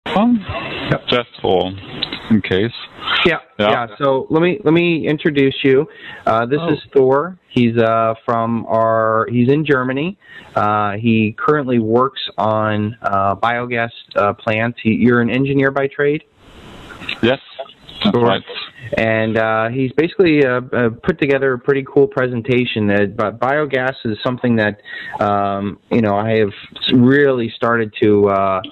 Just for in case. Yeah. So let me introduce you. This is Thor. He's he's in Germany. He currently works on biogas plants. You're an engineer by trade? Yes, that's right. And he's basically put together a pretty cool presentation. But biogas is something that I have really started to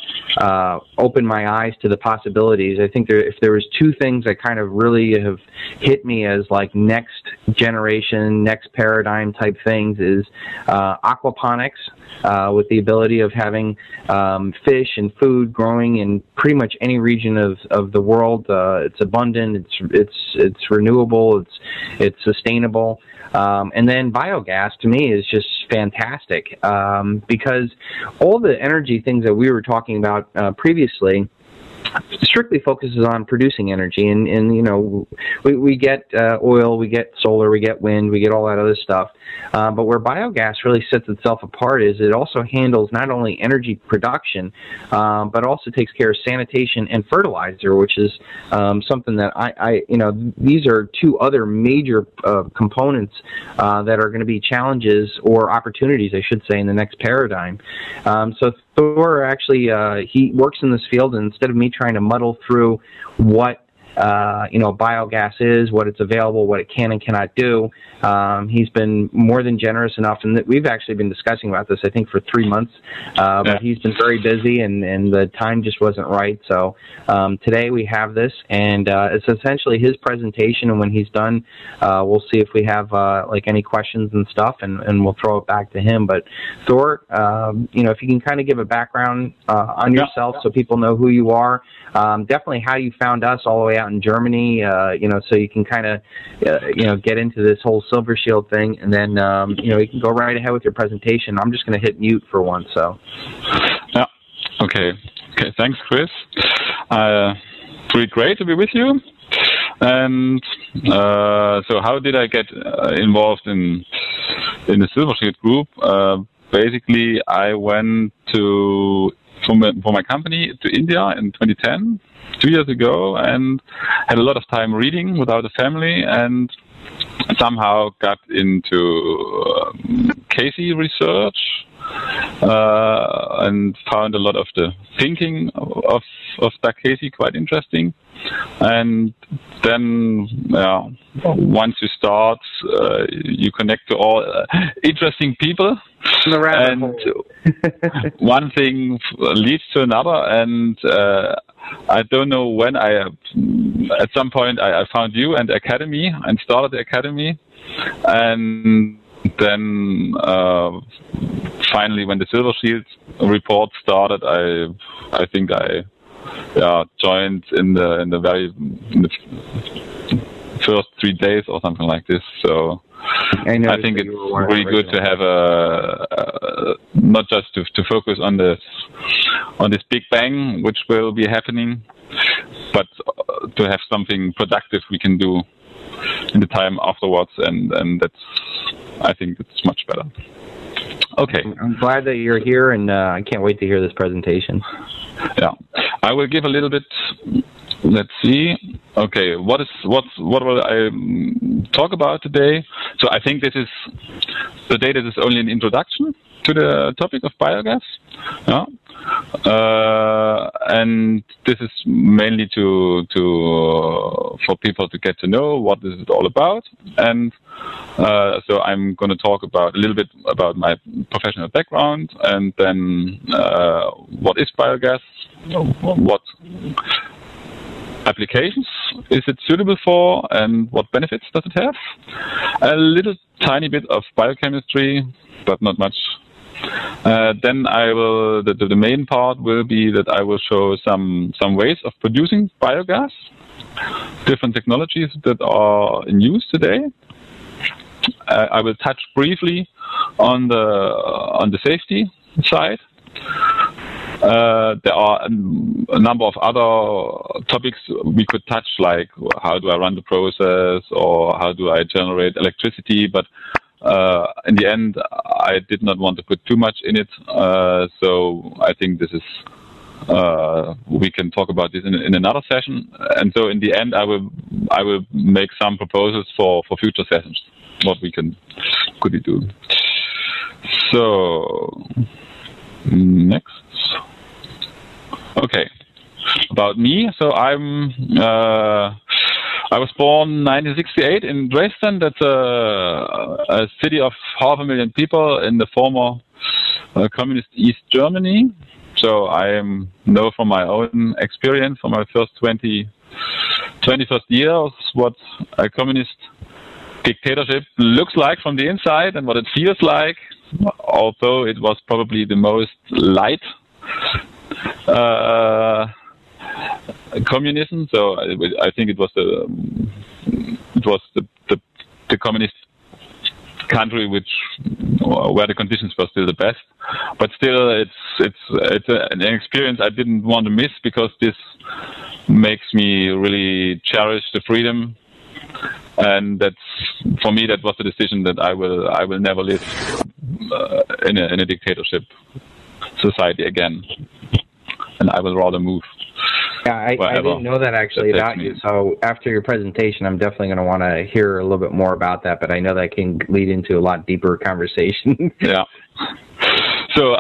open my eyes to the possibilities. I think if there was two things that kind of really have hit me as like next generation, next paradigm type things is aquaponics, with the ability of having fish and food growing in pretty much any region of the world. It's abundant. It's renewable. It's sustainable. And then biogas to me is just fantastic because all the energy things that we were talking about previously strictly focuses on producing energy, and we get oil, we get solar, we get wind, we get all that other stuff. But where biogas really sets itself apart is it also handles not only energy production, but also takes care of sanitation and fertilizer, which is something that these are two other major components that are going to be challenges or opportunities, I should say, in the next paradigm. So Thor actually he works in this field, and instead of me trying to muddle through what biogas is, what it's available, what it can and cannot do, he's been more than generous enough, and we've actually been discussing about this, I think, for 3 months, but he's been very busy, and the time just wasn't right. So today we have this, and it's essentially his presentation, and when he's done, we'll see if we have any questions and stuff, and we'll throw it back to him. But Thor, if you can kind of give a background on yourself so people know who you are, definitely how you found us all the way out in Germany, so you can kind of, get into this whole Silver Shield thing, and then, you can go right ahead with your presentation. I'm just going to hit mute for once, so. Yeah, okay, thanks, Chris. Pretty great to be with you. And so how did I get involved in the Silver Shield group? Basically, I went for my company to India in 2010, 2 years ago, and had a lot of time reading without a family, and somehow got into Casey research and found a lot of the thinking of Doug Casey quite interesting. And then once you start, you connect to all interesting people, and one thing leads to another, and I don't know when at some point I found you and Academy and started the Academy, and then finally when the Silver Shield report started, I think I joined in the first 3 days or something like this. So I think it's really good to have not just to focus on this big bang which will be happening, but to have something productive we can do in the time afterwards, and I think it's much better. Okay. I'm glad that you're here, and I can't wait to hear this presentation. Yeah, I will give a little bit. Let's see. Okay, what will I talk about today? So I think this is only an introduction to the topic of biogas. Yeah. And this is mainly for people to get to know what this is all about. And so I'm going to talk a little bit about my professional background, and then what is biogas, what applications is it suitable for, and what benefits does it have? A little tiny bit of biochemistry, but not much. Then I will. The main part will be that I will show some ways of producing biogas, different technologies that are in use today. I will touch briefly on the safety side. There are a number of other topics we could touch, like how do I run the process or how do I generate electricity, but in the end I did not want to put too much in it, so I think this is we can talk about this in another session. And so in the end, I will make some proposals for future sessions. What could we do? So next. Okay, about me. So I was born in 1968 in Dresden. That's a city of 500,000 people in the former communist East Germany. So I know from my own experience, from my first 21st years, what a communist dictatorship looks like from the inside and what it feels like, although it was probably the most light communism. So I think it was the communist country where the conditions were still the best. But still, it's an experience I didn't want to miss, because this makes me really cherish the freedom. And for me, that was the decision that I will never live in a dictatorship society again, and I will rather move. Yeah, I didn't know that actually about you. So after your presentation, I'm definitely going to want to hear a little bit more about that. But I know that can lead into a lot deeper conversation. Yeah. So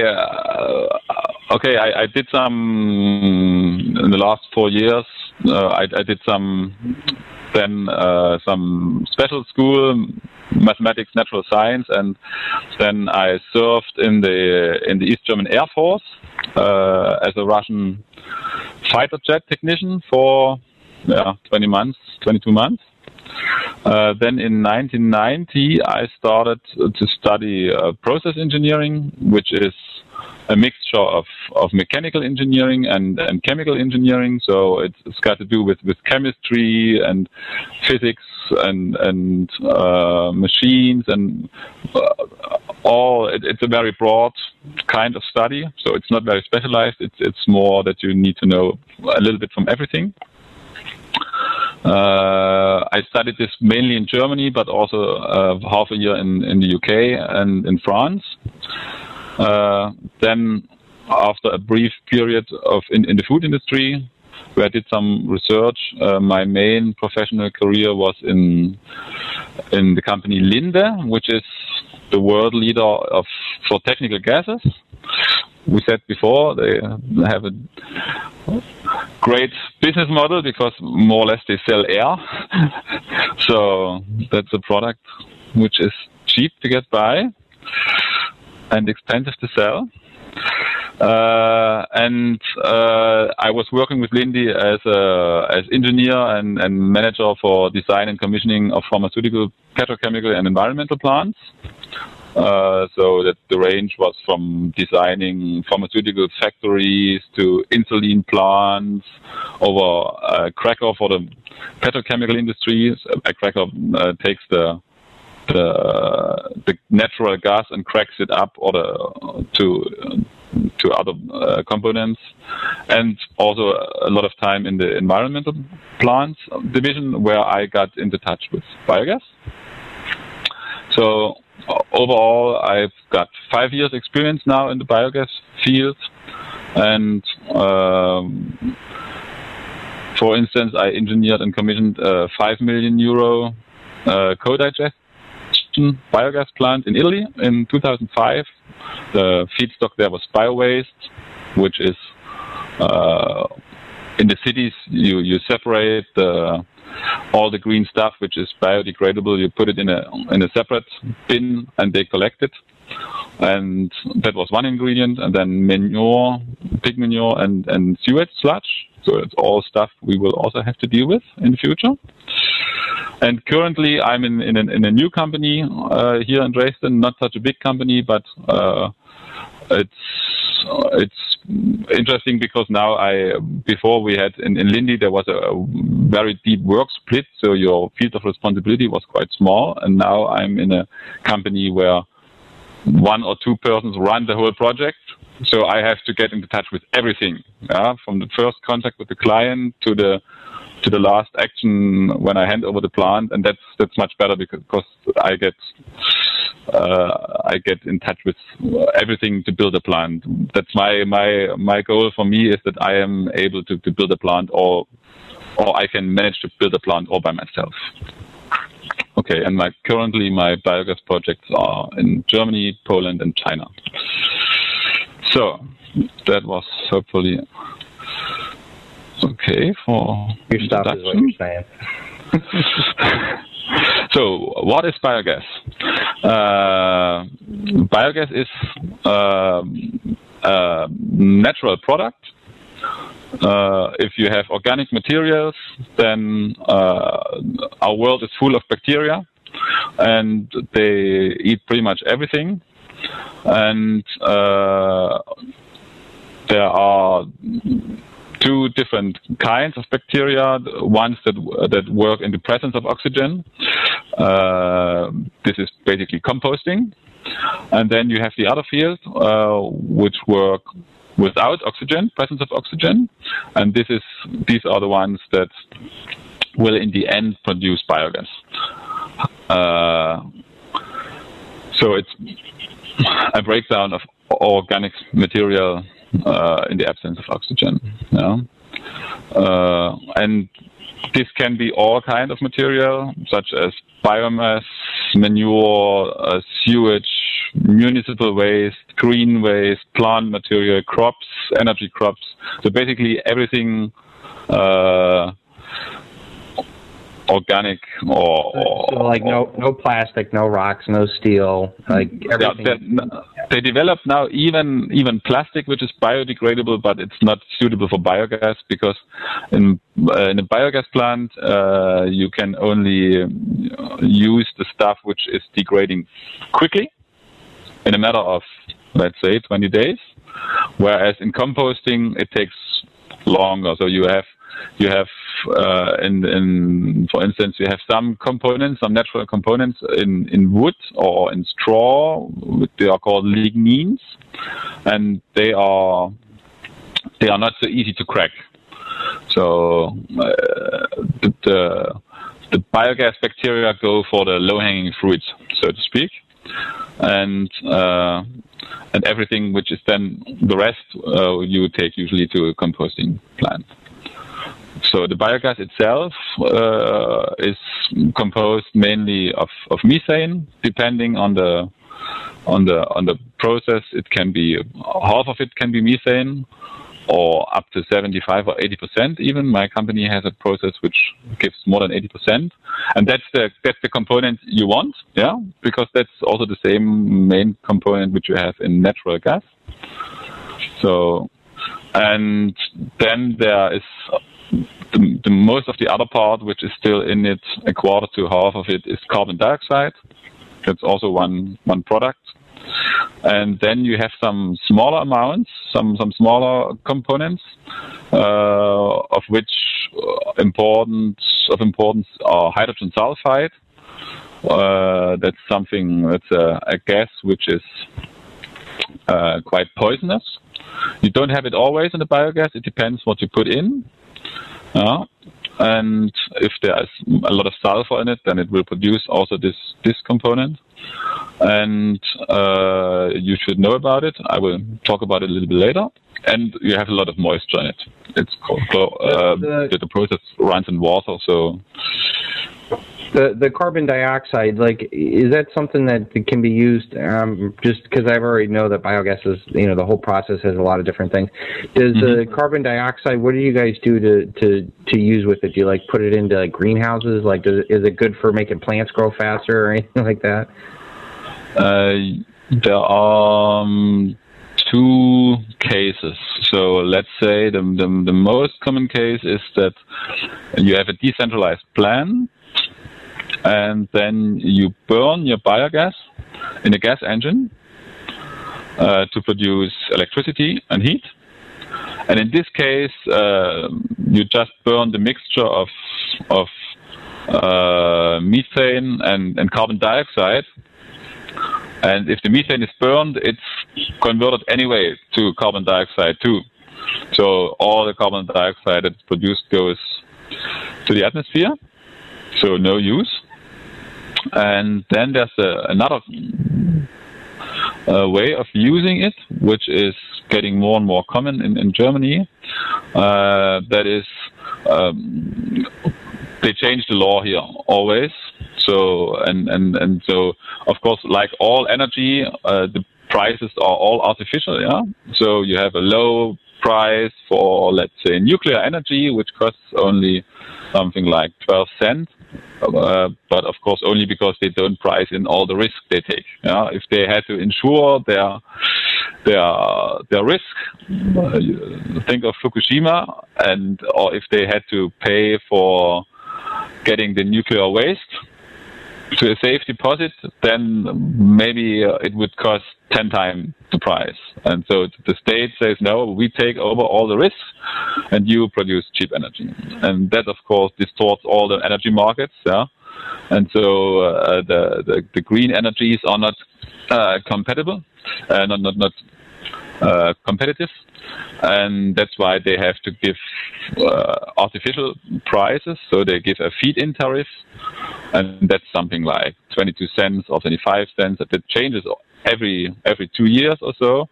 I did some in the last 4 years. I did some special school, mathematics, natural science, and then I served in the East German Air Force as a Russian fighter jet technician for 22 months. Then in 1990, I started to study process engineering, which is a mixture of mechanical engineering and chemical engineering. So it's got to do with chemistry and physics and machines and all. It's a very broad kind of study. So it's not very specialized. It's more that you need to know a little bit from everything. I studied this mainly in Germany, but also half a year in the UK and in France. Then, after a brief period in the food industry, where I did some research, my main professional career was in the company Linde, which is the world leader for technical gases. We said before, they have a great business model because more or less they sell air. So that's a product which is cheap to get by and expensive to sell. And I was working with Linde as engineer and manager for design and commissioning of pharmaceutical, petrochemical and environmental plants. So that the range was from designing pharmaceutical factories to insulin plants, over a cracker for the petrochemical industry. A cracker takes the natural gas and cracks it up to other components, and also a lot of time in the environmental plants division, where I got into touch with biogas. So overall, I've got 5 years experience now in the biogas field, and for instance, I engineered and commissioned a €5 million co-digestion biogas plant in Italy in 2005. The feedstock there was bio-waste, which is in the cities you separate all the green stuff which is biodegradable. You put it in a separate bin and they collect it. And that was one ingredient. And then manure, pig manure, and sewage sludge. So it's all stuff we will also have to deal with in the future. And currently, I'm in a new company here in Dresden. Not such a big company, but it's interesting because now before we had in Linde there was a very deep work split, so your field of responsibility was quite small. And now I'm in a company where 1 or 2 persons run the whole project. So I have to get into touch with everything, from the first contact with the client to the last action when I hand over the plant, and that's much better because I get I get in touch with everything to build a plant. That's my goal for me, is that I am able to build a plant, or I can manage to build a plant all by myself. Okay, and currently my biogas projects are in Germany, Poland, and China. So that was hopefully okay for your stuff is what you're saying. So, what is biogas? Biogas is a natural product. If you have organic materials, then our world is full of bacteria, and they eat pretty much everything. And there are two different kinds of bacteria. Ones that work in the presence of oxygen. This is basically composting. And then you have the other field, which work without presence of oxygen. And these are the ones that will in the end produce biogas. So it's a breakdown of organic material in the absence of oxygen. Yeah? And this can be all kinds of material, such as biomass, manure, sewage, municipal waste, green waste, plant material, crops, energy crops. So basically everything organic or so like no plastic, no rocks, no steel, like everything. Yeah, they develop now even plastic, which is biodegradable, but it's not suitable for biogas, because in a biogas plant you can only use the stuff which is degrading quickly in a matter of, let's say, 20 days, whereas in composting it takes longer. So you have for instance, you have some natural components in wood or in straw. They are called lignins, and they are not so easy to crack. So the biogas bacteria go for the low-hanging fruit, so to speak, and everything which is then the rest you take usually to a composting plant. So the biogas itself is composed mainly of methane. Depending on the process, it can be half of it can be methane, or up to 75 or 80% even. My company has a process which gives more than 80%, and that's the component you want, yeah, because that's also the same main component which you have in natural gas. So, and then there is the most of the other part, which is still in it, a quarter to half of it is carbon dioxide. That's also one product. And then you have some smaller amounts, some smaller components, of which importance are hydrogen sulfide. That's a gas which is quite poisonous. You don't have it always in the biogas. It depends what you put in. And if there is a lot of sulfur in it, then it will produce also this component. And you should know about it. I will talk about it a little bit later. And you have a lot of moisture in it. It's called, the process runs in water, so. The carbon dioxide, like, is that something that can be used? Just because I've already know that biogas is, the whole process has a lot of different things. Does the carbon dioxide? What do you guys do to use with it? Do you put it into greenhouses? Is it good for making plants grow faster or anything like that? There are two cases. So let's say the most common case is that you have a decentralized plant, and then you burn your biogas in a gas engine to produce electricity and heat. And in this case, you just burn the mixture of methane and carbon dioxide. And if the methane is burned, it's converted anyway to carbon dioxide too. So all the carbon dioxide that's produced goes to the atmosphere, so no use. And then there's another way of using it, which is getting more and more common in Germany. That is, they change the law here always. So and so, of course, like all energy, the prices are all artificial. Yeah. So you have a low price for, let's say, nuclear energy, which costs only something like 12 cents. But of course, only because they don't price in all the risk they take. Yeah? If they had to insure their risk, think of Fukushima, or if they had to pay for getting the nuclear waste to a safe deposit, then maybe it would cost 10 times the price. And so the state says, no, we take over all the risks and you produce cheap energy. And that, of course, distorts all the energy markets. Yeah. And so the green energies are not compatible, not competitive. And that's why they have to give artificial prices. So they give a feed-in tariff, and that's something like 22 cents or 25 cents. That changes every 2 years or so.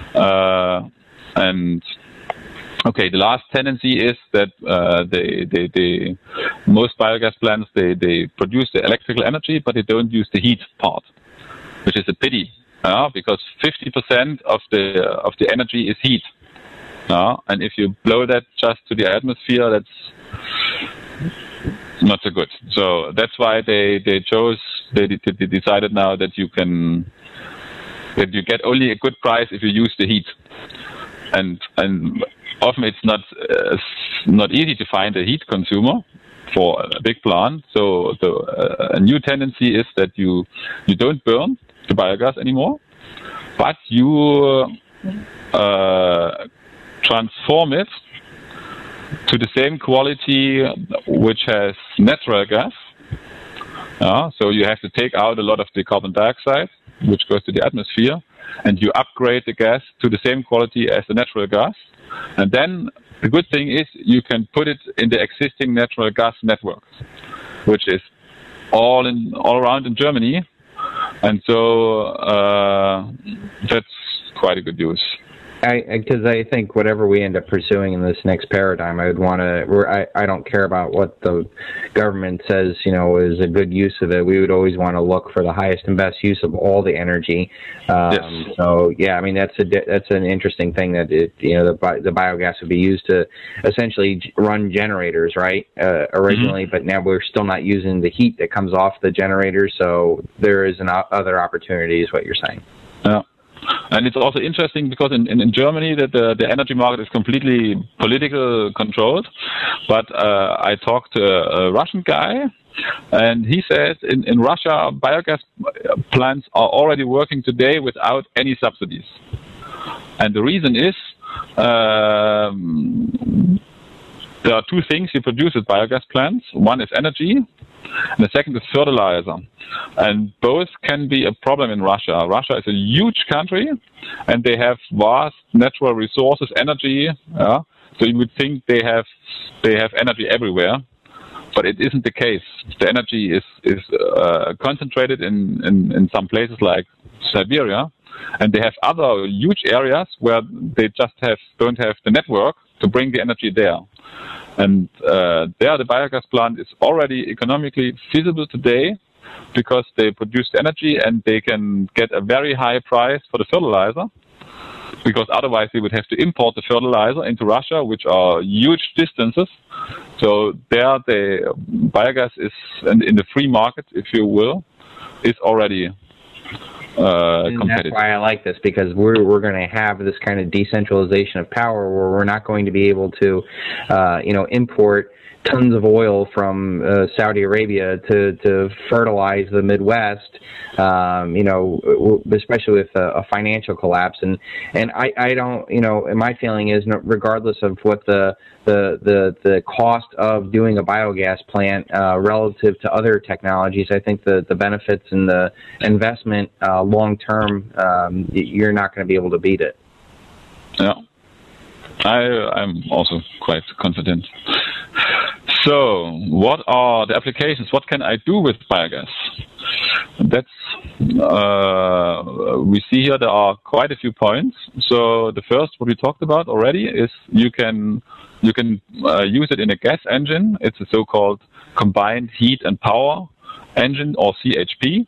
And okay, the last tendency is that most biogas plants they produce the electrical energy, but they don't use the heat part, which is a pity, because 50% of the energy is heat. And if you blow that just to the atmosphere, that's not so good. So that's why they decided now that you get only a good price if you use the heat, and often it's not easy to find a heat consumer for a big plant. So a new tendency is that you don't burn the biogas anymore, but you transform it to the same quality which has natural gas. So you have to take out a lot of the carbon dioxide which goes to the atmosphere, and you upgrade the gas to the same quality as the natural gas. And then the good thing is you can put it in the existing natural gas network, which is all around in Germany. And so that's quite a good use. Because I think whatever we end up pursuing in this next paradigm, I would want to. I don't care about what the government says, is a good use of it. We would always want to look for the highest and best use of all the energy. Yes. So yeah, I mean that's an interesting thing that the biogas would be used to essentially run generators, right? Originally, but now we're still not using the heat that comes off the generator. So there is other opportunities. What you're saying? Yeah. And it's also interesting because in Germany that the energy market is completely political controlled. But I talked to a Russian guy, and he says in Russia biogas plants are already working today without any subsidies. And the reason is there are two things you produce with biogas plants. One is energy, and the second is fertilizer. And both can be a problem in Russia. Russia is a huge country, and they have vast natural resources, energy. So you would think they have energy everywhere, but it isn't the case. The energy is concentrated in some places like Siberia, and they have other huge areas where they just don't have the network to bring the energy there. And there the biogas plant is already economically feasible today because they produce energy and they can get a very high price for the fertilizer, because otherwise they would have to import the fertilizer into Russia, which are huge distances. So there the biogas is in the free market, if you will, is already and that's why I like this, because we're going to have this kind of decentralization of power where we're not going to be able to, import tons of oil from Saudi Arabia to fertilize the Midwest, especially with a financial collapse. And I don't, my feeling is, regardless of what the cost of doing a biogas plant relative to other technologies, I think the benefits and the investment long term, you're not going to be able to beat it. Yeah, I'm also quite confident. So, what are the applications? What can I do with biogas? That's we see here there are quite a few points. So the first, what we talked about already, is you can use it in a gas engine. It's a so-called combined heat and power engine, or CHP,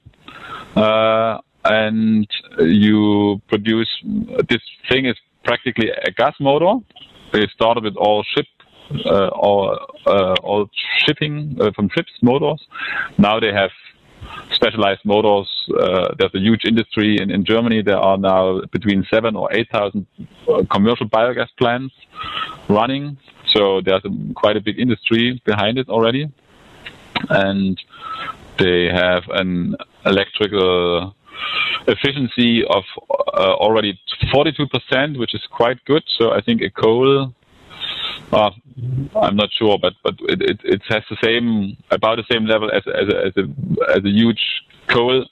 and you produce, this thing is practically a gas motor. They started with all shipping from ships motors. Now they have specialized motors. There's a huge industry in Germany. There are now between 7,000 or 8,000 commercial biogas plants running. So there's quite a big industry behind it already. And they have an electrical efficiency of already 42%, which is quite good. So I think a coal, I'm not sure, but it has about the same level as a huge coal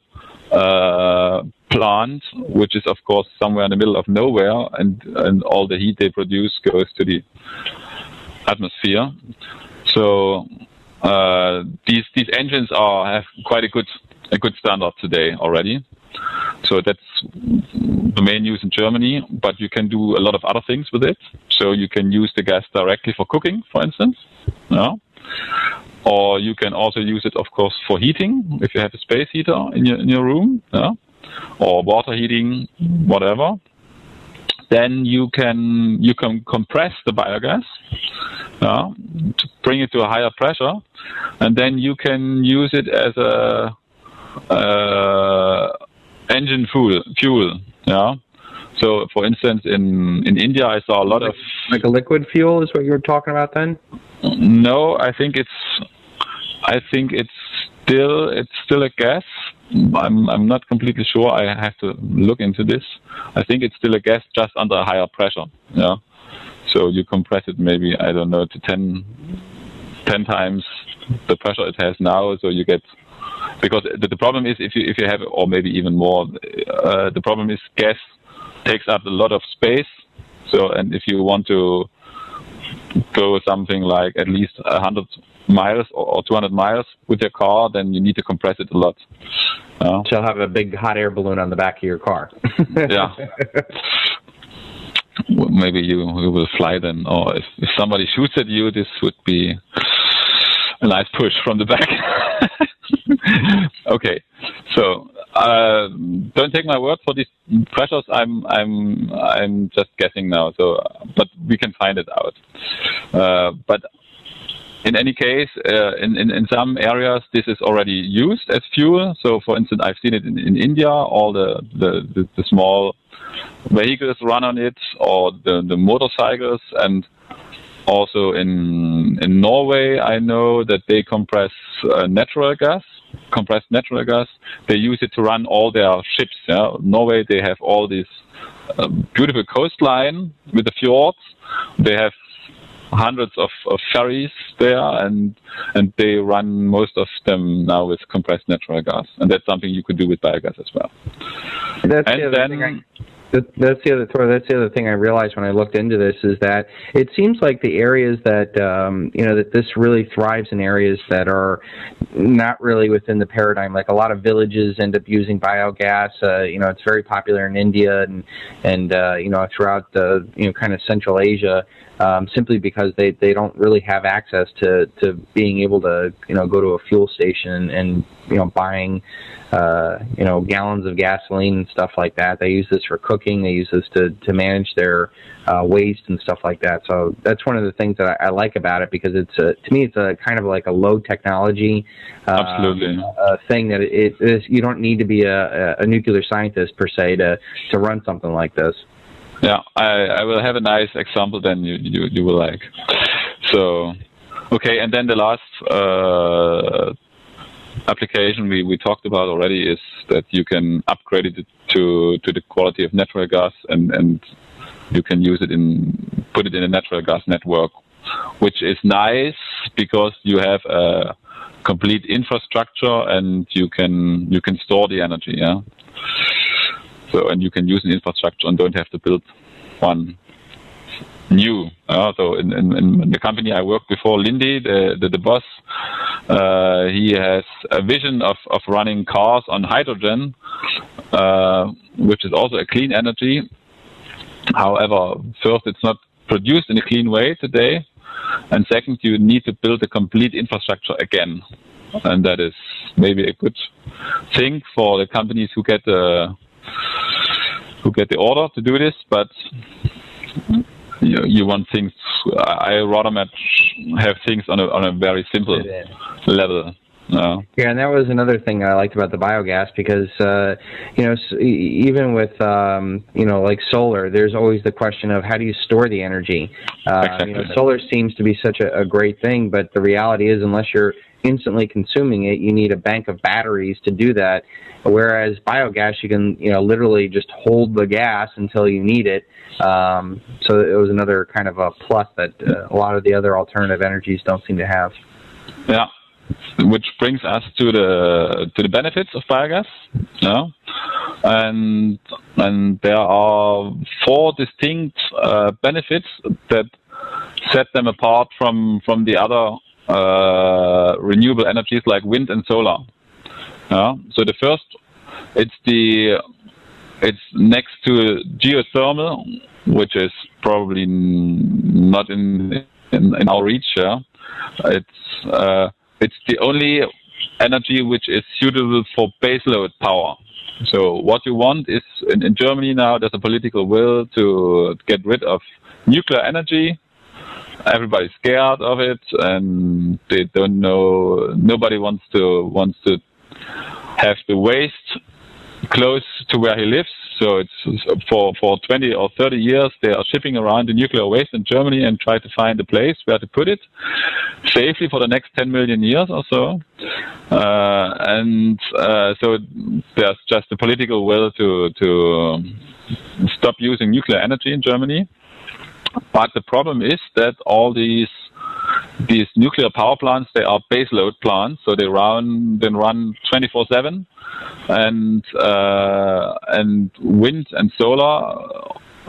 plant, which is of course somewhere in the middle of nowhere, and all the heat they produce goes to the atmosphere. So these engines have quite a good standard today already. So that's the main use in Germany, but you can do a lot of other things with it. So you can use the gas directly for cooking, for instance, or you can also use it, of course, for heating if you have a space heater in your room, or water heating, whatever. Then you can compress the biogas to bring it to a higher pressure, and then you can use it as a engine fuel. So, for instance, in India, I saw a lot of, like a liquid fuel is what you were talking about then. No, I think it's still a gas. I'm not completely sure. I have to look into this. I think it's still a gas, just under a higher pressure. So you compress it maybe, I don't know, to 10 times the pressure it has now. So you get, because the problem is if you have, or maybe even more, the problem is gas takes up a lot of space. So, and if you want to go something like at least 100 miles or 200 miles with your car, then you need to compress it a lot. So have a big hot air balloon on the back of your car. Yeah. Well, maybe you will fly then, or if somebody shoots at you, this would be a nice push from the back. Okay, so don't take my word for these pressures. I'm just guessing now. So, but we can find it out. But in any case, in some areas, this is already used as fuel. So, for instance, I've seen it in India. All the small vehicles run on it, or the motorcycles, and also in Norway, I know that they compressed natural gas. They use it to run all their ships. Norway, they have all this beautiful coastline with the fjords. They have hundreds of ferries there, and they run most of them now with compressed natural gas, and that's something you could do with biogas as well. That's the other thing I realized when I looked into this, is that it seems like the areas that that this really thrives in, areas that are not really within the paradigm. Like a lot of villages end up using biogas. It's very popular in India and throughout the kind of Central Asia. Simply because they don't really have access to being able to go to a fuel station and buying gallons of gasoline and stuff like that. They use this for cooking. They use this to manage their waste and stuff like that. So that's one of the things that I like about it, because it's to me it's a kind of like a low technology absolutely thing that it you don't need to be a nuclear scientist per se to run something like this. Yeah, I will have a nice example then you will like. So, okay, and then the last application we talked about already is that you can upgrade it to the quality of natural gas, and you can put it in a natural gas network, which is nice because you have a complete infrastructure and you can store the energy. Yeah. So, and you can use an infrastructure and don't have to build one new. So in the company I worked before, Linde, the boss, he has a vision of running cars on hydrogen, which is also a clean energy. However, first, it's not produced in a clean way today, and second, you need to build a complete infrastructure again, and that is maybe a good thing for the companies who get the order to do this, but you want things. I rather have things on a very simple level. Yeah, and that was another thing I liked about the biogas because even with like solar, there's always the question of how do you store the energy. Exactly. Solar seems to be such a great thing, but the reality is unless you're instantly consuming it, you need a bank of batteries to do that. Whereas biogas, you can literally just hold the gas until you need it. So it was another kind of a plus that a lot of the other alternative energies don't seem to have. Yeah, which brings us to the benefits of biogas. Yeah, and there are 4 distinct benefits that set them apart from the other renewable energies like wind and solar. So the first, it's next to geothermal, which is probably not in our reach. It's the only energy which is suitable for baseload power. So what you want is in Germany now there's a political will to get rid of nuclear energy. Everybody's scared of it, and they don't know. Nobody wants to have the waste close to where he lives. So it's for 20 or 30 years they are shipping around the nuclear waste in Germany and try to find a place where to put it safely for the next 10 million years or so. So there's just a political will to stop using nuclear energy in Germany. But the problem is that all these nuclear power plants, they are baseload plants, so they run 24/7, and wind and solar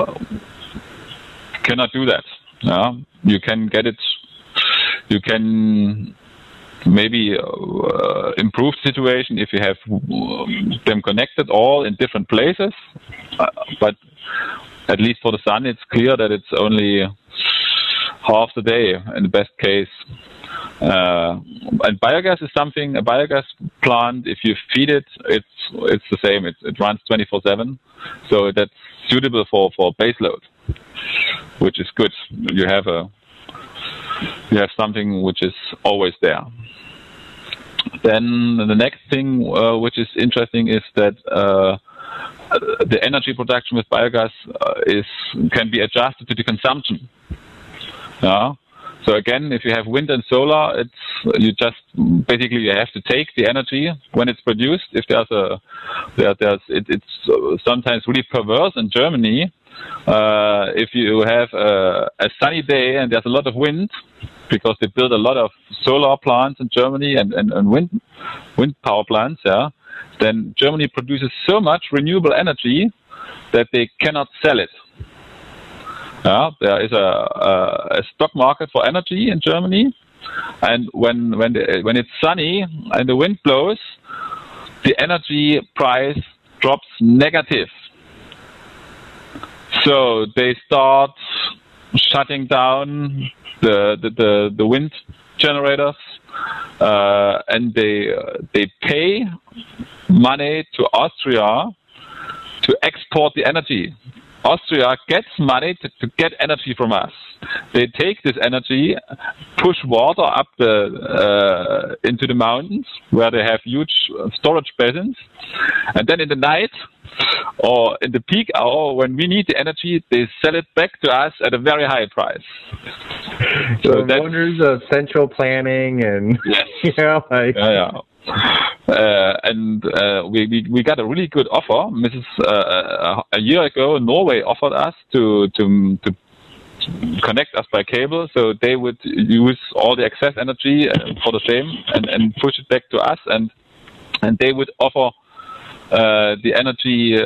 cannot do that. You can get it. You can maybe improve the situation if you have them connected all in different places, but at least for the sun, it's clear that it's only half the day in the best case. And biogas is something. A biogas plant, if you feed it, it's the same. It runs 24/7, so that's suitable for baseload, which is good. You have something which is always there. Then the next thing which is interesting is that the energy production with biogas can be adjusted to the consumption. So again, if you have wind and solar, you have to take the energy when it's produced. If it's sometimes really perverse in Germany. If you have a sunny day and there's a lot of wind, because they build a lot of solar plants in Germany and wind power plants, then Germany produces so much renewable energy that they cannot sell it. There is a stock market for energy in Germany, and when it's sunny and the wind blows, the energy price drops negative. So they start shutting down the wind generators, and they pay money to Austria to export the energy. Austria gets money to get energy from us. They take this energy, push water up into the mountains where they have huge storage basins, and then in the night or in the peak hour when we need the energy, they sell it back to us at a very high price. So wonders of central planning and yes. We got a really good offer. A year ago, Norway offered us to connect us by cable, so they would use all the excess energy for the same and push it back to us, and they would offer the energy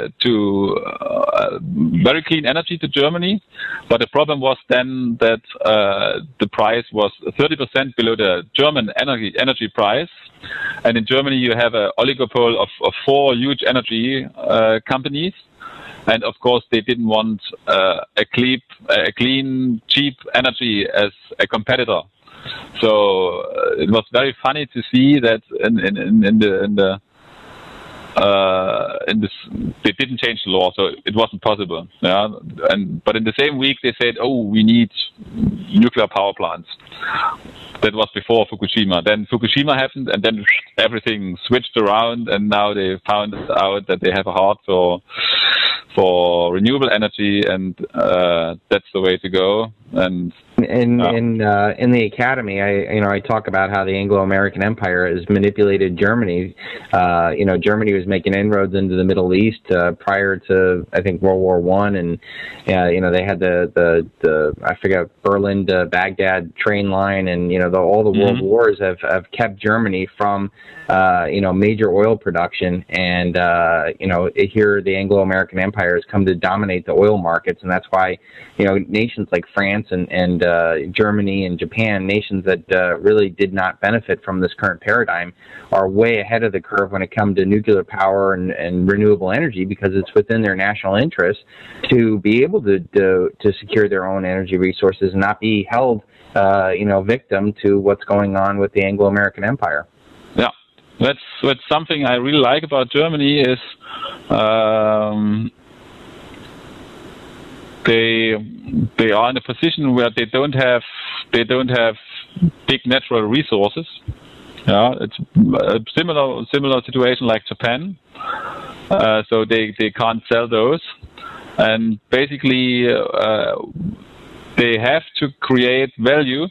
very clean energy to Germany. But the problem was then that the price was 30% below the German energy price. And in Germany, you have an oligopoly of 4 huge energy companies. And of course, they didn't want a clean, cheap energy as a competitor. So it was very funny to see that they didn't change the law, so it wasn't possible. Yeah, but in the same week they said, "Oh, we need nuclear power plants." That was before Fukushima. Then Fukushima happened, and then everything switched around, and now they found out that they have a heart for renewable energy, and that's the way to go. And in the academy, I talk about how the Anglo-American Empire has manipulated Germany. Germany was making inroads into the Middle East prior to, I think, World War I, and they had the I forget, Berlin to Baghdad train line, and all the world wars have kept Germany from major oil production, and here the Anglo-American Empire has come to dominate the oil markets, and that's why nations like France and Germany and Japan, nations that really did not benefit from this current paradigm, are way ahead of the curve when it comes to nuclear power and renewable energy, because it's within their national interest to be able to secure their own energy resources and not be held victim to what's going on with the Anglo-American Empire. Yeah. That's something I really like about Germany is they are in a position where they don't have big natural resources. Yeah, it's a similar situation like Japan. So they can't sell those, and basically they have to create value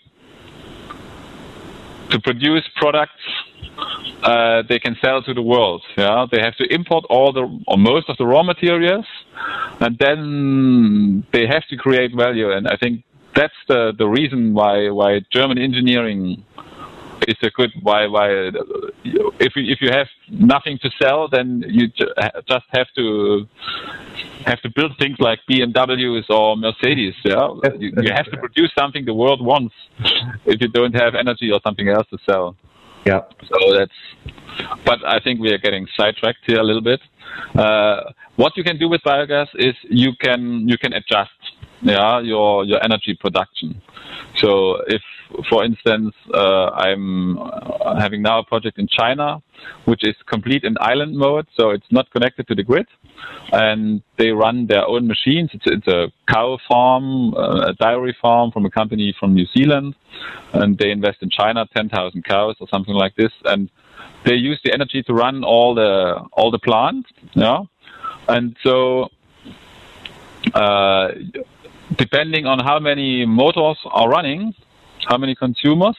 to produce products they can sell to the world. Yeah, they have to import most of the raw materials, and then they have to create value. And I think that's the reason why German engineering is a good. Why if you have nothing to sell, then you just have to build things like BMWs or Mercedes. Yeah, you have to produce something the world wants if you don't have energy or something else to sell. Yeah. So but I think we are getting sidetracked here a little bit. What you can do with biogas is you can adjust, your energy production. So if, for instance, I'm having now a project in China, which is complete in island mode, so it's not connected to the grid, and they run their own machines. It's a cow farm, a dairy farm from a company from New Zealand, and they invest in China 10,000 cows or something like this, and they use the energy to run all the plants. Yeah, and so depending on how many motors are running, how many consumers,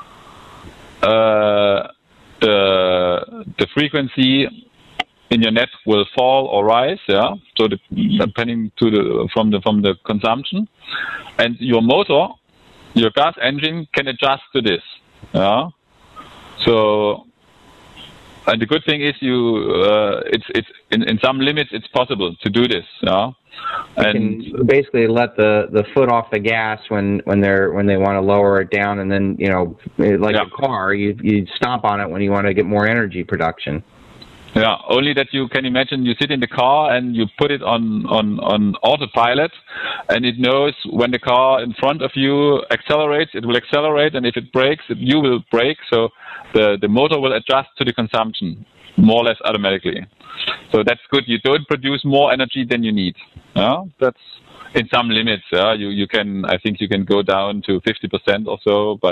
the frequency in your net will fall or rise. Yeah, so depending from the consumption, and your motor, your gas engine, can adjust to this. Yeah, so. And the good thing is it's in some limits it's possible to do this. Yeah, and you can basically let the foot off the gas when they want to lower it down, and then a car, you stomp on it when you want to get more energy production. Yeah, only that you can imagine you sit in the car and you put it on autopilot, and it knows when the car in front of you accelerates, it will accelerate, and if it brakes, you will brake. So the motor will adjust to the consumption more or less automatically. So that's good. You don't produce more energy than you need. Yeah, that's in some limits. Yeah, I think you can go down to 50% or so, but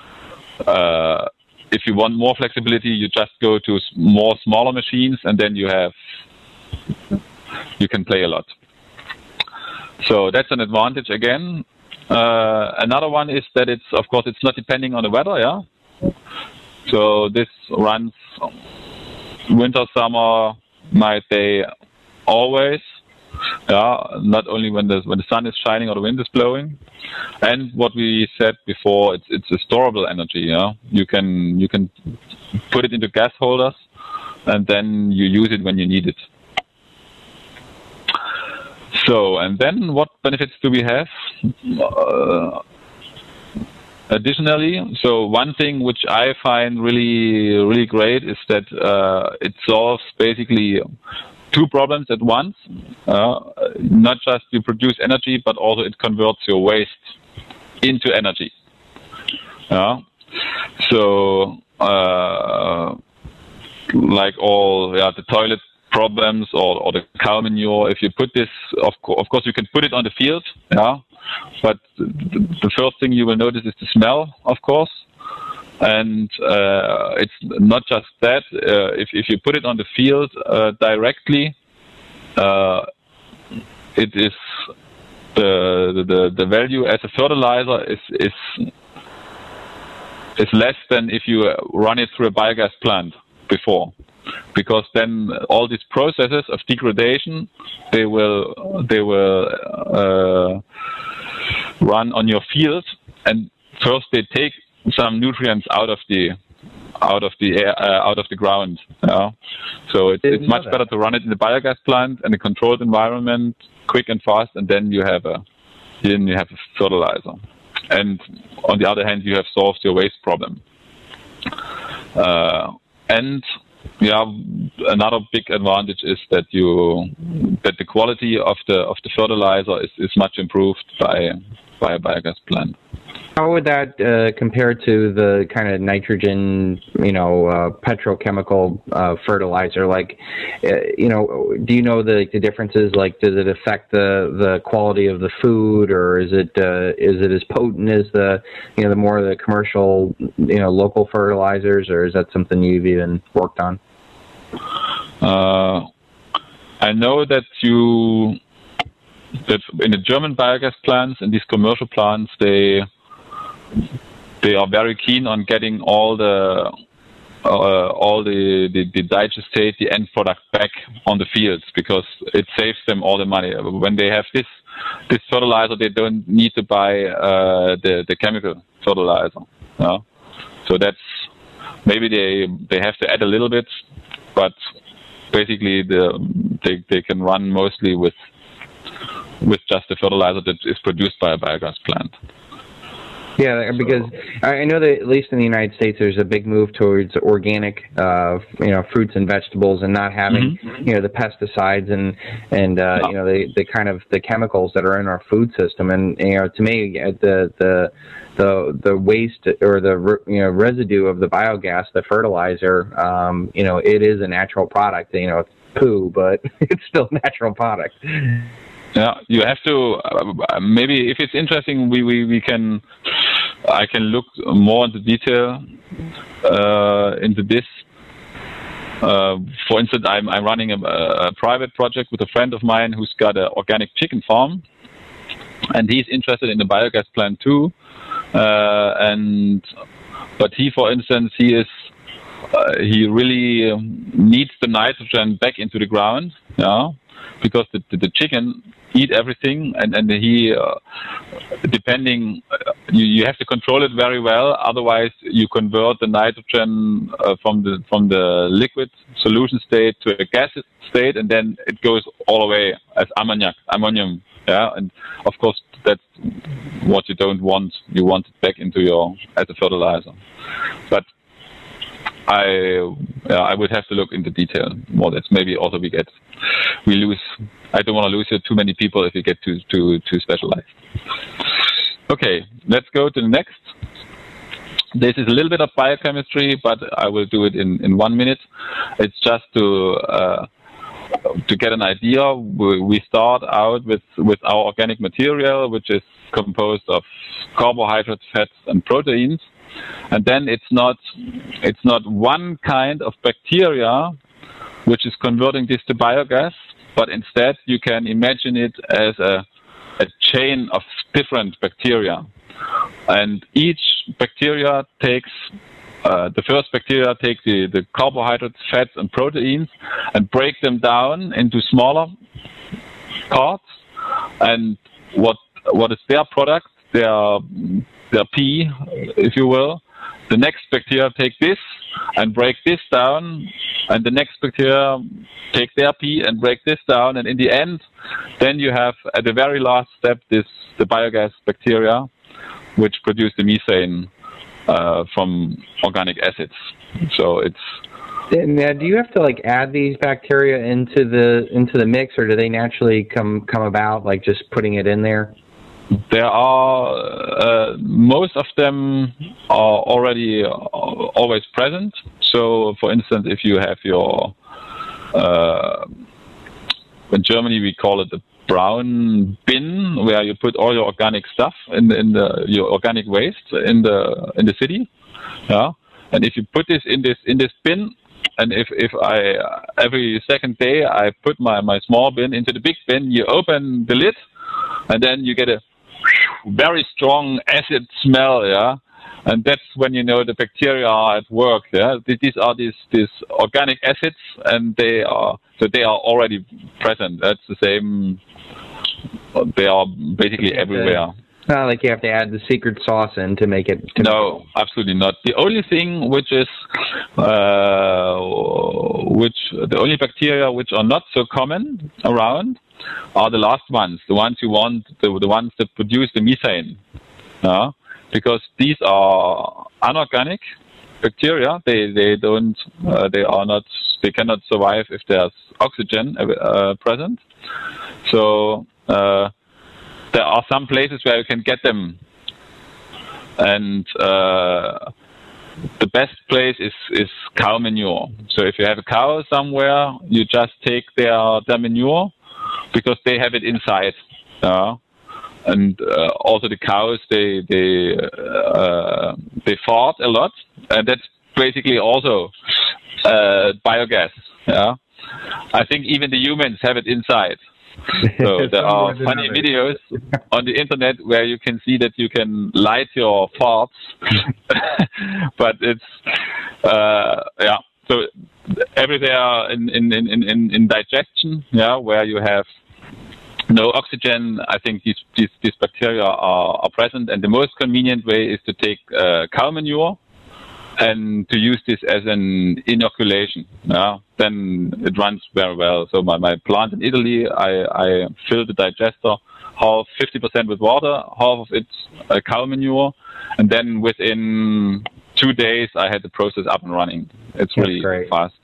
if you want more flexibility, you just go to more smaller machines, and then you can play a lot. So that's an advantage again. Another one is that it's not depending on the weather. Yeah. So this runs winter, summer, night, day, always. not only when the sun is shining or the wind is blowing. And what we said before, it's a storable energy. You can put it into gas holders, and then you use it when you need it. So, and then what benefits do we have? Additionally, so one thing which I find really, really great is that it solves basically two problems at once. Not just you produce energy, but also it converts your waste into energy. So, like all the toilet problems or the cow manure, if you put this, of course you can put it on the field, but the first thing you will notice is the smell, of course. And it's not just that. If you put it on the field directly, it is the value as a fertilizer is less than if you run it through a biogas plant before, because then all these processes of degradation they will run on your field, and first they take some nutrients out of the air, out of the ground. So it's much better to run it in the biogas plant in a controlled environment, quick and fast, and then you have a fertilizer. And on the other hand, you have solved your waste problem. And another big advantage is that the quality of the fertilizer is much improved by a biogas plant. How would that compare to the kind of nitrogen, petrochemical fertilizer? Like, do you know the differences? Like, does it affect the quality of the food, or is it as potent as the more the commercial, local fertilizers, or is that something you've even worked on? I know that in the German biogas plants and these commercial plants, they are very keen on getting all the digestate, the end product back on the fields, because it saves them all the money. When they have this fertilizer, they don't need to buy the chemical fertilizer. So that's maybe they have to add a little bit, but basically they can run mostly with just the fertilizer that is produced by a biogas plant. Yeah, because I know that at least in the United States, there's a big move towards organic, fruits and vegetables, and not having, the pesticides and the kind of the chemicals that are in our food system. And to me, the waste or the residue of the biogas, the fertilizer, it is a natural product. It's poo, but it's still a natural product. Yeah, you have to maybe if it's interesting, I can look more into detail into this. For instance, I'm running a private project with a friend of mine who's got an organic chicken farm, and he's interested in the biogas plant too. But he, for instance, he really needs the nitrogen back into the ground, because the chicken eat everything, and he depending, you have to control it very well. Otherwise, you convert the nitrogen from the liquid solution state to a gas state, and then it goes all away as ammonium. And of course, that's what you don't want. You want it back into as a fertilizer. But I would have to look into detail more. That's maybe also we lose. I don't want to lose too many people if we get too specialized. Okay, let's go to the next. This is a little bit of biochemistry, but I will do it in 1 minute. It's just to get an idea. We start out with our organic material, which is composed of carbohydrates, fats, and proteins. And then it's not one kind of bacteria which is converting this to biogas, but instead you can imagine it as a chain of different bacteria. And each bacteria takes, the first bacteria take the carbohydrates, fats, and proteins and break them down into smaller parts, and what is their product, their pee, if you will. The next bacteria take this and break this down, and the next bacteria take their pee and break this down, and in the end, then you have at the very last step the biogas bacteria, which produce the methane from organic acids. So it's. Now, do you have to like add these bacteria into the mix, or do they naturally come about, like just putting it in there? There are most of them are already always present. So, for instance, if you have your in Germany we call it the brown bin, where you put all your organic stuff in your organic waste in the city, yeah. And if you put this in this bin, and if I every second day I put my small bin into the big bin, you open the lid, and then you get a very strong acid smell, yeah, and that's when you know the bacteria are at work. Yeah, these are these organic acids, and they are already present. That's the same. They are basically everywhere. It's not like you have to add the secret sauce in to make it. No, absolutely not. The only thing which is the only bacteria which are not so common around are the last ones, the ones you want, the ones that produce the methane. Because these are unorganic bacteria. They cannot survive if there's oxygen present. So there are some places where you can get them, and the best place is cow manure. So if you have a cow somewhere, you just take their manure, because they have it inside, and also the cows they fart a lot, and that's basically also biogas. Yeah, I think even the humans have it inside. So there are funny videos on the internet where you can see that you can light your farts, but it's So everywhere in digestion, where you have no oxygen, I think these bacteria are present, and the most convenient way is to take cow manure and to use this as an inoculation. Then it runs very well. So my plant in Italy, I fill the digester half 50% with water, half of it cow manure, and then within 2 days I had the process up and running. It's really fast.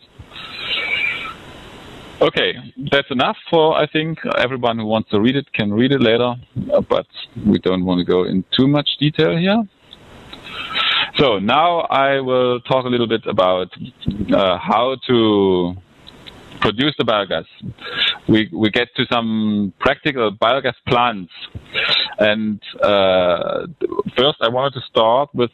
Okay, that's enough for, I think, everyone who wants to read it can read it later, but we don't want to go in too much detail here. So now I will talk a little bit about how to produce the biogas. We get to some practical biogas plants, and first I wanted to start with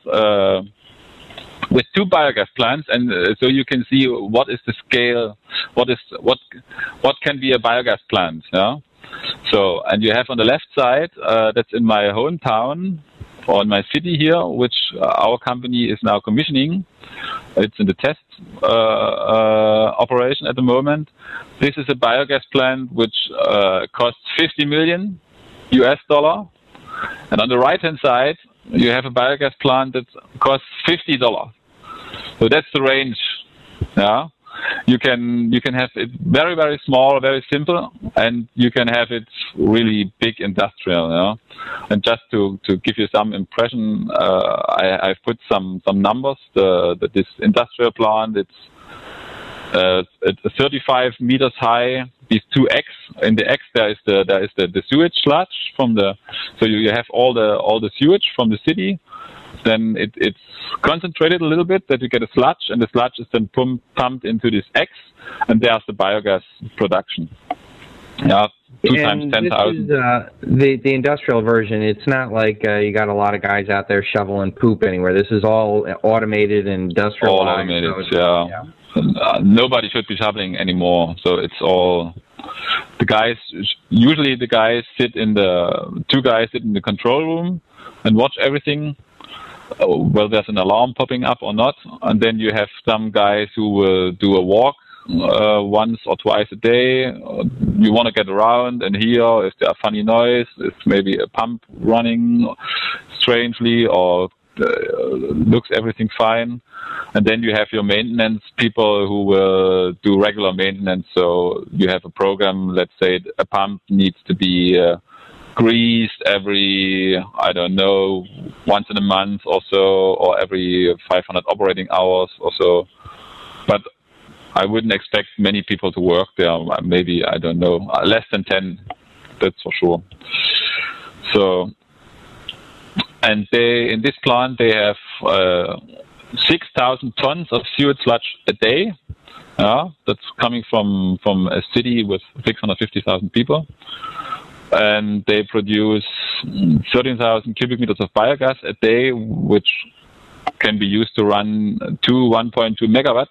2 biogas plants, and so you can see what is the scale, what can be a biogas plant. So, and you have on the left side, that's in my hometown, or in my city here, which our company is now commissioning. It's in the test operation at the moment. This is a biogas plant which costs $50 million US. And on the right-hand side, you have a biogas plant that costs $50. So that's the range. You can have it very, very small, very simple, and you can have it really big industrial. And just to give you some impression, I've put some numbers. This industrial plant, it's 35 meters high. These 2 X. In the X there is the sewage sludge from the. So you have all the sewage from the city. Then it's concentrated a little bit, that you get a sludge, and the sludge is then pumped into this X, and there's the biogas production. 2 times 10,000. The industrial version. It's not like you got a lot of guys out there shoveling poop anywhere. This is all automated and industrial. All automated, yeah. Nobody should be shoveling anymore. So it's all the guys. Usually the guys sit in the 2 guys sit in the control room and watch everything. Well, there's an alarm popping up or not, and then you have some guys who will do a walk once or twice a day. You want to get around and hear if there are funny noise, if maybe a pump running strangely or looks everything fine. And then you have your maintenance people who will do regular maintenance. So you have a program, let's say a pump needs to be greased every, I don't know, once in a month or so, or every 500 operating hours or so. But I wouldn't expect many people to work there. Maybe, I don't know, less than 10, that's for sure. So, and in this plant, they have 6,000 tons of sewage sludge a day. That's coming from a city with 650,000 people. And they produce 13,000 cubic meters of biogas a day, which can be used to run 1.2 megawatt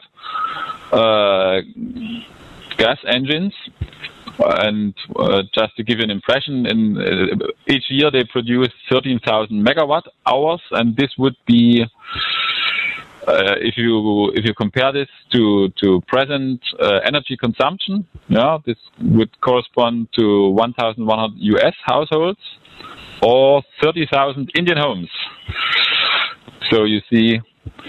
gas engines. And just to give you an impression, in each year they produce 13,000 megawatt hours, and this would be, if you compare this to present energy consumption, this would correspond to 1,100 US households or 30,000 Indian homes. So you see,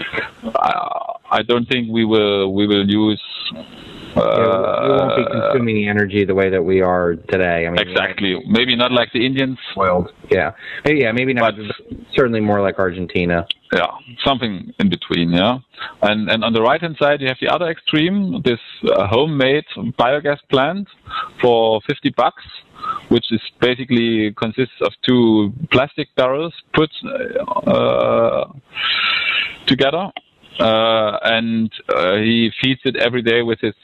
I don't think we will use. We won't be consuming the energy the way that we are today. I mean, exactly. Maybe not like the Indians. Well, yeah, maybe not. But certainly more like Argentina. Yeah, something in between. Yeah, and on the right hand side you have the other extreme. This homemade biogas plant for $50, which is basically consists of 2 plastic barrels put together. And he feeds it every day with his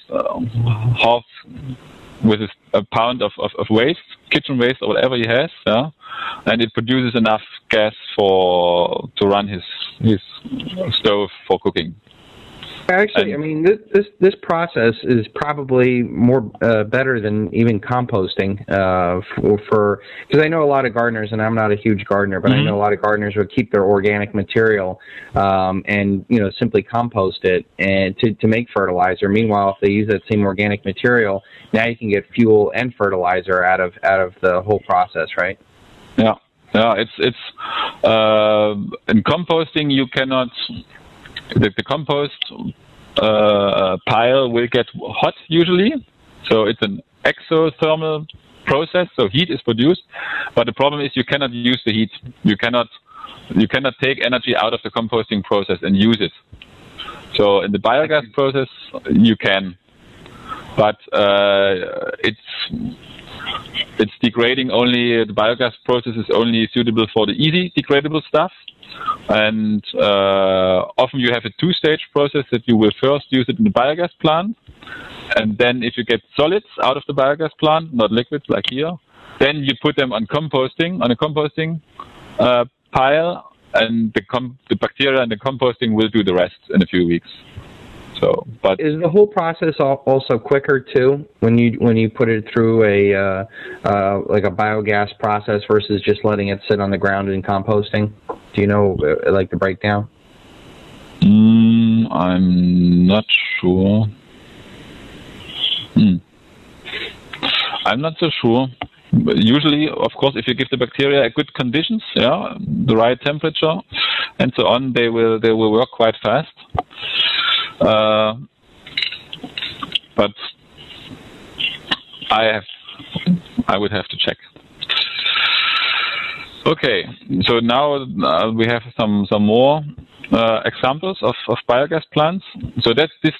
a pound of waste, kitchen waste or whatever he has, and it produces enough gas to run his stove for cooking. Actually, I mean, this process is probably more better than even composting because I know a lot of gardeners, and I'm not a huge gardener, but I know a lot of gardeners would keep their organic material and simply compost it and to make fertilizer. Meanwhile, if they use that same organic material, now you can get fuel and fertilizer out of the whole process, right? Yeah, it's in composting you cannot. The compost pile will get hot usually, so it's an exothermal process. So heat is produced, but the problem is you cannot use the heat. You cannot take energy out of the composting process and use it. So in the biogas process you can, but it's degrading only. The biogas process is only suitable for the easy degradable stuff. And often you have a 2-stage process that you will first use it in the biogas plant, and then if you get solids out of the biogas plant, not liquids like here, then you put them on a composting pile, and the bacteria and the composting will do the rest in a few weeks. So, but is the whole process also quicker too when you put it through a like a biogas process versus just letting it sit on the ground and composting? Do you know like the breakdown? I'm not sure. I'm not so sure. Usually, of course, if you give the bacteria good conditions, the right temperature, and so on, they will work quite fast. But I would have to check. Okay, so now we have some more examples of biogas plants. So this is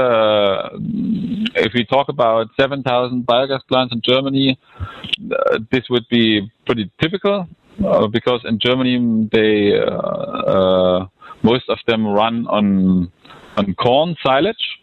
if we talk about 7,000 biogas plants in Germany, this would be pretty typical because in Germany they most of them run on corn silage.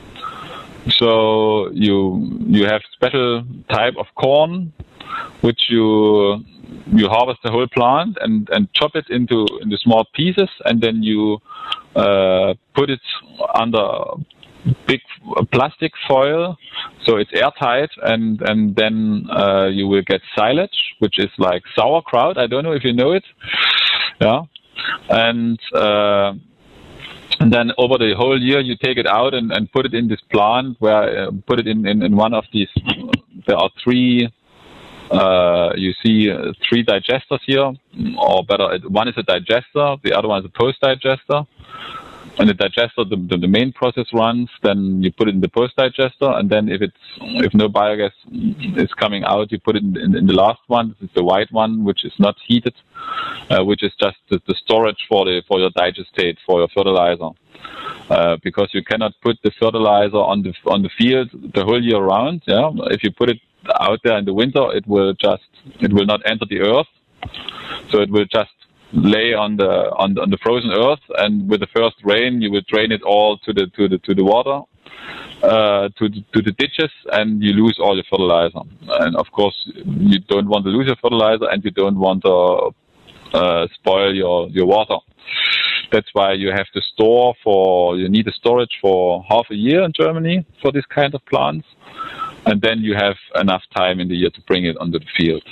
So you have special type of corn which you harvest the whole plant and chop it into small pieces, and then you put it under big plastic foil so it's airtight, and then you will get silage, which is like sauerkraut. I don't know if you know it. And And then over the whole year, you take it out and put it in this plant where put it in one of these. There are three. You see three digesters here, or better, one is a digester, the other one is a post-digester. And the digester, the main process runs, then you put it in the post-digester, and then if no biogas is coming out, you put it in the last one. This is the white one, which is not heated, which is just the storage for your digestate, for your fertilizer. Because you cannot put the fertilizer on the field the whole year round. Yeah, if you put it out there in the winter, it will not enter the earth, so it will just lay on the frozen earth, and with the first rain you will drain it all to the water, to the ditches, and you lose all your fertilizer. And of course you don't want to lose your fertilizer, and you don't want to spoil your water. That's why you have to you need a storage for half a year in Germany for this kind of plants, and then you have enough time in the year to bring it onto the field.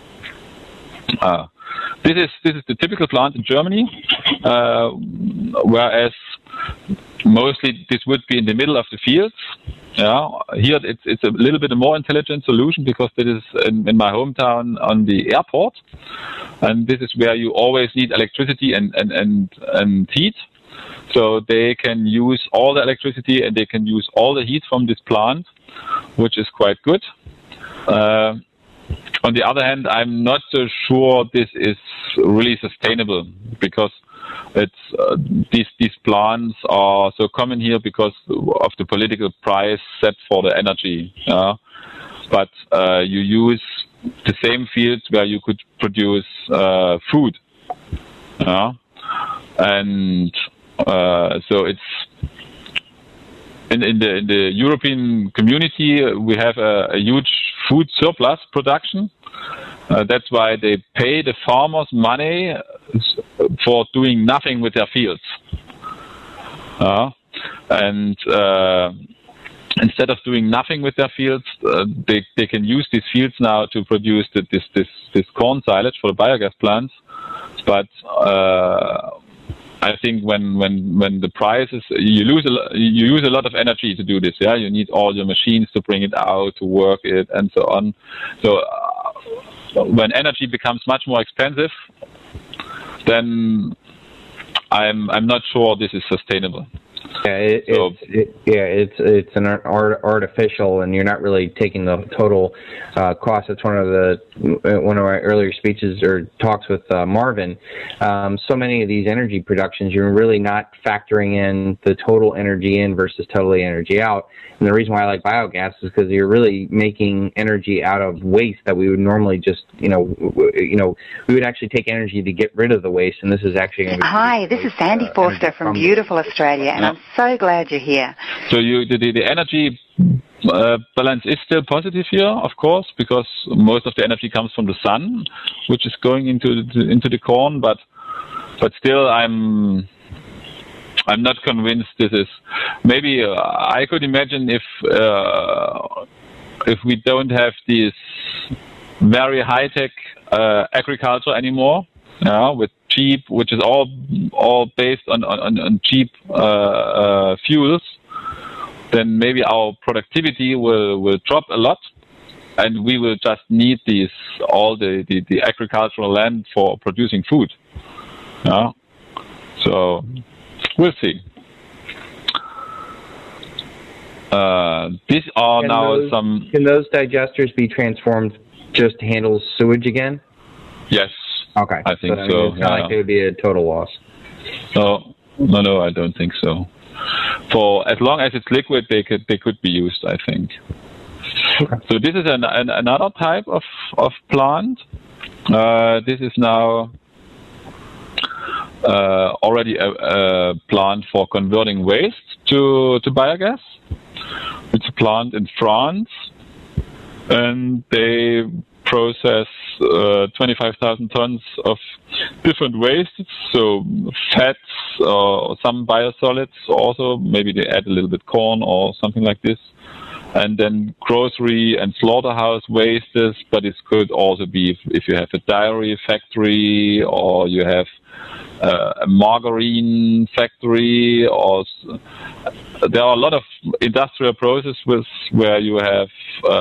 This is the typical plant in Germany, whereas mostly this would be in the middle of the fields. Yeah, here it's a little bit more intelligent solution because this is in my hometown on the airport, and this is where you always need electricity and heat. So they can use all the electricity and they can use all the heat from this plant, which is quite good. On the other hand, I'm not so sure this is really sustainable because these plants are so common here because of the political price set for the energy. But you use the same fields where you could produce food. And so it's in the European community, we have a huge food surplus production. That's why they pay the farmers money for doing nothing with their fields. And instead of doing nothing with their fields, they can use these fields now to produce this corn silage for the biogas plants. But I think when the price is, you use a lot of energy to do this. Yeah, you need all your machines to bring it out, to work it, and so on. So when energy becomes much more expensive, then I'm not sure this is sustainable. Yeah, it's an artificial, and you're not really taking the total cost. That's one of our earlier speeches or talks with Marvin. So many of these energy productions, you're really not factoring in the total energy in versus totally energy out. And the reason why I like biogas is because you're really making energy out of waste that we would normally just, we would actually take energy to get rid of the waste, and this is actually going to be... Hi, this is Sandy Forster from beautiful Australia, and I'm so glad you're here. So the energy balance is still positive here, of course, because most of the energy comes from the sun, which is going into the corn, but still I'm not convinced this is. Maybe I could imagine if we don't have this very high-tech agriculture anymore, with cheap, which is all based on cheap fuels, then maybe our productivity will drop a lot, and we will just need all the agricultural land for producing food. So we'll see. These are Can those digesters be transformed just to handle sewage again? Yes. Okay. I think so. It's not like it would be a total loss. No, I don't think so. For as long as it's liquid, they could be used, I think. Okay. So this is another type of plant. This is now already a plant for converting waste to biogas. It's a plant in France, and they process 25,000 tons of different wastes, so fats or some biosolids also. Maybe they add a little bit corn or something like this, and then grocery and slaughterhouse wastes, but it could also be if you have a dairy factory or you have a margarine factory, or there are a lot of industrial processes where you have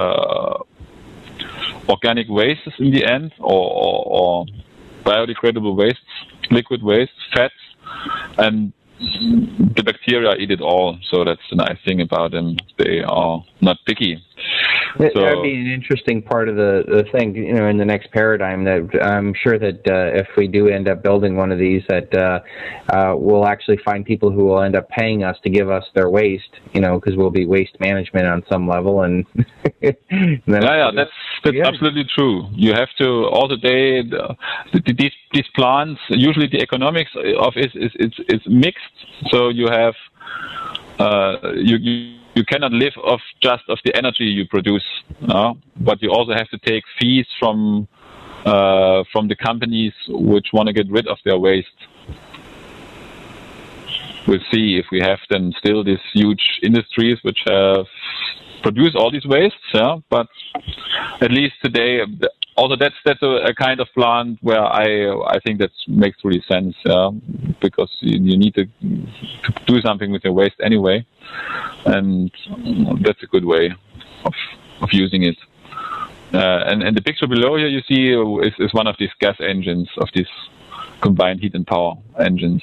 organic wastes in the end, or biodegradable wastes, liquid wastes, fats, and the bacteria eat it all. So that's the nice thing about them. They are not picky. That would be an interesting part of the thing, in the next paradigm. That I'm sure that if we do end up building one of these, that we'll actually find people who will end up paying us to give us their waste, because we'll be waste management on some level. And that's absolutely true. You have to also these plants. Usually the economics of it is mixed. So you have you cannot live off just of the energy you produce, but you also have to take fees from the companies which want to get rid of their waste. We'll see if we have then still these huge industries which have produced all these wastes, but at least today, also that's a kind of plant where I think that makes really sense, because you need to do something with your waste anyway, and that's a good way of using it. And the picture below here you see is one of these gas engines, of these combined heat and power engines.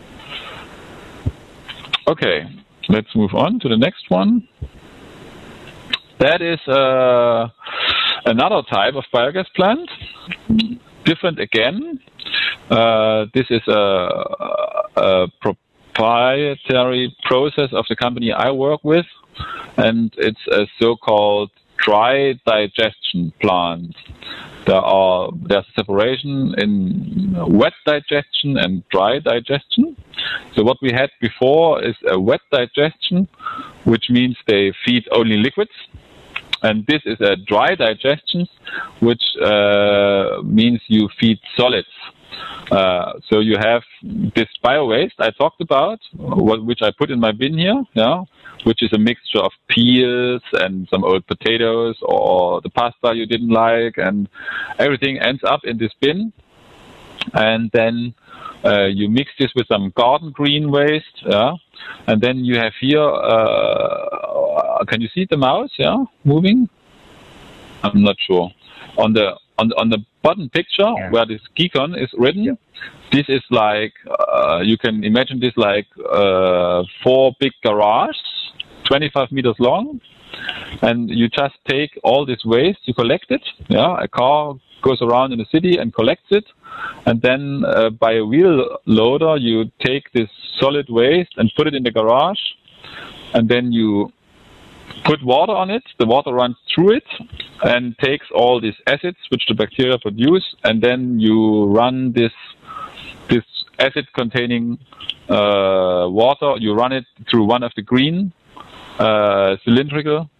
Okay, let's move on to the next one. That is another type of biogas plant, different again. This is a proprietary process of the company I work with, and it's a so-called dry digestion plant. There's separation in wet digestion and dry digestion. So what we had before is a wet digestion, which means they feed only liquids. And this is a dry digestion, which means you feed solids. So you have this bio-waste I talked about, which I put in my bin here, which is a mixture of peels and some old potatoes or the pasta you didn't like, and everything ends up in this bin. And then you mix this with some garden green waste, and then you have here, can you see the mouse, moving? I'm not sure. On the bottom picture, where this Geekon is written, this is like, you can imagine this like 4 big garages, 25 meters long, and you just take all this waste, you collect it, a car goes around in the city and collects it, and then by a wheel loader you take this solid waste and put it in the garage, and then you put water on it, the water runs through it and takes all these acids which the bacteria produce, and then you run this acid containing water, you run it through one of the green cylindrical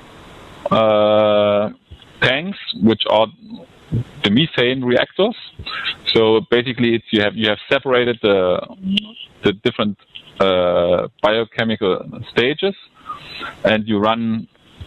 tanks, which are the methane reactors. So basically you have separated the different biochemical stages, and you run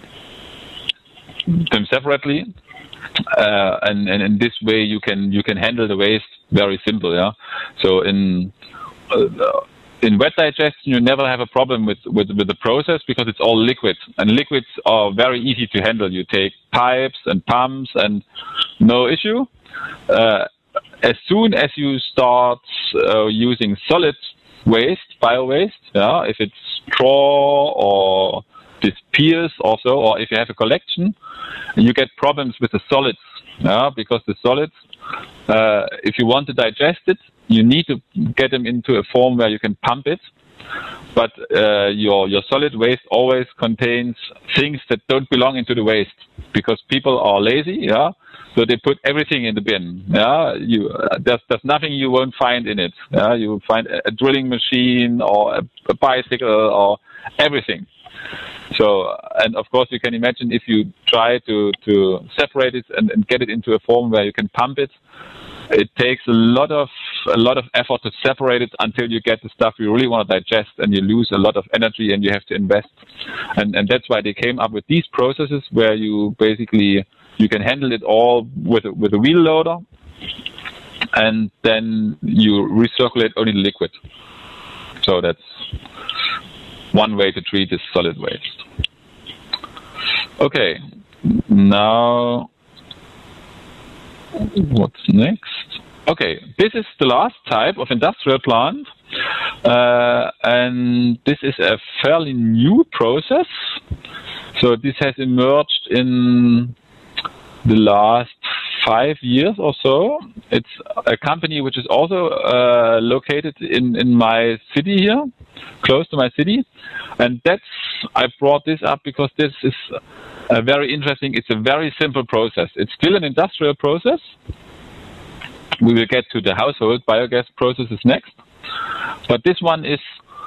them separately, and in this way you can handle the waste very simple. So in wet digestion you never have a problem with the process, because it's all liquid, and liquids are very easy to handle. You take pipes and pumps and no issue. As soon as you start using solid waste, bio-waste, if it's straw or this peels also, or if you have a collection, you get problems with the solids, because the solids, if you want to digest it, you need to get them into a form where you can pump it. But your solid waste always contains things that don't belong into the waste, because people are lazy, so they put everything in the bin. There's nothing you won't find in it. You will find a drilling machine or a bicycle or everything. So, and of course you can imagine if you try to separate it and get it into a form where you can pump it, it takes a lot of effort to separate it until you get the stuff you really want to digest, and you lose a lot of energy and you have to invest. And that's why they came up with these processes where you can handle it all with a wheel loader, and then you recirculate only the liquid. So that's one way to treat this solid waste. Okay, now what's next? Okay, this is the last type of industrial plant, and this is a fairly new process. So this has emerged in the last 5 years or so. It's a company which is also located in my city here, close to my city, and I brought this up because this is very interesting. It's a very simple process. It's still an industrial process. We will get to the household biogas processes next. But this one is,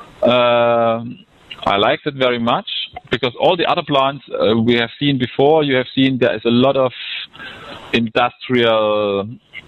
I liked it very much because all the other plants we have seen before, you have seen there is a lot of industrial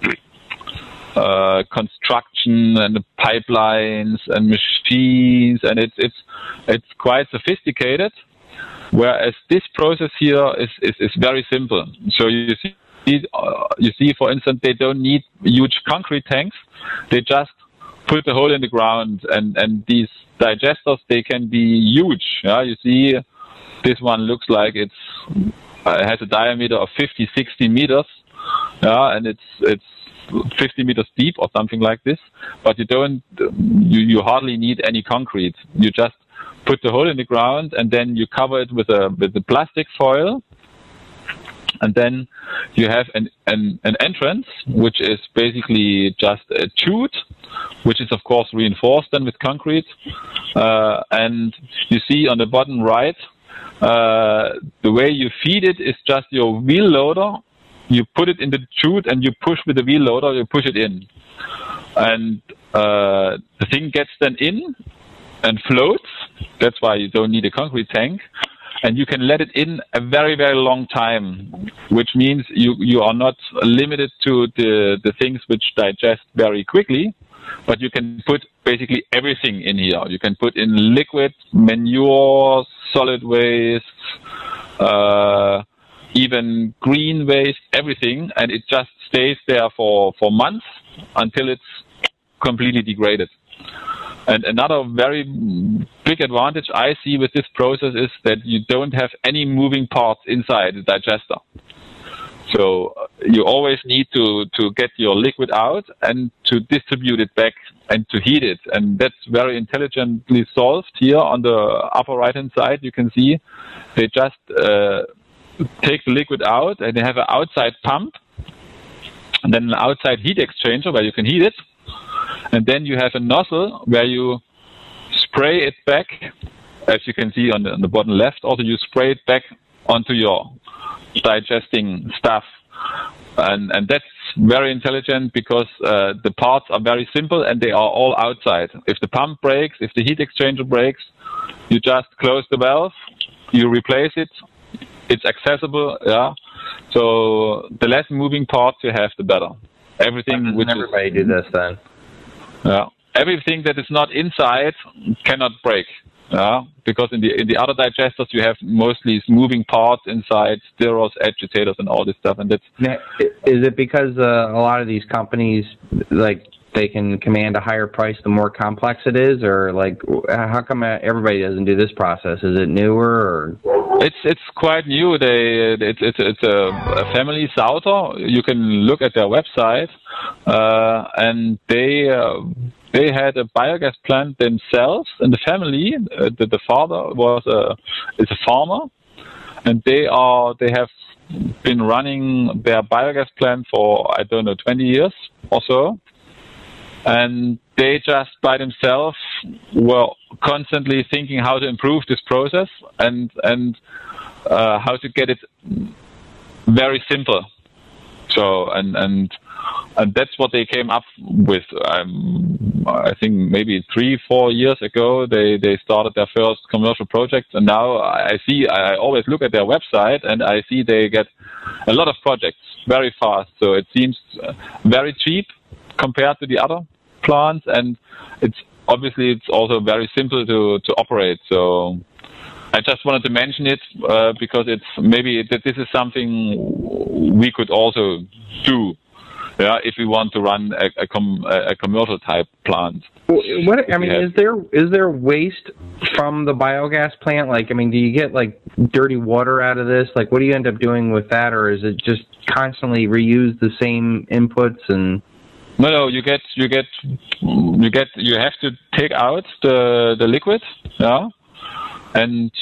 construction and the pipelines and machines, and it's quite sophisticated. Whereas this process here is very simple. So you see, for instance, they don't need huge concrete tanks. They just put the hole in the ground, and these digesters, they can be huge. Yeah, you see, this one looks like it has a diameter of 50, 60 meters. Yeah, and it's 50 meters deep or something like this. But you hardly need any concrete. You just put the hole in the ground, and then you cover it with the plastic foil. And then you have an entrance, which is basically just a chute, which is of course reinforced then with concrete. And you see on the bottom right, the way you feed it is just your wheel loader. You put it in the chute and you push with the wheel loader, you push it in. And the thing gets then in and floats. That's why you don't need a concrete tank. And you can let it in a very, very long time, which means you are not limited to the things which digest very quickly, but you can put basically everything in here. You can put in liquid, manure, solid waste, even green waste, everything, and it just stays there for months until it's completely degraded. And another very big advantage I see with this process is that you don't have any moving parts inside the digester. So you always need to get your liquid out and to distribute it back and to heat it. And that's very intelligently solved here on the upper right-hand side. You can see they just take the liquid out, and they have an outside pump and then an outside heat exchanger where you can heat it. And then you have a nozzle where you spray it back, as you can see on the bottom left. Also, you spray it back onto your digesting stuff. And that's very intelligent because the parts are very simple and they are all outside. If the pump breaks, if the heat exchanger breaks, you just close the valve, you replace it. It's accessible, yeah. So the less moving parts you have, the better. Everything which everybody do this then. Yeah, everything that is not inside cannot break. Yeah, because in the other digesters you have mostly moving parts inside, stirrers, agitators, and all this stuff. And that's. Now, is it because a lot of these companies they can command a higher price the more complex it is, or how come everybody doesn't do this process? Is it newer or? It's quite new. It's a family Sauter. You can look at their website, and they had a biogas plant themselves in the family. The father is a farmer, and they have been running their biogas plant for 20 years or so. And they just by themselves were constantly thinking how to improve this process and how to get it very simple. So and And that's what they came up with. I think maybe 3-4 years ago, they started their first commercial projects. And now I always look at their website and I see they get a lot of projects very fast. So it seems very cheap compared to the other plants. And it's also very simple to operate. So I just wanted to mention it because this is something we could also do. Yeah, if we want to run a commercial type plant. Is there waste from the biogas plant? Do you get dirty water out of this? What do you end up doing with that, or is it just constantly reuse the same inputs and? No, you have to take out the liquid, yeah, and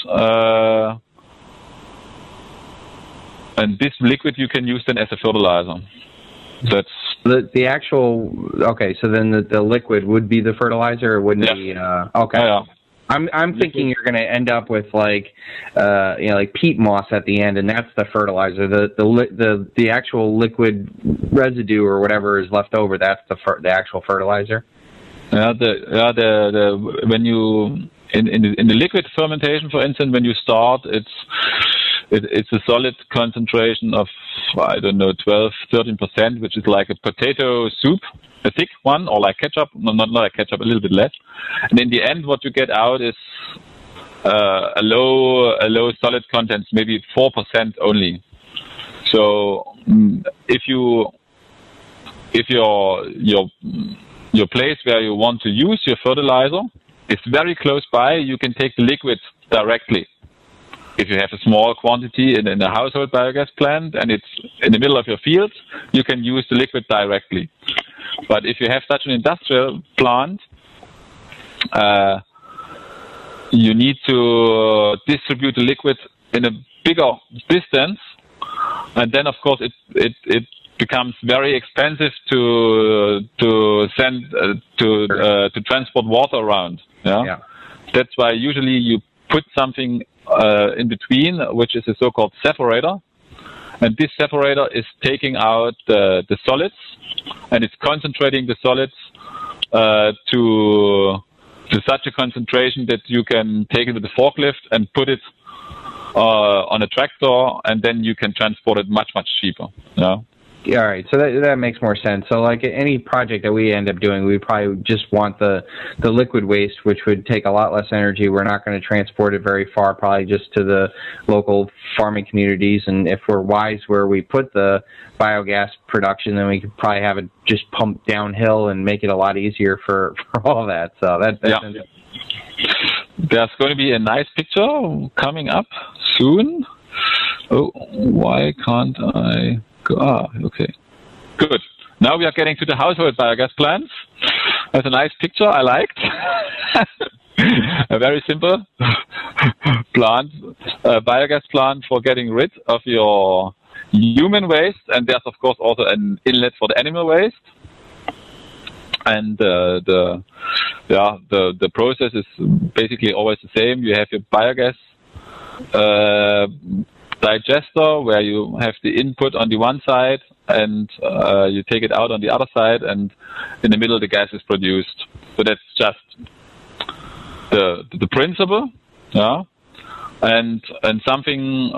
this liquid you can use then as a fertilizer. That's the actual. Okay, so then the liquid would be the fertilizer, or wouldn't be? Okay. Yeah. I'm thinking you're going to end up with peat moss at the end, and that's the fertilizer. The actual liquid residue or whatever is left over, that's the actual fertilizer. When you in the liquid fermentation, for instance, when you start, it's a solid concentration of, I don't know, 12-13%, which is like a potato soup, a thick one, or like ketchup, not like ketchup, a little bit less. And in the end, what you get out is a low solid content, maybe 4% only. So if your place where you want to use your fertilizer is very close by, you can take the liquid directly. If you have a small quantity in a household biogas plant and it's in the middle of your field, you can use the liquid directly. But if you have such an industrial plant, you need to distribute the liquid in a bigger distance, and then of course it becomes very expensive to transport water around. Yeah? That's why usually you put something in between, which is a so-called separator, and this separator is taking out the solids, and it's concentrating the solids to such a concentration that you can take it with a forklift and put it on a tractor, and then you can transport it much cheaper. Yeah. All right, so that makes more sense. So, any project that we end up doing, we probably just want the liquid waste, which would take a lot less energy. We're not going to transport it very far, probably just to the local farming communities. And if we're wise where we put the biogas production, then we could probably have it just pumped downhill and make it a lot easier for all that. So that's There's going to be a nice picture coming up soon. Oh, why can't I? Okay. Good. Now we are getting to the household biogas plants. That's a nice picture I liked. A very simple plant, biogas plant for getting rid of your human waste, and there's of course also an inlet for the animal waste. And the process is basically always the same. You have your biogas digester where you have the input on the one side and you take it out on the other side, and in the middle the gas is produced. So that's just the principle, yeah. And something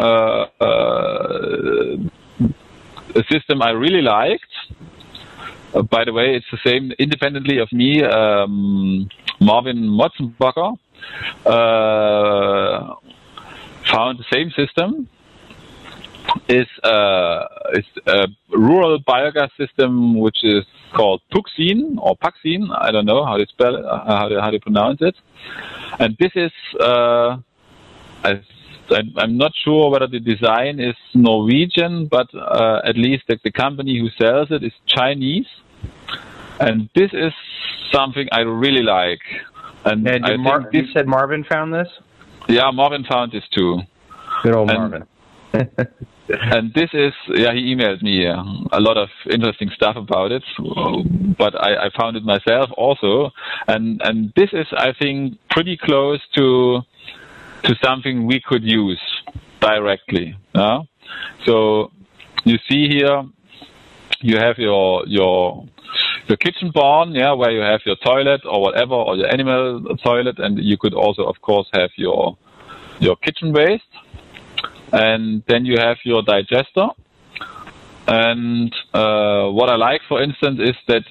a system I really liked. By the way, it's the same independently of me. Marvin Motzenbacher found the same system. Is a rural biogas system which is called Puxine or Paxine. I don't know how to spell it, how to pronounce it. And this is I'm not sure whether the design is Norwegian, but at least the company who sells it is Chinese. And this is something I really like. And you said Marvin found this? Yeah, Marvin found this too. Good old Marvin. And this is, he emailed me a lot of interesting stuff about it, but I found it myself also. And this is, I think, pretty close to something we could use directly. So you see here, you have your kitchen barn, where you have your toilet or whatever, or your animal toilet, and you could also, of course, have your kitchen waste. And then you have your digester. And what I like, for instance, is that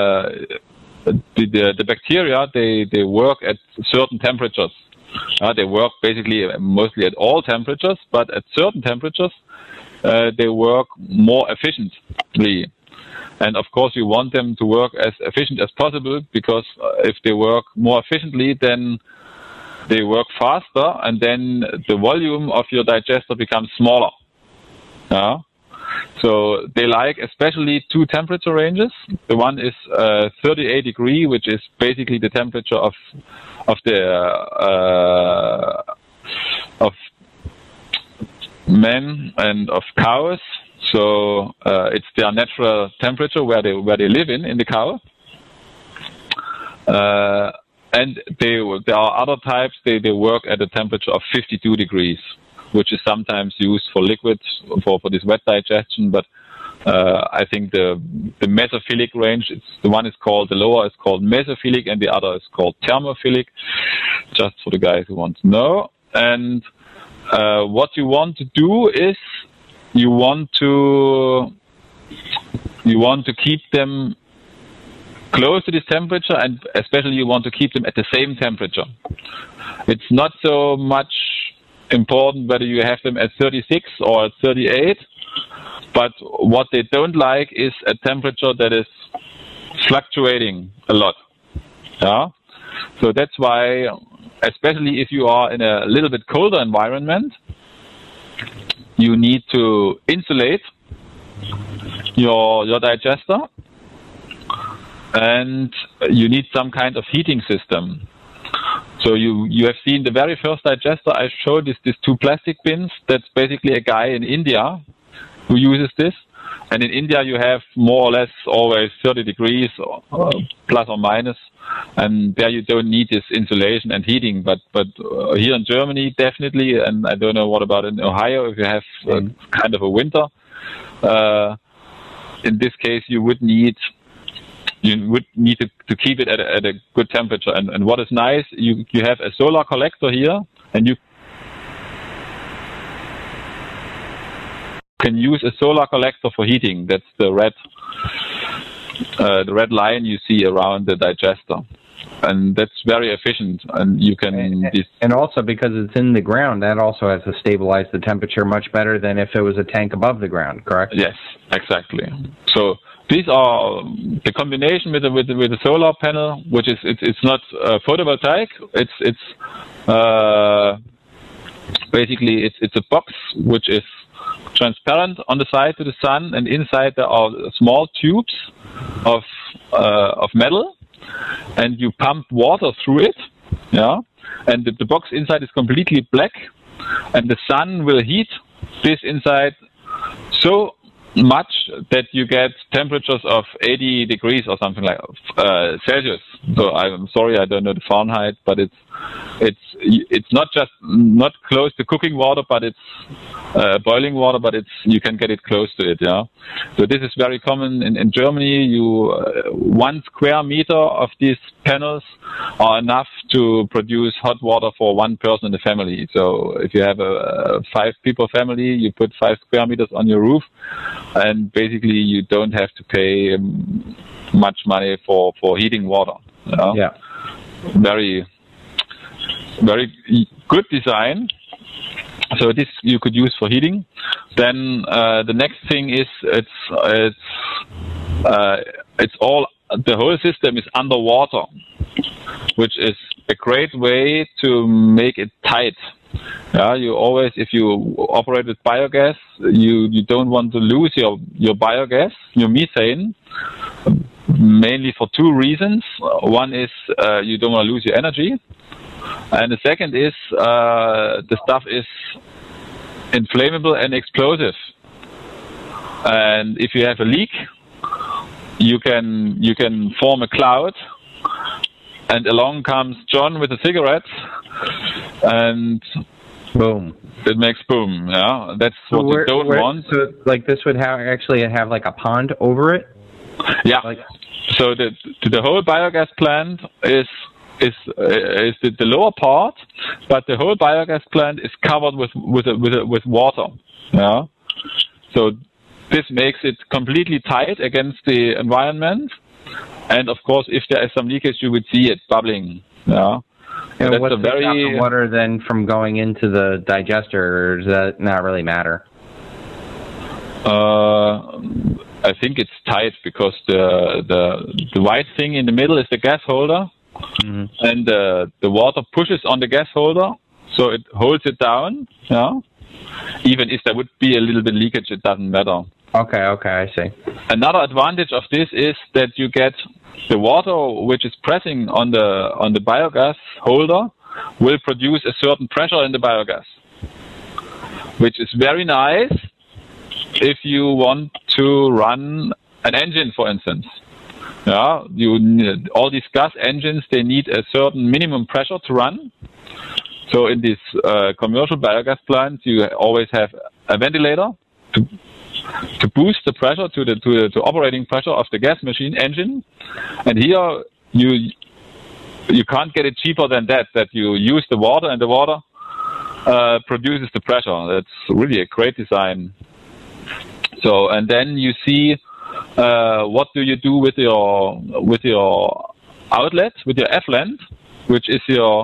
the bacteria, they work at certain temperatures. They work basically mostly at all temperatures, but at certain temperatures, they work more efficiently. And of course, you want them to work as efficient as possible, because if they work more efficiently, then they work faster, and then the volume of your digester becomes smaller. So they like especially two temperature ranges. The one is 38 degrees, which is basically the temperature of men and of cows. So it's their natural temperature where they live in the cow. And there are other types. They work at a temperature of 52 degrees, which is sometimes used for liquids for this wet digestion. But I think the mesophilic range, the lower is called mesophilic, and the other is called thermophilic. Just for the guys who want to know. And what you want to do is you want to keep them close to this temperature, and especially you want to keep them at the same temperature. It's not so much important whether you have them at 36 or at 38, but what they don't like is a temperature that is fluctuating a lot. So that's why, especially if you are in a little bit colder environment, you need to insulate your digester, and you need some kind of heating system. So you have seen the very first digester I showed is these two plastic bins. That's basically a guy in India who uses this. And in India you have more or less always 30 degrees plus or minus, and there you don't need this insulation and heating. But here in Germany definitely, and I don't know what about in Ohio if you have kind of a winter. In this case you would need to keep it at a good temperature. And what is nice, you have a solar collector here, and you can use a solar collector for heating. That's the red line you see around the digester, and that's very efficient. And you can and also because it's in the ground, that also has to stabilize the temperature much better than if it was a tank above the ground. Correct? Yes, exactly. So these are the combination with the solar panel, which is it's not photovoltaic. It's basically it's a box which is transparent on the side to the sun, and inside there are small tubes of metal, and you pump water through it. And the box inside is completely black, and the sun will heat this inside so much that you get temperatures of 80 degrees or something like Celsius. So I'm sorry, I don't know the Fahrenheit, but it's not close to cooking water, but it's boiling water, but you can get it close to it. So this is very common in Germany. 1 square meter of these panels are enough to produce hot water for one person in the family. So if you have a 5-people family, you put 5 square meters on your roof, and basically you don't have to pay much money for heating water. Very, very good design. So this you could use for heating. Then the next thing is the whole system is underwater, which is a great way to make it tight. You always, if you operate with biogas, you don't want to lose your biogas, your methane, mainly for 2 reasons. One is you don't want to lose your energy, and the second is the stuff is inflammable and explosive. And if you have a leak, you can form a cloud, and along comes John with a cigarette, and Boom. It makes boom. Yeah, that's what you don't want. So, like, this would actually have like a pond over it. Yeah. So the whole biogas plant is the lower part, but the whole biogas plant is covered with water. Yeah. So this makes it completely tight against the environment, and of course, if there is some leakage, you would see it bubbling. Yeah. And what's to stop the water then from going into the digester, or does that not really matter? I think it's tight because the white thing in the middle is the gas holder, and the water pushes on the gas holder, so it holds it down. Yeah. Even if there would be a little bit leakage, it doesn't matter. Okay, I see. Another advantage of this is that you get the water which is pressing on the biogas holder will produce a certain pressure in the biogas, which is very nice if you want to run an engine, for instance. Yeah, all these gas engines, they need a certain minimum pressure to run. So in these commercial biogas plants, you always have a ventilator to boost the pressure to the operating pressure of the gas machine engine. And here you can't get it cheaper than that you use the water, and the water produces the pressure. That's really a great design. So, and then you see what do you do with your outlet, with your effluent, which is your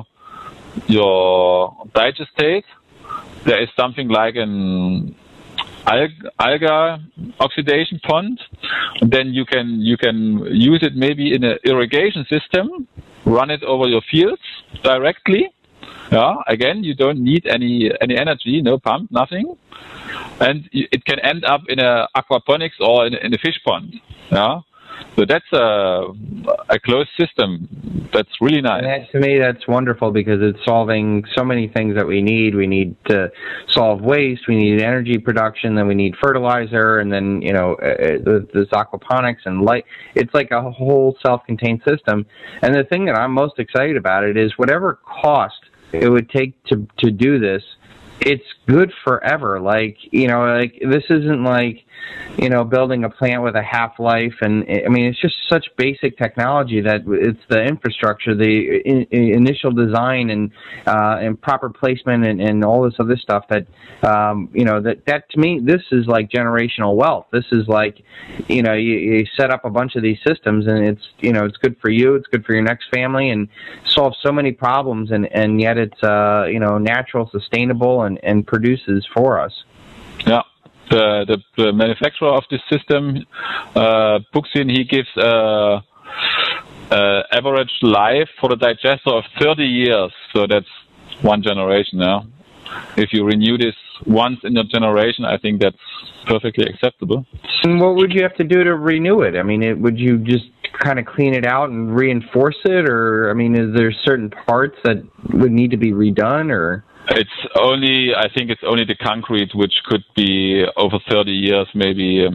digestate. There is something like an alga oxidation pond. And then you can use it maybe in an irrigation system, run it over your fields directly. Yeah, again, you don't need any energy, no pump, nothing, and it can end up in a aquaponics or in a fish pond. Yeah. So that's a closed system. That's really nice. And to me, that's wonderful because it's solving so many things that we need. We need to solve waste. We need energy production. Then we need fertilizer. And then, there's aquaponics and light. It's like a whole self-contained system. And the thing that I'm most excited about it is whatever cost it would take to do this, it's good forever. Like this isn't like, building a plant with a half-life. And I mean, it's just such basic technology that it's the infrastructure, the initial design and proper placement and all this other stuff that, that to me, this is like generational wealth. This is like, you set up a bunch of these systems and it's good for you. It's good for your next family and solves so many problems. And yet it's, natural, sustainable and produces for us. Yeah. The manufacturer of this system, Buxin, he gives average life for the digester of 30 years. So that's one generation now. If you renew this once in a generation, I think that's perfectly acceptable. And what would you have to do to renew it? I mean, would you just kind of clean it out and reinforce it? Or, I mean, is there certain parts that would need to be redone or? I think it's only the concrete which could be over 30 years maybe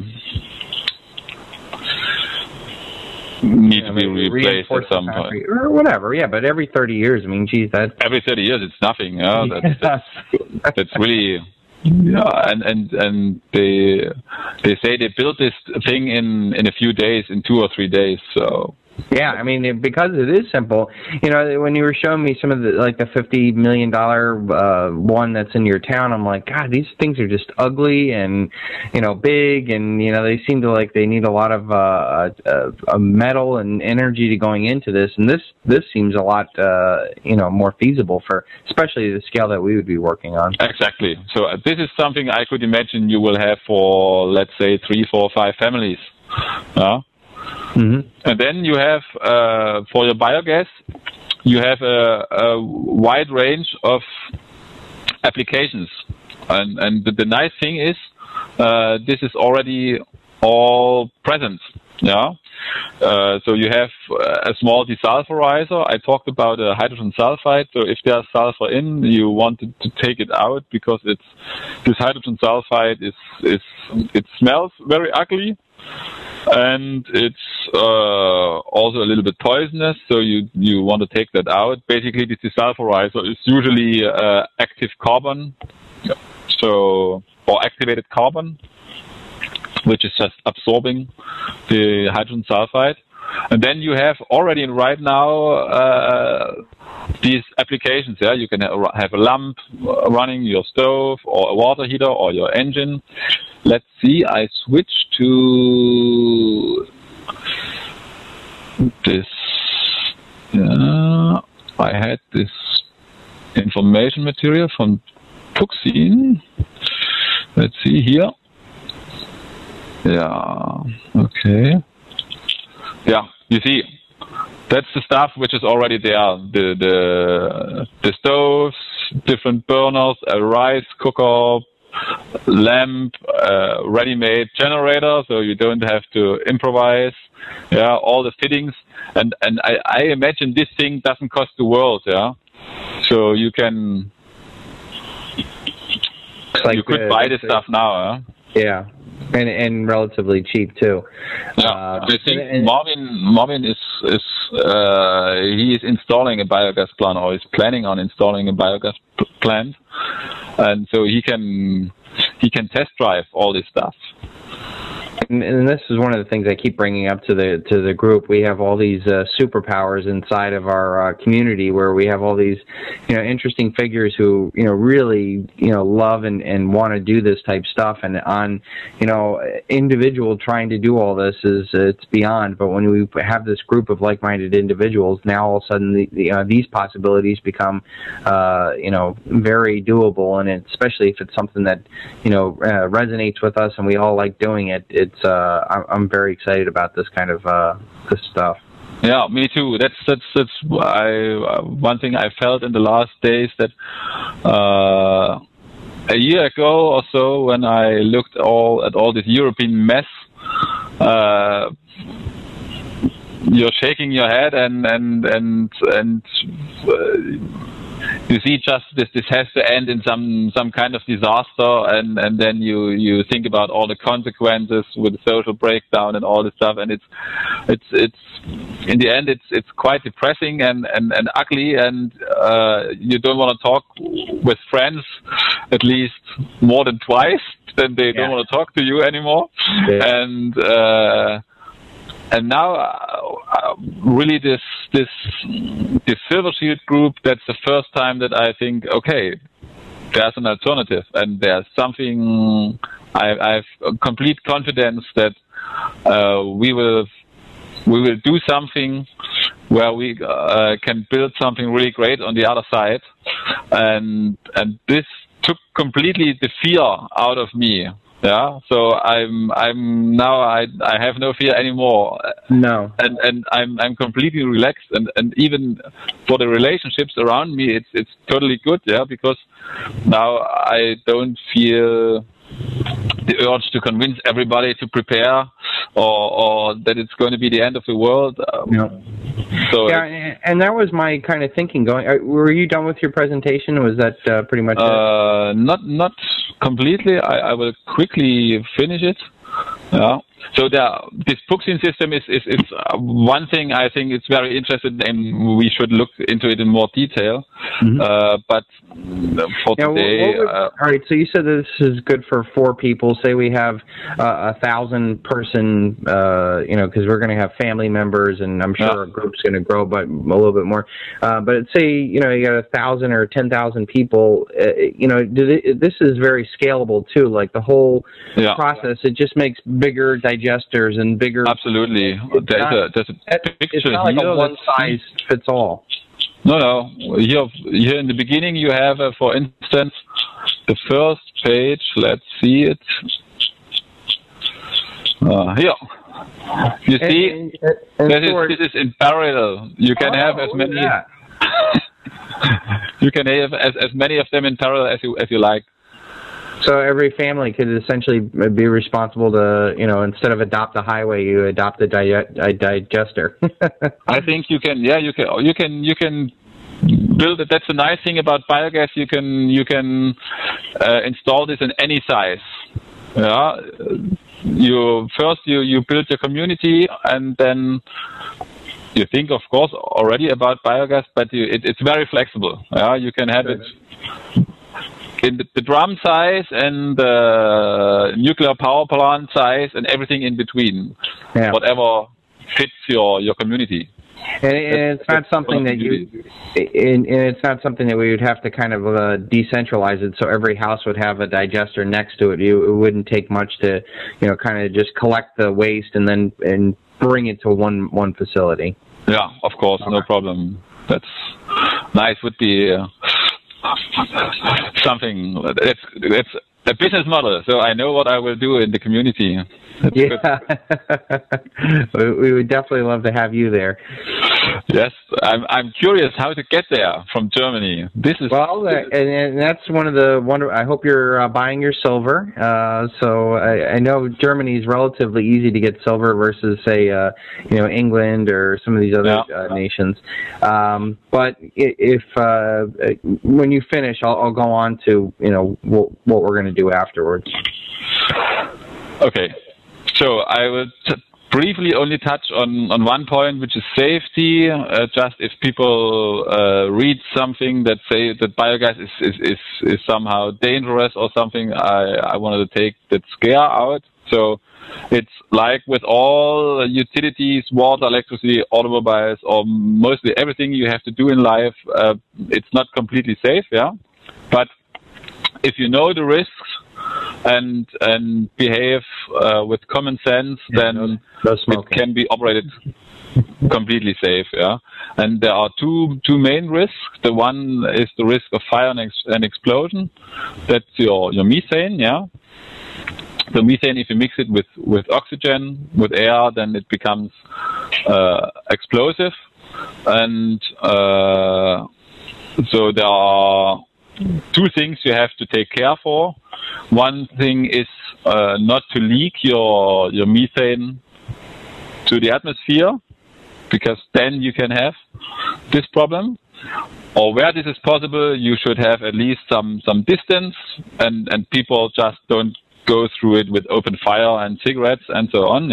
need to be replaced at some point. Or whatever, yeah, but every 30 years, I mean, geez, that... Every 30 years, it's nothing, yeah. That's really... Yeah, and they say they built this thing in a few days, in 2 or 3 days, so... Yeah, I mean, because it is simple. When you were showing me some of the $50 million one that's in your town, I'm like, God, these things are just ugly and big, and they seem to they need a lot of metal and energy to going into this, and this seems a lot more feasible for especially the scale that we would be working on. Exactly. So this is something I could imagine you will have for, let's say, 3, 4, 5 families. Mm-hmm. And then you have, for your biogas, you have a wide range of applications. And the nice thing is, this is already all present. Yeah. So you have a small desulfurizer. I talked about a hydrogen sulfide. So if there's sulfur in, you want to take it out because this hydrogen sulfide it smells very ugly. and it's also a little bit poisonous, so you want to take that out. Basically, this desulfurizer is usually active carbon, or activated carbon, which is just absorbing the hydrogen sulfide. And then you have already right now these applications. Yeah, you can have a lamp running your stove, or a water heater, or your engine. Let's see. I switch to this. I had this information material from Tuxin. Let's see here. Yeah. Okay. Yeah, you see, that's the stuff which is already there. The stoves, different burners, a rice cooker, lamp, ready-made generator, so you don't have to improvise. Yeah, all the fittings, and I imagine this thing doesn't cost the world. Yeah, so you can you could buy this stuff now. Yeah. And relatively cheap too. Yeah, I think Marvin is he is installing a biogas plant, or is planning on installing a biogas plant, and so he can test drive all this stuff. And this is one of the things I keep bringing up to the group. We have all these superpowers inside of our community, where we have all these, interesting figures who, really, love and want to do this type stuff. And on, individual trying to do all this it's beyond. But when we have this group of like-minded individuals, now all of a sudden these possibilities become, very doable. And especially if it's something that, resonates with us and we all like doing it. I'm very excited about this kind of this stuff. Yeah, me too. That's one thing I felt in the last days, that a year ago or so, when I looked at all this European mess, you're shaking your head and you see just this has to end in some kind of disaster, and then you think about all the consequences with the social breakdown and all this stuff, and it's in the end it's quite depressing and ugly, and you don't want to talk with friends at least more than twice, then they don't want to talk to you anymore. And now, really, this Silver Shield group, that's the first time that I think, okay, there's an alternative, and there's something. I have complete confidence that we will do something where we can build something really great on the other side, and this took completely the fear out of me. Yeah, so I'm now I have no fear anymore. No, and I'm completely relaxed, and even for the relationships around me, it's totally good. Yeah, because now I don't feel the urge to convince everybody to prepare, or that it's going to be the end of the world. So and that was my kind of thinking. Were you done with your presentation, or was that pretty much it? Not completely. I will quickly finish it. Yeah. So this Puxin system is one thing I think it's very interesting, and we should look into it in more detail. But for today, all right. So you said that this is good for 4 people. Say we have 1,000 person, because we're going to have family members, and I'm sure our group's going to grow, but a little bit more. But say you got 1,000 or 10,000 people. This is very scalable too. Like the whole process, it just makes bigger digesters and bigger. Absolutely. There's a picture it's not like here. A one size fits all. No. Here in the beginning you have, for instance, the first page. Let's see it. Here. You see, this is in parallel. You can have as many. Yeah. You can have as many of them in parallel as you like. So every family could essentially be responsible to, instead of adopt a highway, you adopt a digester. I think you can. Yeah, you can build it. That's the nice thing about biogas. You can install this in any size. Yeah. you build your community, and then you think, of course, already about biogas, but it's very flexible. Yeah, you can have it in the drum size and the nuclear power plant size and everything in between, whatever fits your community. And it's not something that it's not something that we would have to kind of decentralize it, so every house would have a digester next to it. It wouldn't take much to, kind of just collect the waste and bring it to one facility. Yeah, of course, no problem. That's nice. Would be something. It's a business model, so I know what I will do in the community. We would definitely love to have you there. Yes, I'm curious how to get there from Germany. And that's one of the I hope you're buying your silver. So I know Germany is relatively easy to get silver versus, say, England or some of these other nations. But if when you finish, I'll go on to what we're going to do afterwards. Okay. So I will briefly only touch on one point, which is safety. Just if people read something that say that biogas is somehow dangerous or something, I wanted to take that scare out. So it's like with all utilities, water, electricity, automobiles, or mostly everything you have to do in life, it's not completely safe, But if you know the risks, and behave with common sense, then it can be operated completely safe. And there are two main risks. The one is the risk of fire and explosion. That's your methane. The methane, if you mix it with oxygen, with air, then it becomes explosive. And so there are two things you have to take care for. One thing is not to leak your methane to the atmosphere, because then you can have this problem. Or where this is possible, you should have at least some distance, and people just don't go through it with open fire and cigarettes and so on.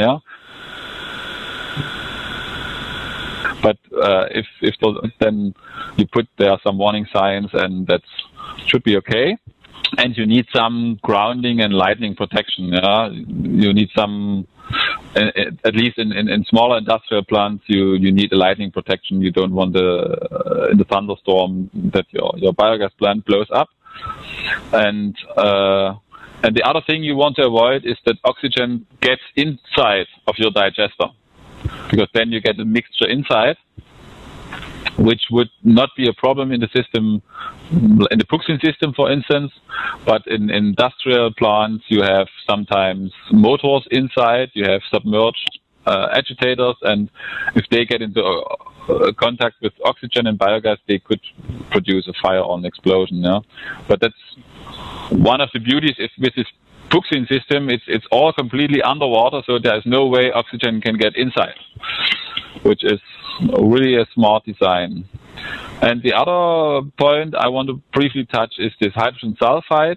But if then you put there some warning signs, and that should be okay. And you need some grounding and lightning protection. You need some, at least in smaller industrial plants, you need a lightning protection. You don't want in the thunderstorm that your biogas plant blows up. And the other thing you want to avoid is that oxygen gets inside of your digester, because then you get a mixture inside, which would not be a problem in the system, in the Puxin system, for instance. But in industrial plants, you have sometimes motors inside, you have submerged agitators, and if they get into contact with oxygen and biogas, they could produce a fire or an explosion. But that's one of the beauties with this Puxin system. It's all completely underwater, so there is no way oxygen can get inside, which is really a smart design. And the other point I want to briefly touch is this hydrogen sulfide,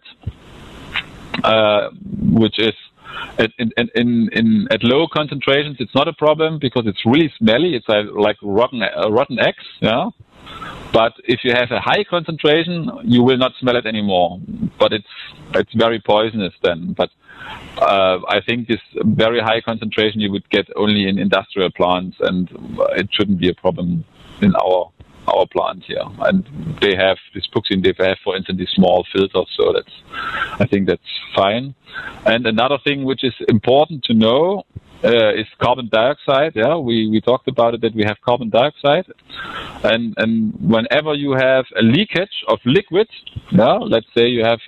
which is at low concentrations. It's not a problem because it's really smelly. It's like rotten eggs. But if you have a high concentration, you will not smell it anymore. But it's very poisonous then. But I think this very high concentration you would get only in industrial plants, and it shouldn't be a problem in our plant here. And they have this Puxin, they have, for instance, these small filters, so I think that's fine. And another thing which is important to know is carbon dioxide. We talked about it, that we have carbon dioxide, and whenever you have a leakage of liquid, let's say you have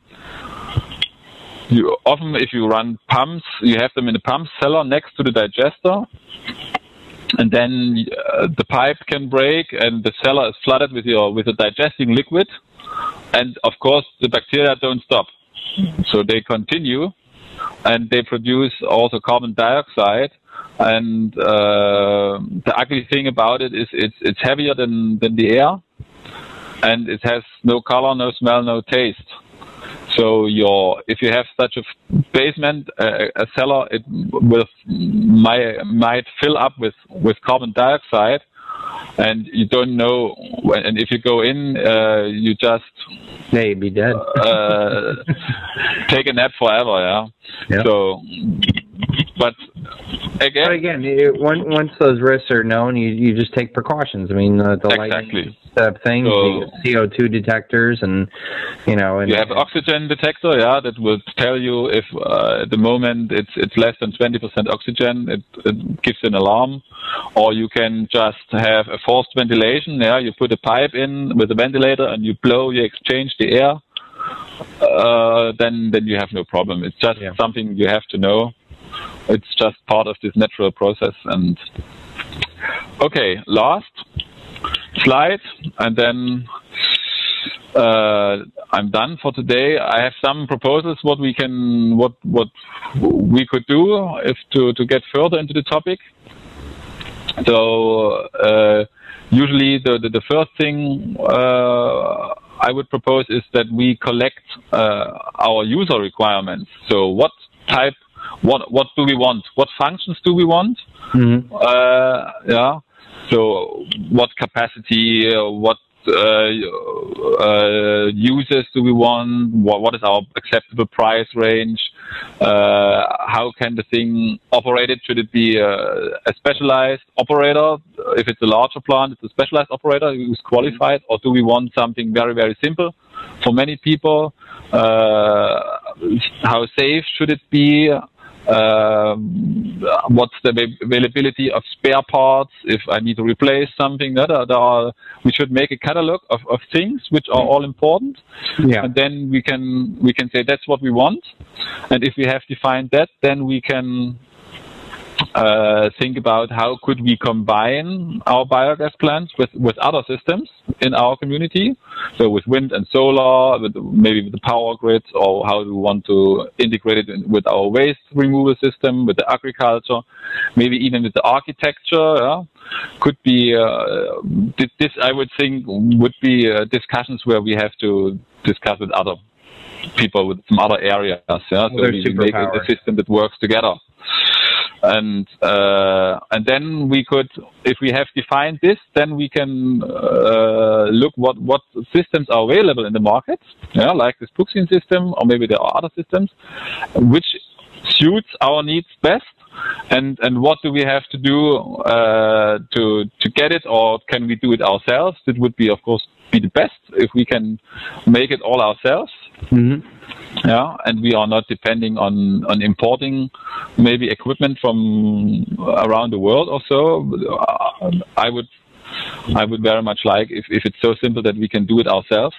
often if you run pumps, you have them in the pump cellar next to the digester, and then the pipe can break and the cellar is flooded with a digesting liquid, and of course the bacteria don't stop, so they continue, and they produce also carbon dioxide. And the ugly thing about it is it's heavier than the air, and it has no color, no smell, no taste. So if you have such a basement, a cellar, it might fill up with carbon dioxide, and you don't know when. And if you go in, you just you'd be dead. Take a nap forever. Yeah. Yep. So, but again, once those risks are known, you just take precautions. I mean, the exactly. lighting things, the CO2 detectors, and you have oxygen detector, that will tell you if at the moment it's less than 20% oxygen. It gives an alarm, or you can just have a forced ventilation. Yeah, you put a pipe in with a ventilator and you exchange the air. Then you have no problem. It's just something you have to know. It's just part of this natural process. And okay, last slide, and then I'm done for today. I have some proposals what we could do to get further into the topic. So usually the first thing I would propose is that we collect our user requirements. So what do we want? What functions do we want? Mm-hmm. So what capacity? What users do we want? What is our acceptable price range? How can the thing operate? Should it be a specialized operator? If it's a larger plant, it's a specialized operator who's qualified, or do we want something very, very simple for many people? How safe should it be? What's the availability of spare parts if I need to replace something? We should make a catalog of things which are all important, and then we can say that's what we want. And if we have defined that, then we can think about how could we combine our biogas plants with other systems in our community. So with wind and solar, maybe with the power grids, or how do we want to integrate it with our waste removal system, with the agriculture, maybe even with the architecture. Yeah? Could be this. I would think would be discussions where we have to discuss with other people with some other areas. Yeah? So we make a system that works together. And then we could, if we have defined this, then we can look what systems are available in the market, like this Puxin system, or maybe there are other systems, which suits our needs best, and what do we have to do to get it, or can we do it ourselves? It would be, of course, be the best if we can make it all ourselves. Mm-hmm. Yeah, and we are not depending on importing maybe equipment from around the world or so. I would very much like if it's so simple that we can do it ourselves.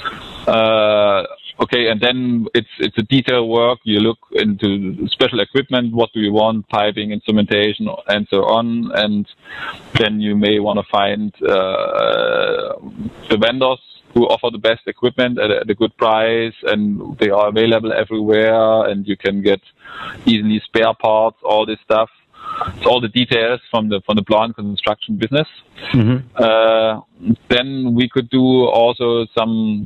Okay, and then it's a detailed work. You look into special equipment. What do you want? Piping, instrumentation, and so on. And then you may want to find the vendors who offer the best equipment at a good price, and they are available everywhere, and you can get easily spare parts, all this stuff. It's all the details from the plant construction business. Mm-hmm. Then we could do also some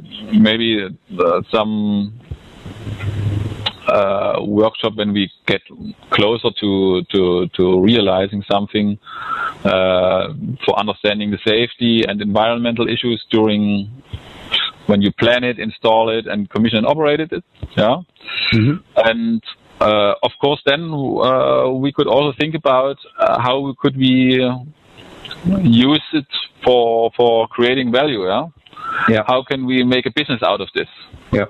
workshop when we get closer to realizing something, for understanding the safety and environmental issues during when you plan it, install it, and commission and operate it. Yeah. Mm-hmm. And of course, then we could also think about how could we use it for creating value. Yeah. Yeah. How can we make a business out of this? Yeah.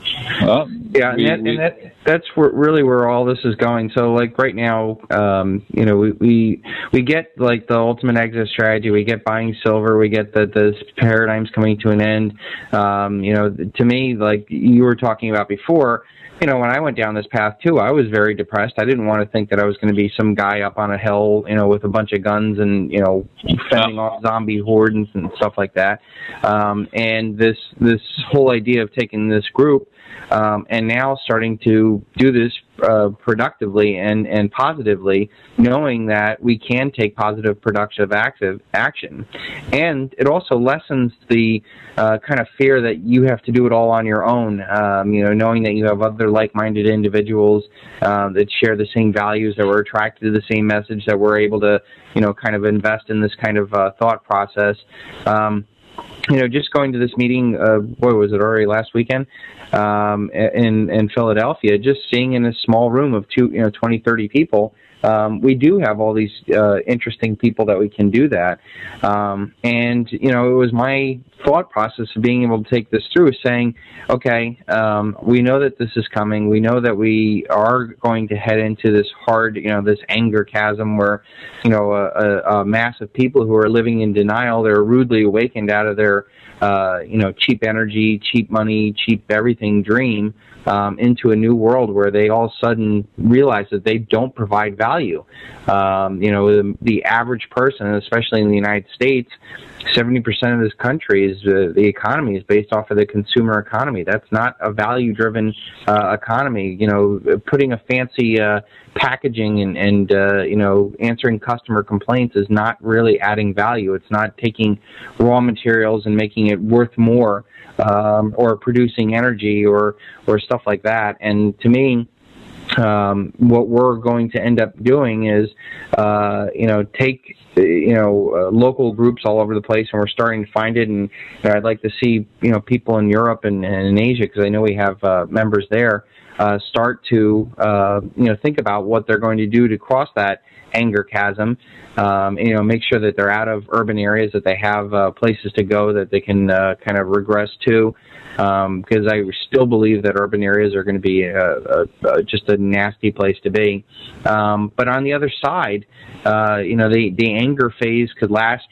That's really where all this is going. So, like right now, we get like the ultimate exit strategy. We get buying silver. We get that this paradigm's coming to an end. To me, like you were talking about before, when I went down this path too, I was very depressed. I didn't want to think that I was going to be some guy up on a hill, with a bunch of guns and fending off zombie hordes and stuff like that. And this whole idea of taking this group and now starting to do this productively and positively, knowing that we can take positive, productive action. And it also lessens the kind of fear that you have to do it all on your own, knowing that you have other like-minded individuals that share the same values, that we're attracted to the same message, that we're able to, kind of invest in this kind of thought process. Just going to this meeting, was it already last weekend, in Philadelphia, just seeing in a small room of 20, 30 people, we do have all these interesting people that we can do that. And it was my thought process of being able to take this through, saying, okay, we know that this is coming. We know that we are going to head into this hard, this anger chasm where, a mass of people who are living in denial, they're rudely awakened out of their, cheap energy, cheap money, cheap everything dream, into a new world where they all of a sudden realize that they don't provide value. The average person, especially in the United States, 70% of this country is the economy is based off of the consumer economy. That's not a value-driven economy. Putting a fancy packaging and answering customer complaints is not really adding value. It's not taking raw materials and making it worth more, or producing energy or stuff like that. And to me, what we're going to end up doing is, take, local groups all over the place, and we're starting to find it. And I'd like to see, people in Europe and in Asia, because I know we have members there, start to, think about what they're going to do to cross that anger chasm. Make sure that they're out of urban areas, that they have places to go that they can kind of regress to. Because I still believe that urban areas are going to be just a nasty place to be. But on the other side, the anger phase could last.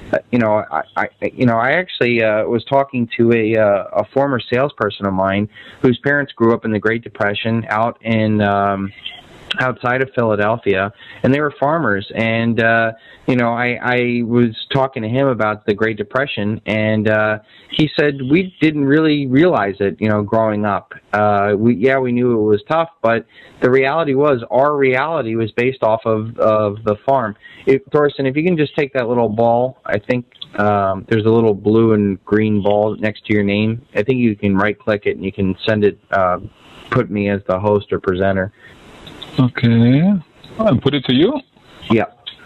I actually was talking to a former salesperson of mine whose parents grew up in the Great Depression out in outside of Philadelphia, and they were farmers. And I was talking to him about the Great Depression, and he said we didn't really realize it, growing up. We knew it was tough, but the reality was our reality was based off of the farm. Thorsten, if you can just take that little ball, I think there's a little blue and green ball next to your name. I think you can right-click it and you can send it, put me as the host or presenter. Okay. I'll put it to you? Yeah.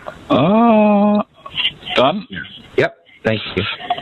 Done? Yep. Thank you.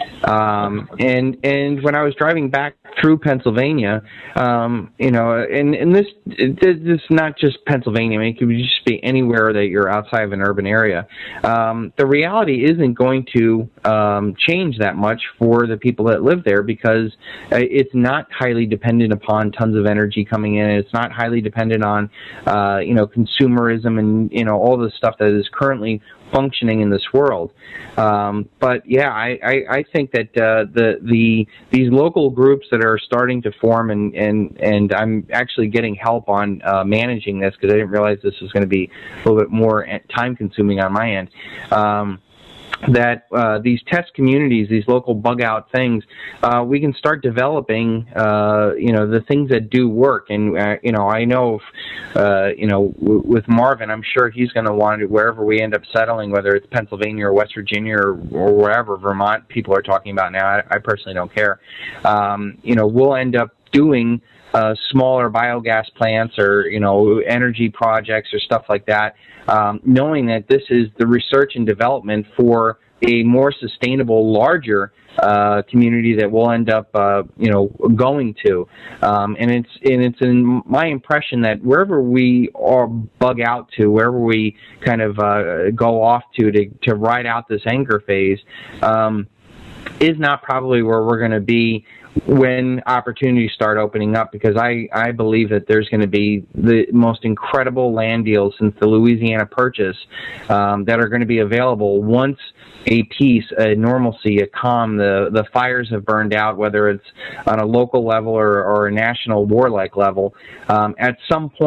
And when I was driving back through Pennsylvania, and this is not just Pennsylvania. I mean, it could just be anywhere that you're outside of an urban area. The reality isn't going to change that much for the people that live there, because it's not highly dependent upon tons of energy coming in. It's not highly dependent on, consumerism and, all the stuff that is currently functioning in this world. But yeah, I think that these local groups that are starting to form, and I'm actually getting help on managing this, because I didn't realize this was going to be a little bit more time consuming on my end. That these test communities, these local bug out things, we can start developing, the things that do work. And, I know, with Marvin, I'm sure he's going to want to, wherever we end up settling, whether it's Pennsylvania or West Virginia or wherever, Vermont people are talking about now. I personally don't care. We'll end up doing smaller biogas plants or, energy projects or stuff like that, knowing that this is the research and development for a more sustainable, larger community that we'll end up, going to. And it's in my impression that wherever we are bug out to, wherever we kind of go off to ride out this anger phase, is not probably where we're going to be when opportunities start opening up, because I believe that there's going to be the most incredible land deals since the Louisiana Purchase that are going to be available once a peace, a normalcy, a calm, the fires have burned out, whether it's on a local level or a national warlike level. At some point,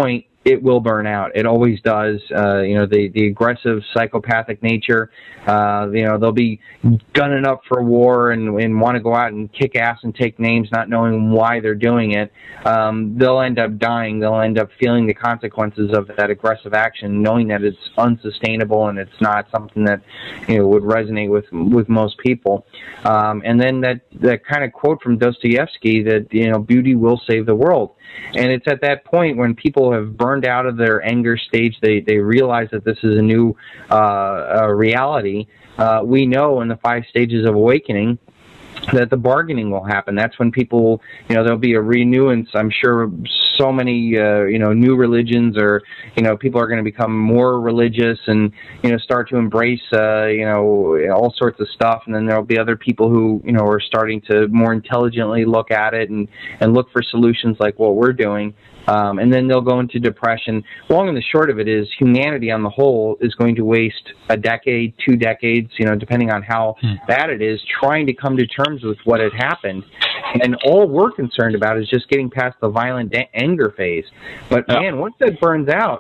it will burn out. It always does. The aggressive psychopathic nature, they'll be gunning up for war and want to go out and kick ass and take names, not knowing why they're doing it. They'll end up dying. They'll end up feeling the consequences of that aggressive action, knowing that it's unsustainable and it's not something that would resonate with most people. And then that kind of quote from Dostoevsky that beauty will save the world. And it's at that point when people have burned out of their anger stage, they realize that this is a new reality. We know in the 5 stages of awakening that the bargaining will happen. That's when people, there'll be a renewance. I'm sure so many, new religions or, people are going to become more religious and, start to embrace, all sorts of stuff. And then there'll be other people who, are starting to more intelligently look at it and look for solutions like what we're doing. And then they'll go into depression. Long and the short of it is humanity on the whole is going to waste a decade, 2 decades, depending on how bad it is, trying to come to terms with what had happened. And all we're concerned about is just getting past the violent anger phase. But, man, once that burns out,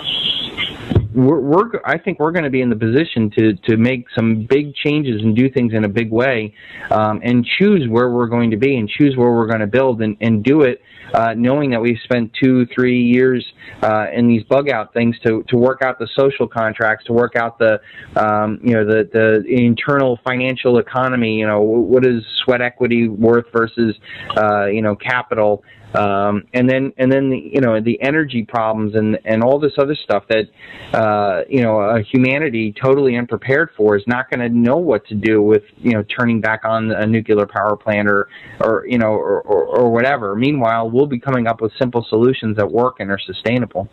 I think we're going to be in the position to make some big changes and do things in a big way, and choose where we're going to be and choose where we're going to build and do it, knowing that we've spent 2-3 years in these bug out things to work out the social contracts, to work out the internal financial economy. What is sweat equity worth versus capital. And then the energy problems and all this other stuff that humanity totally unprepared for is not going to know what to do with turning back on a nuclear power plant or whatever. Meanwhile, we'll be coming up with simple solutions that work and are sustainable.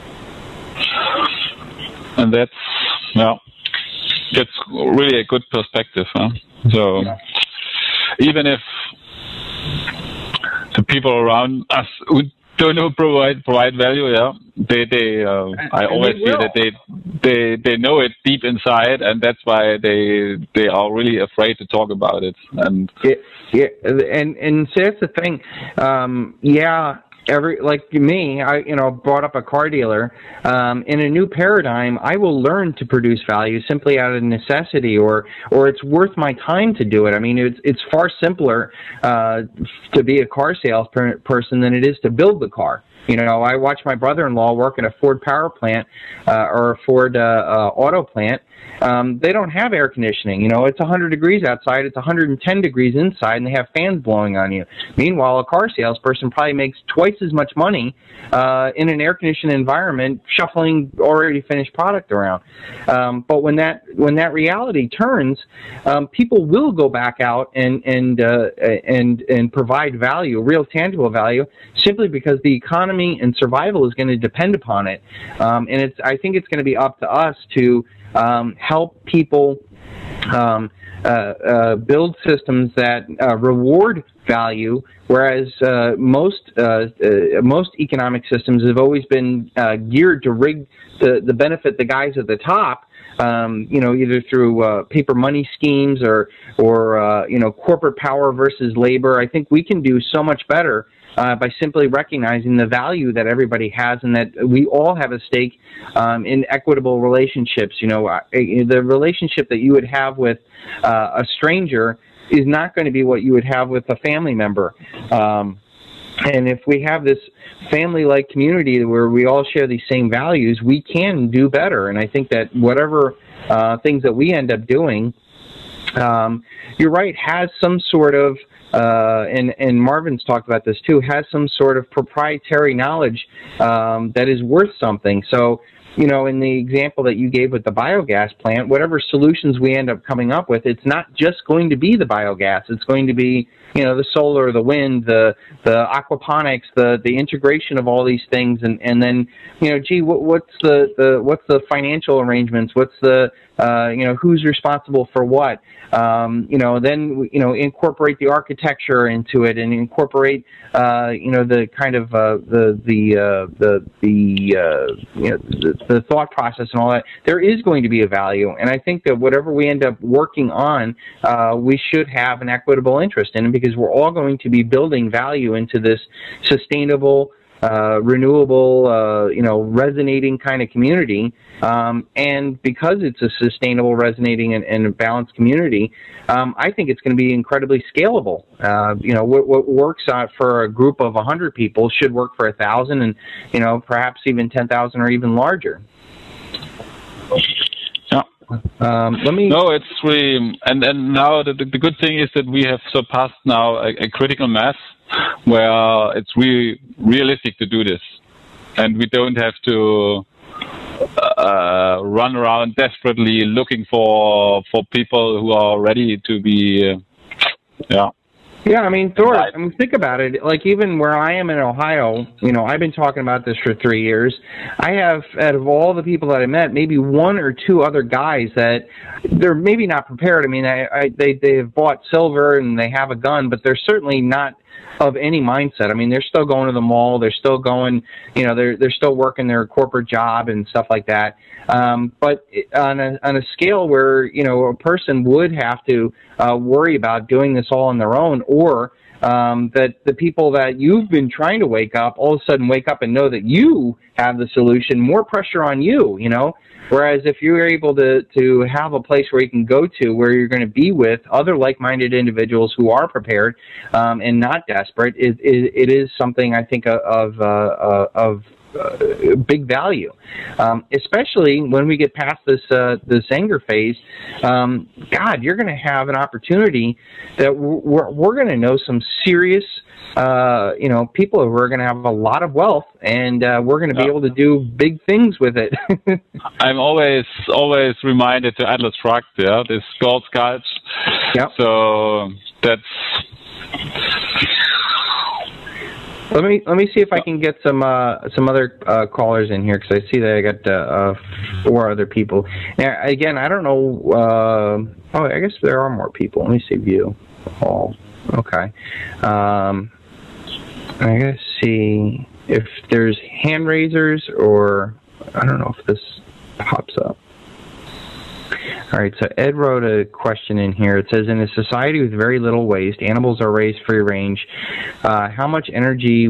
And that's really a good perspective, huh? So even if the people around us who don't know provide value, I always feel that they know it deep inside, and that's why they are really afraid to talk about it. And and so that's the thing. Like me, I brought up a car dealer. In a new paradigm, I will learn to produce value simply out of necessity, or it's worth my time to do it. I mean, it's far simpler to be a car salesperson than it is to build the car. I watch my brother-in-law work at a Ford power plant or a Ford auto plant. They don't have air conditioning. It's 100 degrees outside, it's 110 degrees inside, and they have fans blowing on you. Meanwhile, a car salesperson probably makes twice as much money in an air-conditioned environment shuffling already finished product around. But when that reality turns, people will go back out and provide value, real tangible value, simply because the economy and survival is going to depend upon it. And I think it's going to be up to us to help people build systems that reward value, whereas most economic systems have always been geared to rig the benefit the guys at the top. Either through paper money schemes or corporate power versus labor. I think we can do so much better by simply recognizing the value that everybody has and that we all have a stake in equitable relationships. The relationship that you would have with a stranger is not going to be what you would have with a family member. And if we have this family-like community where we all share these same values, we can do better. And I think that whatever things that we end up doing, you're right, has some sort of, and Marvin's talked about this too, has some sort of proprietary knowledge that is worth something. So, in the example that you gave with the biogas plant, whatever solutions we end up coming up with, it's not just going to be the biogas. It's going to be, the solar, the wind, the aquaponics, the integration of all these things, and then, what's the financial arrangements? What's the who's responsible for what? Then incorporate the architecture into it and incorporate the kind of the thought process and all that. There is going to be a value, and I think that whatever we end up working on, we should have an equitable interest in it, because we're all going to be building value into this sustainable renewable, resonating kind of community. And because it's a sustainable, resonating, and a balanced community, I think it's going to be incredibly scalable. What works out for a group of 100 people should work for 1,000, and perhaps even 10,000 or even larger. No, it's really, and now the good thing is that we have surpassed now a critical mass where it's really realistic to do this, and we don't have to run around desperately looking for people who are ready to be, Yeah, I mean, Thor, think about it. Like, even where I am in Ohio, I've been talking about this for 3 years. I have, out of all the people that I met, maybe one or two other guys that they're maybe not prepared. I mean, they have bought silver and they have a gun, but they're certainly not of any mindset. I mean, they're still going to the mall. They're still going, they're still working their corporate job and stuff like that. But on a scale where, a person would have to worry about doing this all on their own, or that the people that you've been trying to wake up all of a sudden wake up and know that you have the solution, more pressure on you, Whereas if you're able to have a place where you can go to where you're going to be with other like-minded individuals who are prepared and not desperate, it is something I think of big value, especially when we get past this anger phase. God, you're going to have an opportunity that we're going to know some serious people who are going to have a lot of wealth, and we're going to be able to do big things with it. I'm always reminded to Atlas Shrugged, this gold sculpture. Yep. So that's. Let me see if I can get some other callers in here, because I see that I got 4 other people. Now, again, I don't know. I guess there are more people. Let me see view all. Okay. I gotta see if there's hand raisers, or I don't know if this pops up. All right, so Ed wrote a question in here. It says, in a society with very little waste, animals are raised free range. How much energy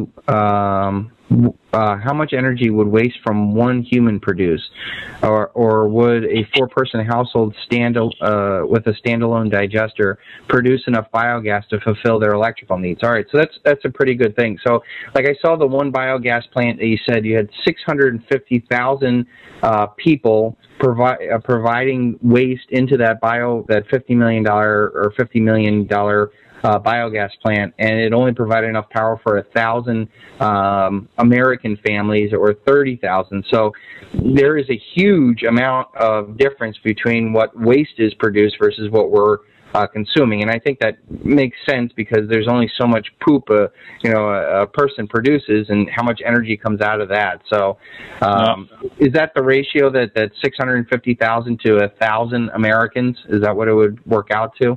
would waste from one human produce, or would a 4-person household with a standalone digester produce enough biogas to fulfill their electrical needs? All right, so that's a pretty good thing. So, like, I saw the one biogas plant that you said you had 650,000 people providing waste into that $50 million or $50 million biogas plant, and it only provided enough power for 1,000 American families, or 30,000. So there is a huge amount of difference between what waste is produced versus what we're consuming, and I think that makes sense because there's only so much poop a person produces, and how much energy comes out of that. So, is that the ratio that 650,000 to 1,000 Americans? Is that what it would work out to?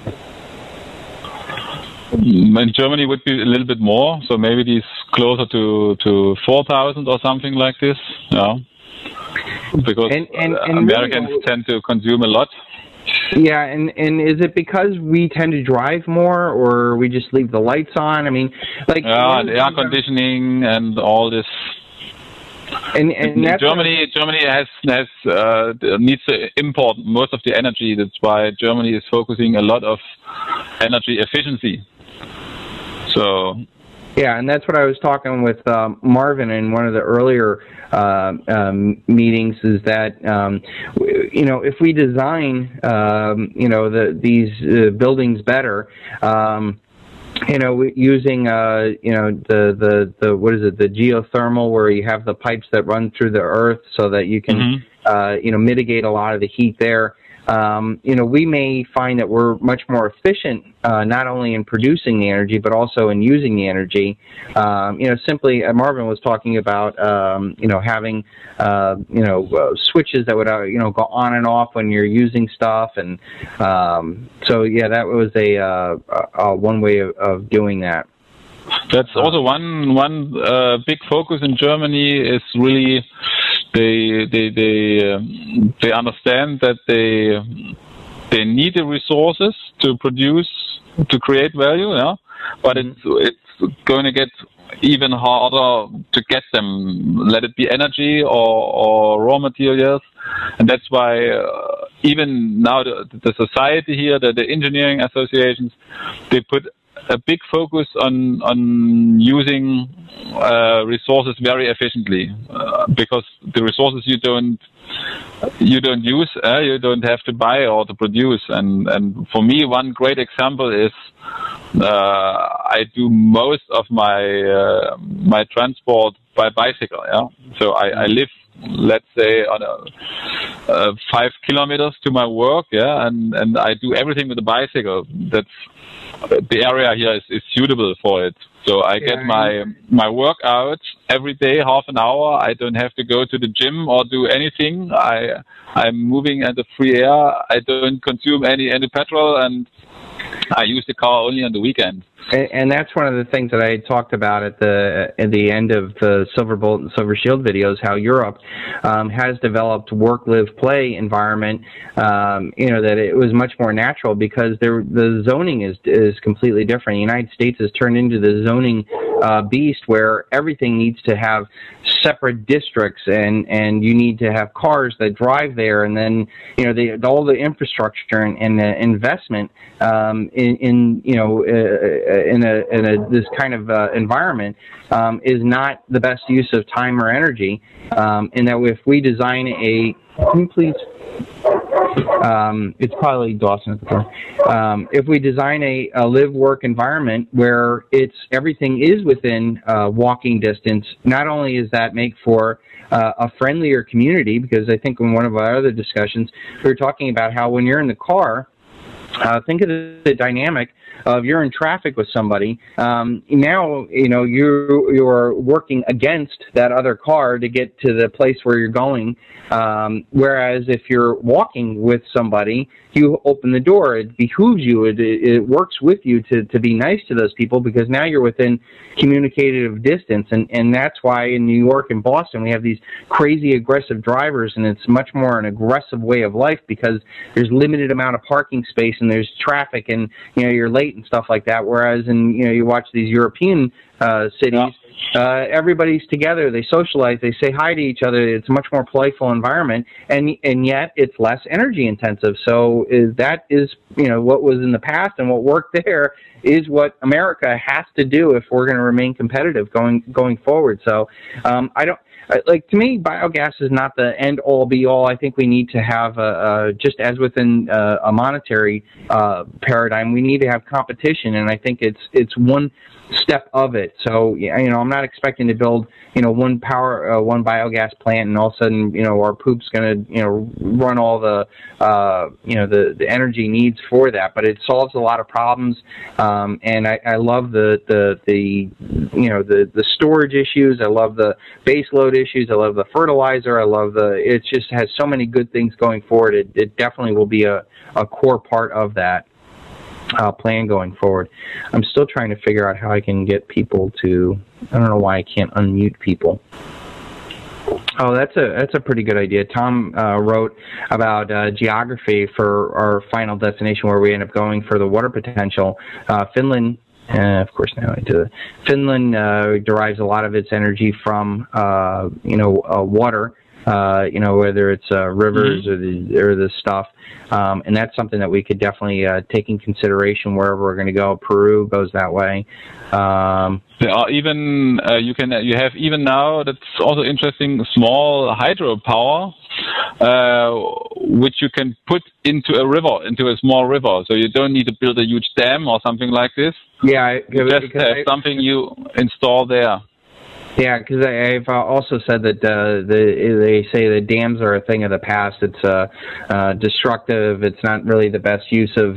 In Germany would be a little bit more, so maybe it is closer to 4,000 or something like this. Yeah, because and Americans really tend to consume a lot. Yeah, and is it because we tend to drive more, or we just leave the lights on? I mean, like and air conditioning and all this. And Germany needs to import most of the energy. That's why Germany is focusing a lot of energy efficiency. So. Yeah, and that's what I was talking with Marvin in one of the earlier meetings, is that if we design these buildings better, using the what is it, the geothermal, where you have the pipes that run through the earth so that you can mitigate a lot of the heat there. We may find that we're much more efficient, not only in producing the energy, but also in using the energy. Simply, Marvin was talking about, having, switches that would, go on and off when you're using stuff. And, that was a one way of doing that. That's also one big focus in Germany is really they understand that they need the resources to create value, but it's going to get even harder get them, let it be energy or raw materials. And that's why even now the society here, the engineering associations, they put a big focus on using resources very efficiently, because the resources you don't use, you don't have to buy or to produce. And for me, one great example is I do most of my my transport by bicycle. Yeah, so I live, let's say, on 5 kilometers to my work. Yeah, and I do everything with a bicycle. That's the area here is suitable for it. So I get my workout every day, half an hour. I don't have to go to the gym or do anything. I'm moving in the free air. I don't consume any petrol, and I use the car only on the weekend. And that's one of the things that I talked about at the end of the Silver Bolt and Silver Shield videos, how Europe has developed work, live, play environment, that it was much more natural because the zoning is completely different. The United States has turned into the zoning beast where everything needs to have separate districts, and you need to have cars that drive there, and then all the infrastructure and the investment in this kind of environment is not the best use of time or energy. And that if we design can you please? It's probably Dawson at the door. If we design a live-work environment where everything is within walking distance, not only does that make for a friendlier community, because I think in one of our other discussions we were talking about how when you're in the car, think of the dynamic of you're in traffic with somebody. Now you're working against that other car to get to the place where you're going. Whereas if you're walking with somebody, you open the door. It behooves you. It works with you to be nice to those people, because now you're within communicative distance. And that's why in New York and Boston we have these crazy aggressive drivers, and it's much more an aggressive way of life because there's limited amount of parking space and there's traffic, and you're late and stuff like that. Whereas in you watch these European cities, everybody's together, they socialize, they say hi to each other. It's a much more playful environment, and yet it's less energy intensive. So that is what was in the past, and what worked there is what America has to do if we're going to remain competitive going forward. So to me, biogas is not the end all be all. I think we need to have just as within a monetary paradigm, we need to have competition, and I think it's one step of it. So I'm not expecting to build one biogas plant and all of a sudden our poop's going to run all the the energy needs for that. But it solves a lot of problems, and I love the storage issues. I love the base load issues. I love the fertilizer. I love it just has so many good things going forward. It definitely will be a core part of that plan going forward. I'm still trying to figure out how I can get people to. I don't know why I can't unmute people. Oh, that's a pretty good idea. Tom wrote about geography for our final destination where we end up going for the water potential. Finland. Of course, now into Finland derives a lot of its energy from water. Whether it's rivers or the stuff, and that's something that we could definitely take in consideration wherever we're going to go. Peru goes that way. There are even you have even now, that's also interesting, small hydropower which you can put into a small river, so you don't need to build a huge dam or something like this. Yeah, you just have something you install there. Yeah, because I've also said that they say that dams are a thing of the past. It's destructive. It's not really the best use of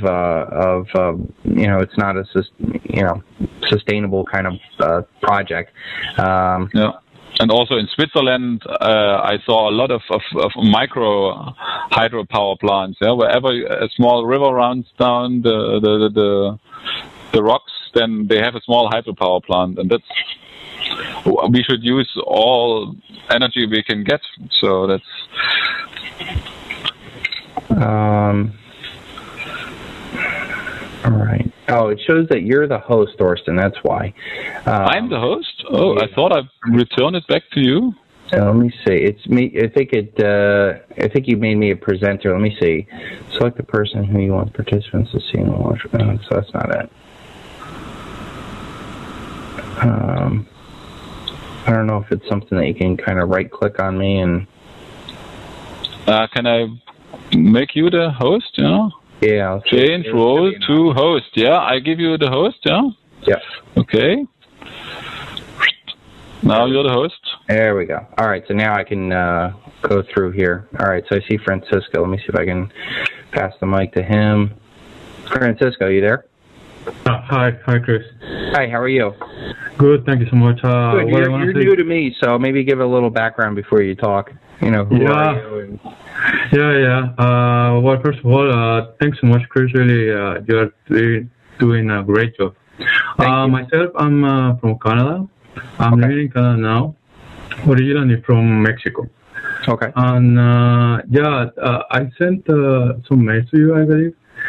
it's not a sustainable kind of project. Yeah. And also in Switzerland, I saw a lot of micro hydropower plants. Yeah, wherever a small river runs down the rocks, then they have a small hydropower plant, and we should use all energy we can get. So that's. All right. Oh, it shows that you're the host, Thorsten. That's why. I'm the host? Oh, yeah. I thought I'd return it back to you. Let me see. It's me. I think you made me a presenter. Let me see. Select the person who you want participants to see and watch. So that's not it. I don't know if it's something that you can kind of right-click on me and. Can I make you the host? Yeah. Yeah. Change role to host. Yeah, I give you the host. Yeah. Yes. Okay. Now you're the host. There we go. All right, so now I can go through here. All right, so I see Francisco. Let me see if I can pass the mic to him. Francisco, you there? Hi, Chris. Hi, how are you? Good, thank you so much. Good. You're new to me, so maybe give a little background before you talk. Who are you? And... Well, first of all, thanks so much, Chris. Really, you're doing a great job. Myself, I'm from Canada. I'm living in Canada now, originally from Mexico. Okay. And I sent some mails to you, I believe.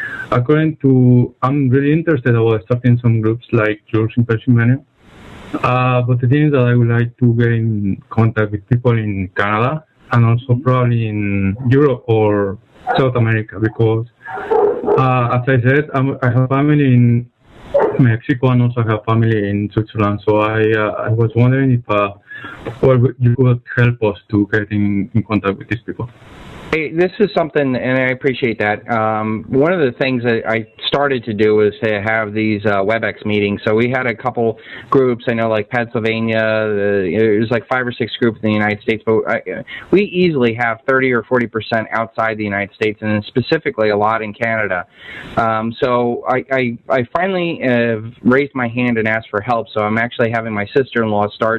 I'm really interested about starting some groups like yours in Pennsylvania. But the thing is that I would like to get in contact with people in Canada and also probably in Europe or South America because, as I said, I have family in Mexico and also have family in Switzerland. So I was wondering if you could help us to get in contact with these people. Hey, this is something, and I appreciate that. One of the things that I started to do was to have these WebEx meetings. So we had a couple groups. I know, like Pennsylvania, it was like 5 or 6 groups in the United States. But we easily have 30 or 40% outside the United States, and specifically a lot in Canada. So I finally raised my hand and asked for help. So I'm actually having my sister-in-law start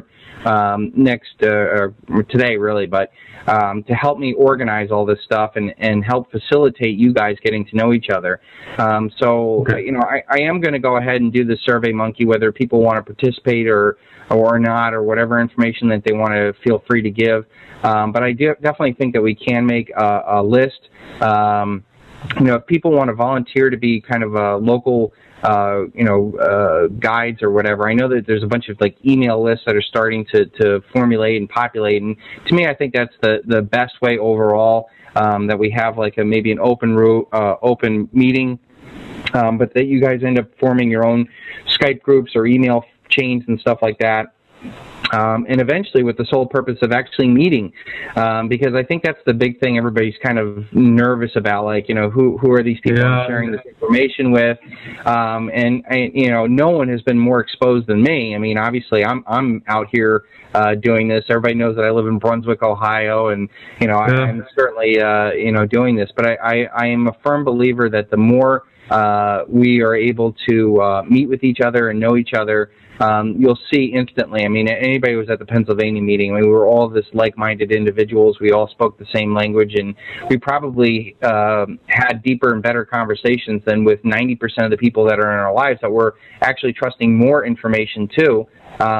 today, really, but to help me organize all this stuff and help facilitate you guys getting to know each other. Okay. I am going to go ahead and do the Survey Monkey, whether people want to participate or not, or whatever information that they want to feel free to give. But I definitely think that we can make a list. If people want to volunteer to be kind of a local guides or whatever. I know that there's a bunch of like email lists that are starting to formulate and populate, and to me, I think that's the best way overall. That we have like maybe an open meeting, but that you guys end up forming your own Skype groups or email chains and stuff like that. And eventually with the sole purpose of actually meeting, because I think that's the big thing everybody's kind of nervous about, like, who are these people I'm sharing this information with? And no one has been more exposed than me. I mean, obviously I'm out here doing this. Everybody knows that I live in Brunswick, Ohio, and, I'm certainly, doing this. But I am a firm believer that the more we are able to meet with each other and know each other, you'll see instantly. I mean, anybody who was at the Pennsylvania meeting, we were all this like-minded individuals. We all spoke the same language, and we probably had deeper and better conversations than with 90% of the people that are in our lives that we're actually trusting more information to,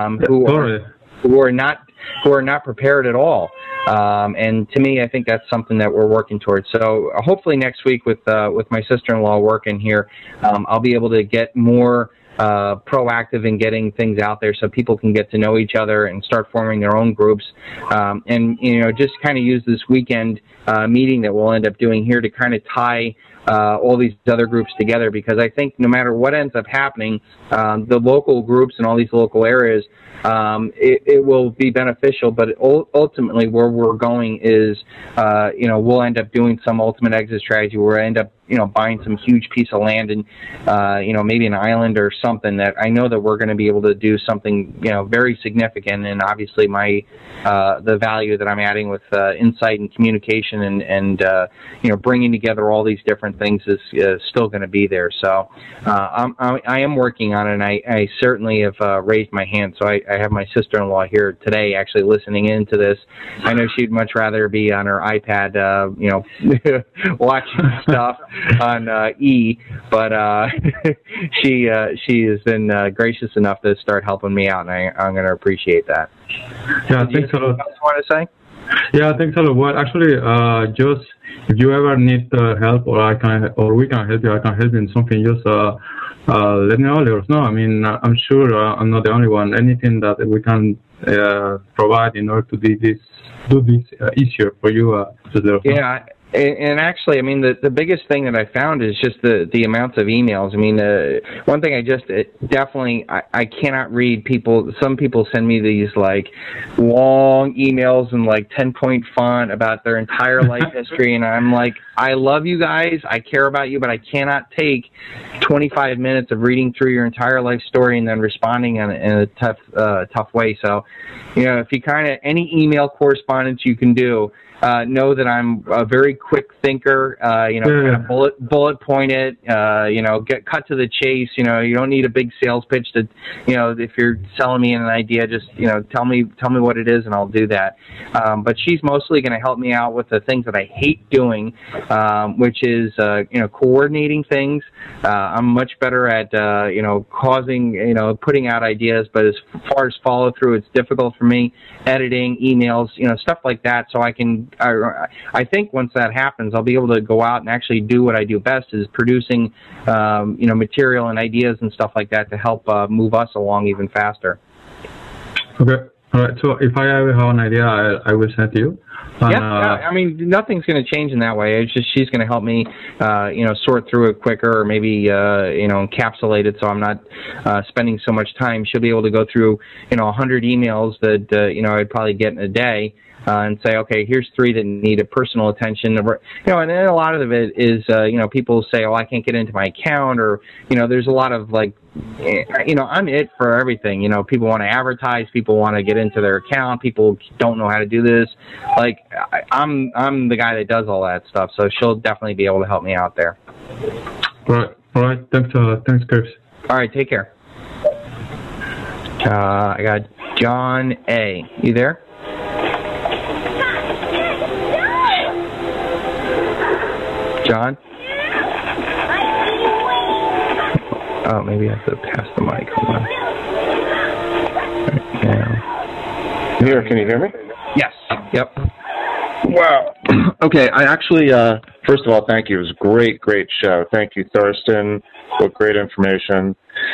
who are not prepared at all. And to me, I think that's something that we're working towards. So hopefully next week with my sister-in-law working here, I'll be able to get more proactive in getting things out there so people can get to know each other and start forming their own groups. And just kind of use this weekend meeting that we'll end up doing here to kind of tie all these other groups together, because I think no matter what ends up happening, the local groups in all these local areas, it will be beneficial, but ultimately where we're going is, we'll end up doing some ultimate exit strategy where we end up, buying some huge piece of land and, maybe an island or something that I know that we're going to be able to do something, very significant. And obviously the value that I'm adding with insight and communication and bringing together all these different things is still going to be there. So I am working on it, and I certainly have raised my hand. So I have my sister-in-law here today actually listening into this. I know she'd much rather be on her iPad, watching stuff on E, but she has been gracious enough to start helping me out, and I'm going to appreciate that. Yeah, thanks a lot. What else you want to say? Yeah, thanks a lot. Well, actually, just if you ever need help, or we can help you, I can help you in something. Just let me know, let us know. I mean, I'm sure I'm not the only one. Anything that we can provide in order to do this easier for you, just let us know. Yeah. And actually, I mean, the biggest thing that I found is just the amounts of emails. I mean, one thing I cannot read people. Some people send me these like long emails in like 10-point font about their entire life history, and I'm like, I love you guys, I care about you, but I cannot take 25 minutes of reading through your entire life story and then responding in a tough way. So, if you any email correspondence you can do. Know that I'm a very quick thinker, kind of bullet point it, get cut to the chase. You don't need a big sales pitch to, if you're selling me an idea, just, tell me what it is and I'll do that. But she's mostly going to help me out with the things that I hate doing, which is, coordinating things. I'm much better at, putting out ideas, but as far as follow through, it's difficult for me. Editing, emails, stuff like that. So I think once that happens, I'll be able to go out and actually do what I do best, is producing, material and ideas and stuff like that to help move us along even faster. Okay. All right. So if I ever have an idea, I will send to you. Yeah. I mean, nothing's going to change in that way. It's just she's going to help me, sort through it quicker, or maybe, encapsulate it so I'm not spending so much time. She'll be able to go through, 100 emails that, I'd probably get in a day. And say, okay, here's 3 that need a personal attention. And then a lot of it is, people say, oh, I can't get into my account, or, there's a lot of like, I'm it for everything. People want to advertise, people want to get into their account, people don't know how to do this. Like, I'm the guy that does all that stuff, so she'll definitely be able to help me out there. All right. Thanks, Chris. All right, take care. I got John A. You there? John? Oh, maybe I have to pass the mic. Hold on. Right now. Here, can you hear me? Yes. Yep. Wow. Okay, I actually, first of all, thank you. It was a great show. Thank you, Thurston. What great information.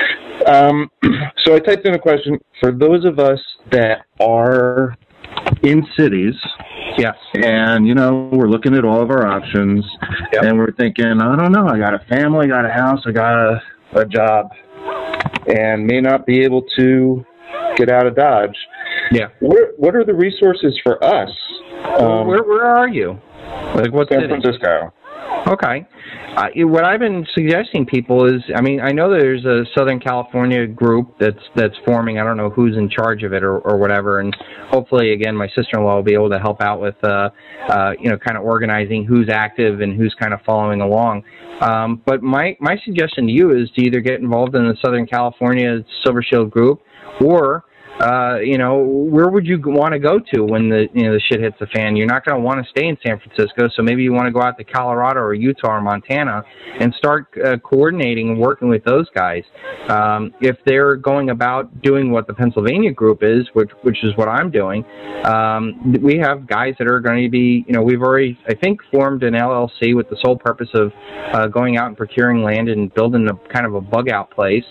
So I typed in a question. For those of us that are in cities, yes, and we're looking at all of our options, yep, and we're thinking, I don't know, I got a family, got a house, I got a job, and may not be able to get out of Dodge. Yeah. What are the resources for us? Where are you? Like what San city? Francisco. Okay. What I've been suggesting people is, I mean, I know there's a Southern California group that's forming. I don't know who's in charge of it or whatever, and hopefully, again, my sister-in-law will be able to help out with, kind of organizing who's active and who's kind of following along. But my suggestion to you is to either get involved in the Southern California Silver Shield group, or where would you want to go to when the shit hits the fan? You're not going to want to stay in San Francisco, so maybe you want to go out to Colorado or Utah or Montana and start coordinating and working with those guys. If they're going about doing what the Pennsylvania group is, which is what I'm doing, we have guys that are going to be, we've already, I think, formed an LLC with the sole purpose of going out and procuring land and building a kind of a bug out place.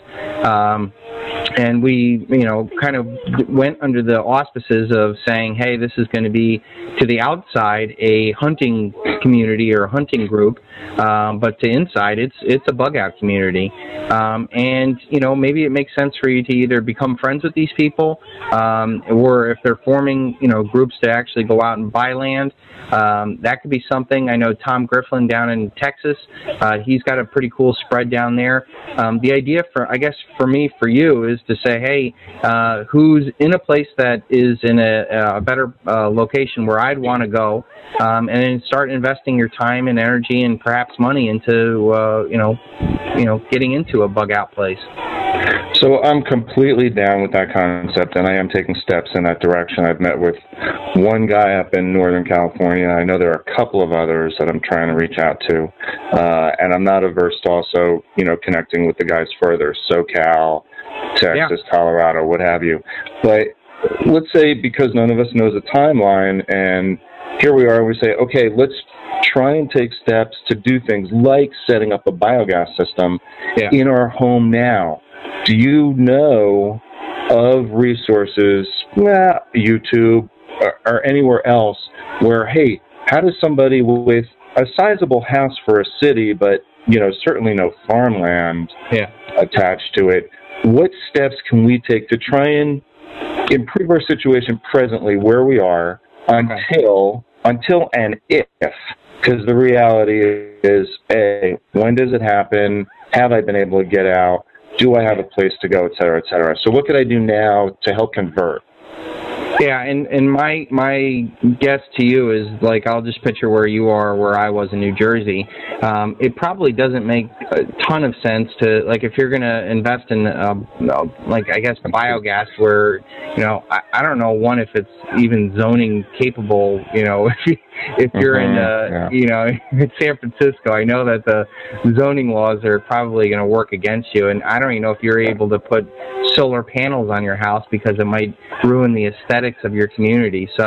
And we, kind of went under the auspices of saying, hey, this is going to be, to the outside, a hunting community or a hunting group, but to inside, it's a bug out community. And, maybe it makes sense for you to either become friends with these people, or if they're forming, groups to actually go out and buy land, that could be something. I know Tom Griffin down in Texas, he's got a pretty cool spread down there. The idea for you is to say, hey, who's in a place that is in a better location where I'd want to go, and then start investing your time and energy and perhaps money into, getting into a bug out place. So I'm completely down with that concept, and I am taking steps in that direction. I've met with one guy up in Northern California. I know there are a couple of others that I'm trying to reach out to, and I'm not averse to also, connecting with the guys further, SoCal, Texas, Colorado, what have you. But let's say because none of us knows the timeline, and here we are, we say, okay, let's try and take steps to do things like setting up a biogas system in our home now. Do you know of resources, YouTube or anywhere else, where, hey, how does somebody with a sizable house for a city, but certainly no farmland attached to it, what steps can we take to try and improve our situation presently where we are until and if? Because the reality is, A, when does it happen? Have I been able to get out? Do I have a place to go, et cetera, et cetera? So what could I do now to help convert? Yeah, and my guess to you is, like, I'll just picture where you are, where I was in New Jersey. It probably doesn't make a ton of sense to, like, if you're going to invest in, biogas, where, I don't know, one, if it's even zoning capable, if you're in San Francisco. I know that the zoning laws are probably going to work against you, and I don't even know if you're able to put solar panels on your house because it might ruin the aesthetics of your community. So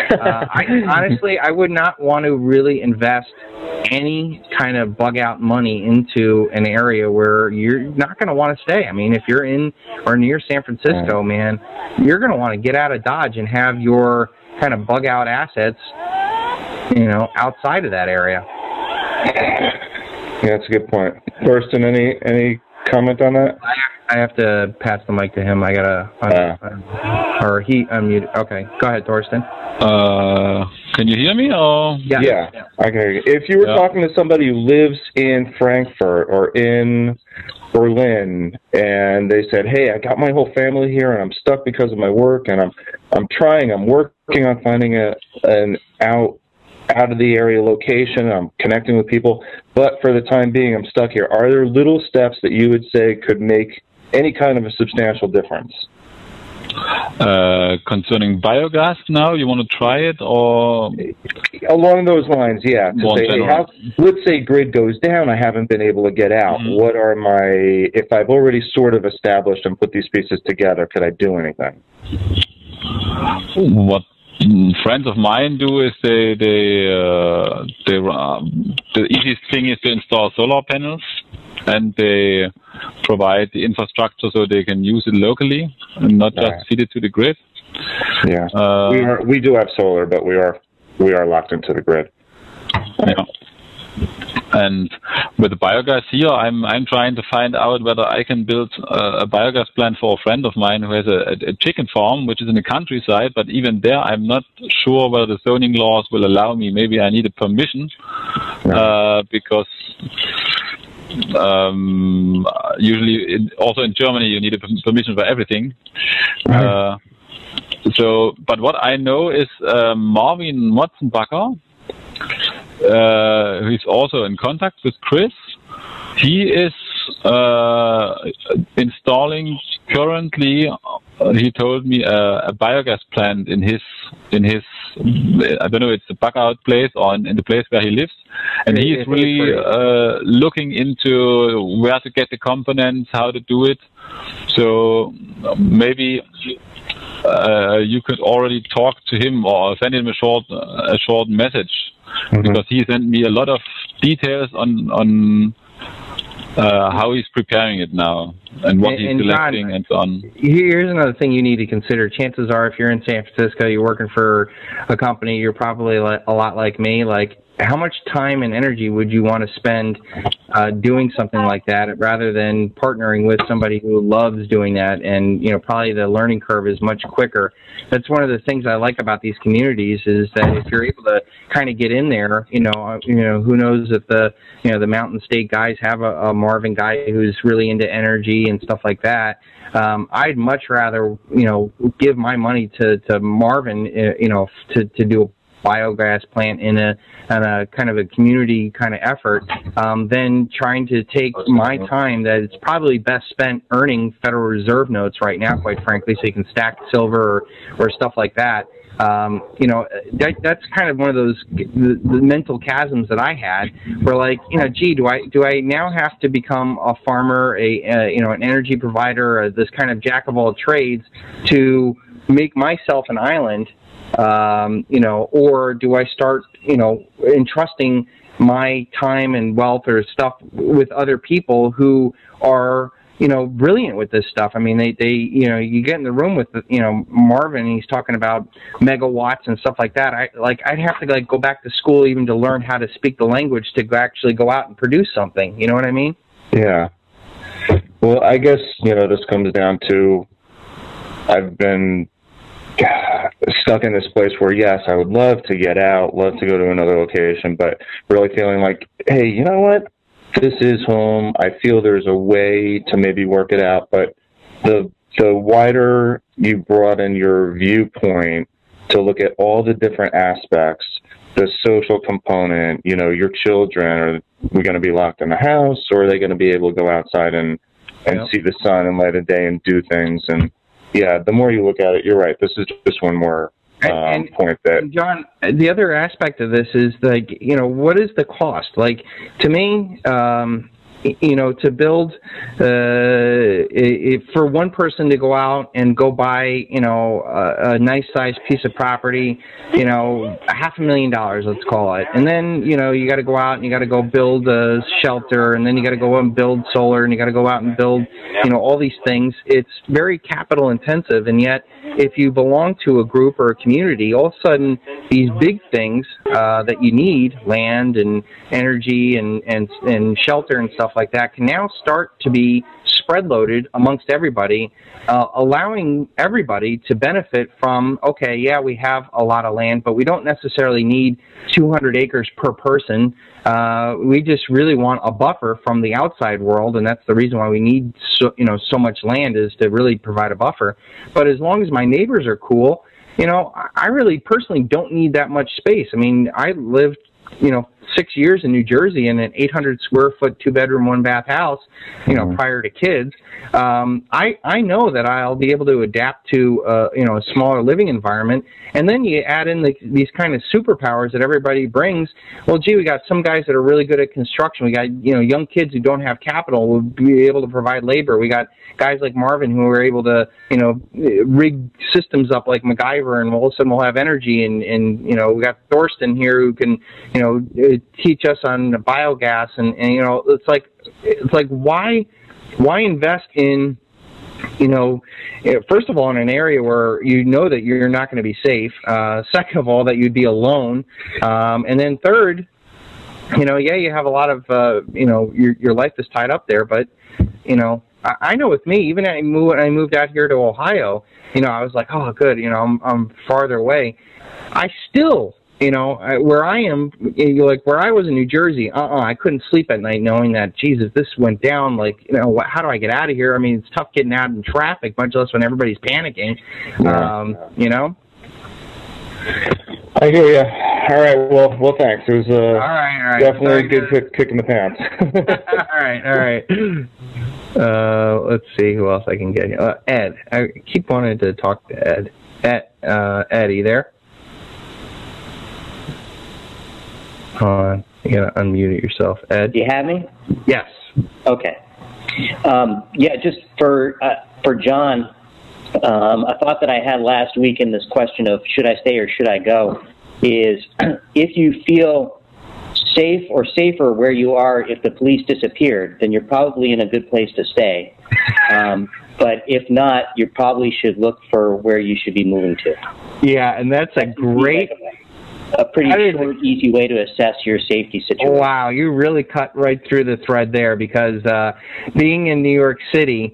I would not want to really invest any kind of bug out money into an area where you're not going to want to stay. I mean, if you're in or near San Francisco, man, you're going to want to get out of Dodge and have your kind of bug out assets, outside of that area. Yeah, that's a good point. Thorsten, any comment on that? I have to pass the mic to him. I gotta, or he unmuted. Okay, go ahead, Thorsten. Can you hear me? Or yeah. I can hear you. If you were talking to somebody who lives in Frankfurt or in Berlin, and they said, "Hey, I got my whole family here, and I'm stuck because of my work, and I'm working on finding an out of the area location. I'm connecting with people, but for the time being, I'm stuck here." Are there little steps that you would say could make any kind of a substantial difference? Concerning biogas now, you want to try it, or? Along those lines, yeah. To say, hey, let's say grid goes down, I haven't been able to get out. Mm-hmm. What are if I've already sort of established and put these pieces together, could I do anything? What friends of mine do is the easiest thing is to install solar panels, and they provide the infrastructure so they can use it locally and not just feed it to the grid. Yeah, we do have solar, but we are locked into the grid. Yeah. And with the biogas here, I'm trying to find out whether I can build a biogas plant for a friend of mine who has a chicken farm, which is in the countryside. But even there, I'm not sure whether the zoning laws will allow me. Maybe I need a permission because usually, also in Germany, you need a permission for everything. But what I know is Marvin Motzenbacher, who's also in contact with Chris. He is installing currently, he told me, a biogas plant in his I don't know, it's a bug out place or in the place where he lives, and he is really looking into where to get the components, how to do it. So maybe you could already talk to him or send him a short message, because he sent me a lot of details on how he's preparing it now and what he's selecting, John, and so on. Here's another thing you need to consider. Chances are, if you're in San Francisco, you're working for a company, you're probably a lot like me. Like, how much time and energy would you want to spend doing something like that, rather than partnering with somebody who loves doing that? And probably the learning curve is much quicker. That's one of the things I like about these communities, is that if you're able to kind of get in there, who knows if the Mountain State guys have a Marvin guy who's really into energy and stuff like that. I'd much rather give my money to Marvin, to do a biogas plant in a kind of a community kind of effort, than trying to take my time that it's probably best spent earning Federal Reserve notes right now, quite frankly, so you can stack silver or stuff like that. That's kind of one of those the mental chasms that I had, where do I now have to become a farmer, an energy provider, this kind of jack of all trades, to make myself an island, or do I start, entrusting my time and wealth or stuff with other people who are, brilliant with this stuff. I mean, they you get in the room with, Marvin, and he's talking about megawatts and stuff like that. I'd have to go back to school even to learn how to speak the language to actually go out and produce something. You know what I mean? Yeah. Well, I guess, this comes down to, I've been stuck in this place where, yes, I would love to get out, love to go to another location, but really feeling like, hey, you know what? This is home. I feel there's a way to maybe work it out, but the wider you broaden your viewpoint to look at all the different aspects, the social component, your children, are we going to be locked in the house, or are they going to be able to go outside and see the sun and light of day and do things? And yeah, the more you look at it, you're right. This is just one more point that, John, the other aspect of this is what is the cost? Like, to me, to build, for one person to go out and go buy, a nice sized piece of property, $500,000, let's call it. And then, you got to go out and you got to go build a shelter, and then you got to go out and build solar, and you got to go out and build, all these things. It's very capital intensive. And yet, if you belong to a group or a community, all of a sudden these big things that you need, land and energy and shelter and stuff like that, can now start to be spread loaded amongst everybody, allowing everybody to benefit from, okay, yeah, we have a lot of land, but we don't necessarily need 200 acres per person. We just really want a buffer from the outside world, and that's the reason why we need so much land, is to really provide a buffer. But as long as my neighbors are cool, I really personally don't need that much space. I mean, I lived 6 years in New Jersey in an 800 square foot 2-bedroom 1-bath house, prior to kids. I know that I'll be able to adapt to a smaller living environment. And then you add in these kind of superpowers that everybody brings. Well, gee, we got some guys that are really good at construction. We got young kids who don't have capital will be able to provide labor. We got guys like Marvin who are able to rig systems up like MacGyver, and all of a sudden we'll have energy. And we got Thorsten here who can teach us on biogas. And it's like why invest in first of all, in an area where that you're not going to be safe. Second of all, that you'd be alone. And then third, you have a lot of, your life is tied up there. But, I know with me, even when I moved out here to Ohio, I was like, oh, good, I'm farther away. I still, where I am, where I was in New Jersey, I couldn't sleep at night knowing that, Jesus, this went down. Like, how do I get out of here? I mean, it's tough getting out in traffic, much less when everybody's panicking. I hear you. All right. Well, thanks. It was all right. Definitely a good kick in the pants. All right. Let's see who else I can get here. Ed. I keep wanting to talk to Ed. Ed, you there? Hold on. You gotta unmute yourself, Ed. Do you have me? Yes. Okay. Just for John, a thought that I had last week in this question of should I stay or should I go is if you feel safe or safer where you are if the police disappeared, then you're probably in a good place to stay. But if not, you probably should look for where you should be moving to. Yeah, and that's a great... A pretty short, easy way to assess your safety situation. Wow, you really cut right through the thread there, because being in New York City,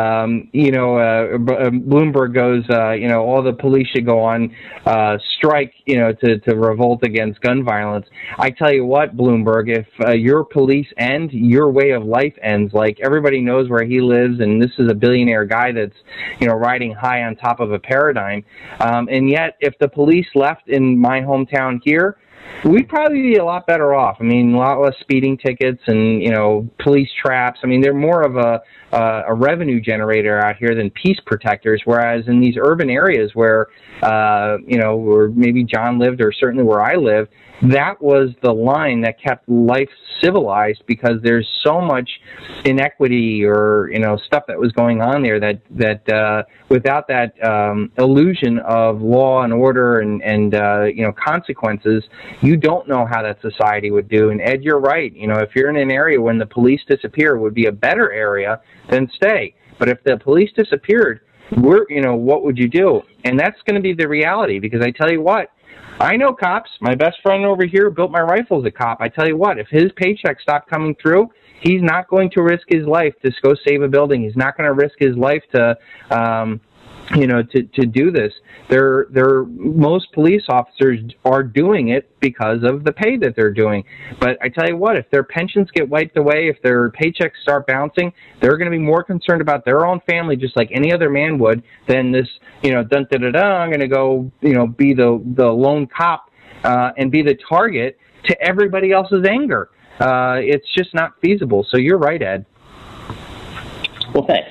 Bloomberg goes, all the police should go on strike, to revolt against gun violence. I tell you what, Bloomberg, if your police end, your way of life ends. Like, everybody knows where he lives, and this is a billionaire guy that's, riding high on top of a paradigm. And yet, if the police left in my hometown here, we'd probably be a lot better off. I mean, a lot less speeding tickets and, police traps. I mean, they're more of a revenue generator out here than peace protectors, whereas in these urban areas where, where maybe John lived or certainly where I live, that was the line that kept life civilized, because there's so much inequity or, stuff that was going on there that without that illusion of law and order and consequences, you don't know how that society would do. And Ed, you're right. If you're in an area when the police disappear, it would be a better area than stay. But if the police disappeared, what would you do? And that's going to be the reality, because I tell you what, I know cops. My best friend over here built my rifle as a cop. I tell you what, if his paycheck stopped coming through, he's not going to risk his life to go save a building. He's not going to risk his life to do this. Most police officers are doing it because of the pay that they're doing. But I tell you what, if their pensions get wiped away, if their paychecks start bouncing, they're going to be more concerned about their own family, just like any other man would, than this, I'm going to go, be the lone cop and be the target to everybody else's anger. It's just not feasible. So you're right, Ed. Well, thanks.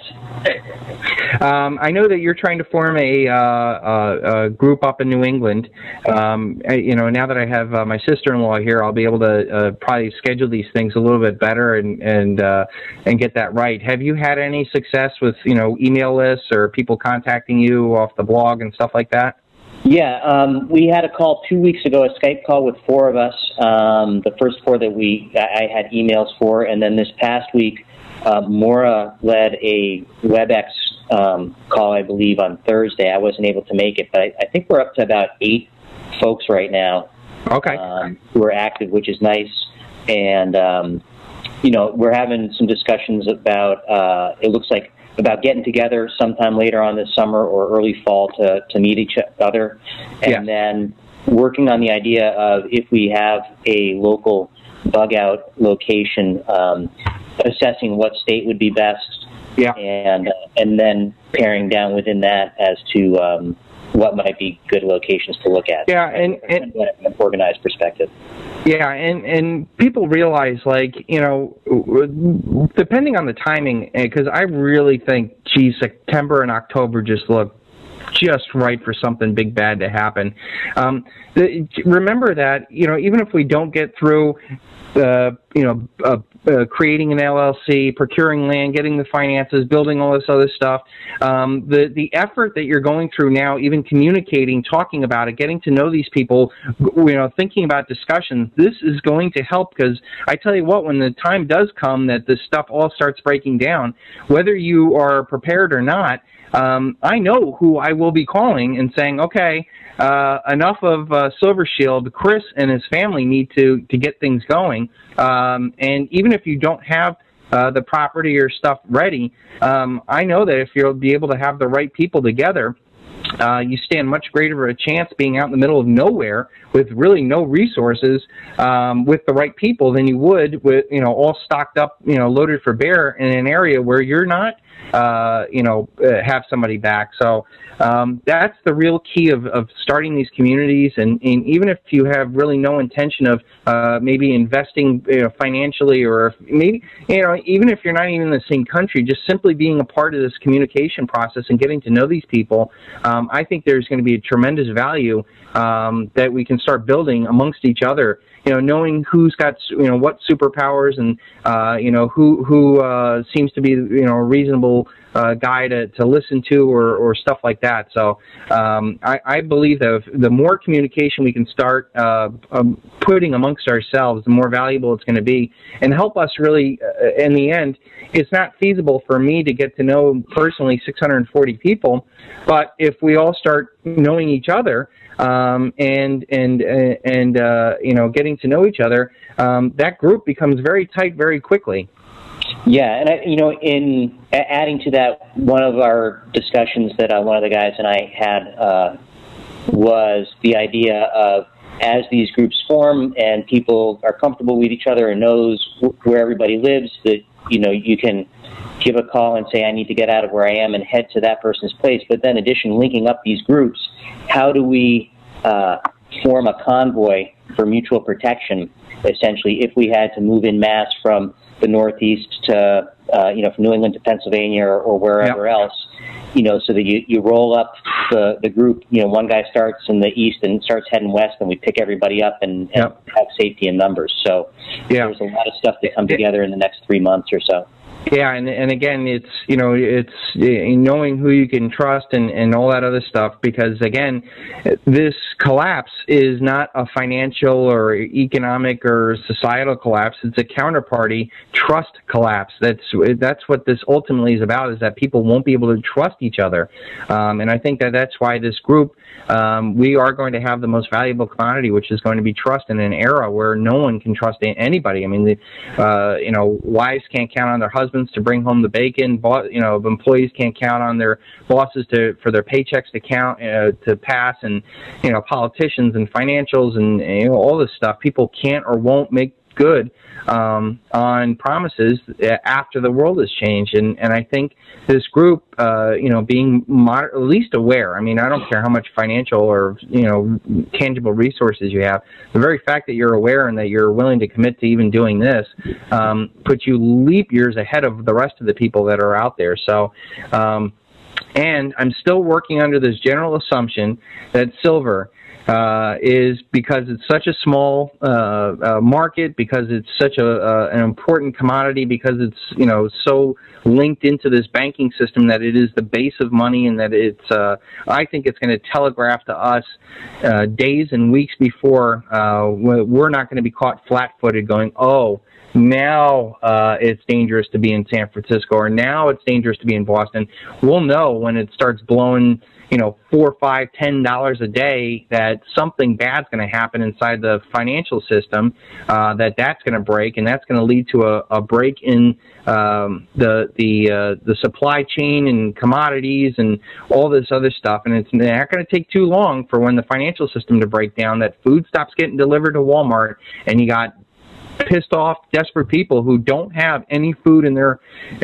I know that you're trying to form a group up in New England. Now that I have my sister-in-law here, I'll be able to probably schedule these things a little bit better and get that right. Have you had any success with email lists or people contacting you off the blog and stuff like that? Yeah, we had a call 2 weeks ago, a Skype call with 4 of us. The first 4 that I had emails for, and then this past week, Maura led a WebEx call, I believe, on Thursday. I wasn't able to make it, but I think we're up to about 8 folks right now. Okay. Who are active, which is nice. And, we're having some discussions about, it looks like, about getting together sometime later on this summer or early fall to meet each other. And then working on the idea of, if we have a local bug-out location, assessing what state would be best, and then paring down within that as to what might be good locations to look at. Yeah, and an organized perspective. Yeah, and people realize, depending on the timing, because I really think, September and October just look just right for something big bad to happen. Remember that, even if we don't get through, creating an LLC, procuring land, getting the finances, building all this other stuff, the effort that you're going through now, even communicating, talking about it, getting to know these people, thinking about discussions, this is going to help, because I tell you what, when the time does come that this stuff all starts breaking down, whether you are prepared or not, I know who I will be calling and saying, okay, enough of Silver Shield. Chris and his family need to get things going. And even if you don't have the property or stuff ready, I know that if you'll be able to have the right people together, you stand much greater a chance being out in the middle of nowhere with really no resources with the right people than you would with, all stocked up, loaded for bear in an area where you're not, have somebody back. So that's the real key of starting these communities. And even if you have really no intention of maybe investing financially, or maybe, even if you're not even in the same country, just simply being a part of this communication process and getting to know these people, I think there's going to be a tremendous value that we can start building amongst each other. Knowing who's got, what superpowers and, who seems to be, a reasonable guy to listen to or stuff like that. So I believe that the more communication we can start putting amongst ourselves, the more valuable it's going to be, and help us really, in the end. It's not feasible for me to get to know personally 640 people, but if we all start knowing each other, getting to know each other, that group becomes very tight very quickly. Yeah, and in adding to that, one of our discussions that one of the guys and I had was the idea of, as these groups form and people are comfortable with each other and knows where everybody lives, that you can give a call and say, I need to get out of where I am and head to that person's place. But then, linking up these groups, how do we form a convoy for mutual protection, essentially, if we had to move in mass from the Northeast to, from New England to Pennsylvania or wherever else, so that you roll up the group, one guy starts in the east and starts heading west, and we pick everybody up and have safety in numbers. So there's a lot of stuff to come together in the next 3 months or so. Yeah, and again, it's knowing who you can trust and all that other stuff, because again, this collapse is not a financial or economic or societal collapse. It's a counterparty trust collapse. That's what this ultimately is about, is that people won't be able to trust each other, and I think that's why this group, we are going to have the most valuable commodity, which is going to be trust in an era where no one can trust anybody. I mean, wives can't count on their husbands to bring home the bacon. Employees can't count on their bosses for their paychecks to pass, and politicians and financials and all this stuff. People can't or won't make good on promises after the world has changed, and I think this group, being at least aware. I mean, I don't care how much financial or tangible resources you have. The very fact that you're aware and that you're willing to commit to even doing this puts you leap years ahead of the rest of the people that are out there. So. And I'm still working under this general assumption that silver is, because it's such a small market, because it's such an important commodity, because it's so linked into this banking system, that it is the base of money, and that it's I think it's going to telegraph to us days and weeks before we're not going to be caught flat-footed going, now it's dangerous to be in San Francisco, or now it's dangerous to be in Boston. We'll know when it starts blowing, $4, $5, $10 a day, that something bad's going to happen inside the financial system, that's going to break, and that's going to lead to a break in the supply chain and commodities and all this other stuff. And it's not going to take too long for when the financial system to break down, that food stops getting delivered to Walmart, and you got pissed off, desperate people who don't have any food in their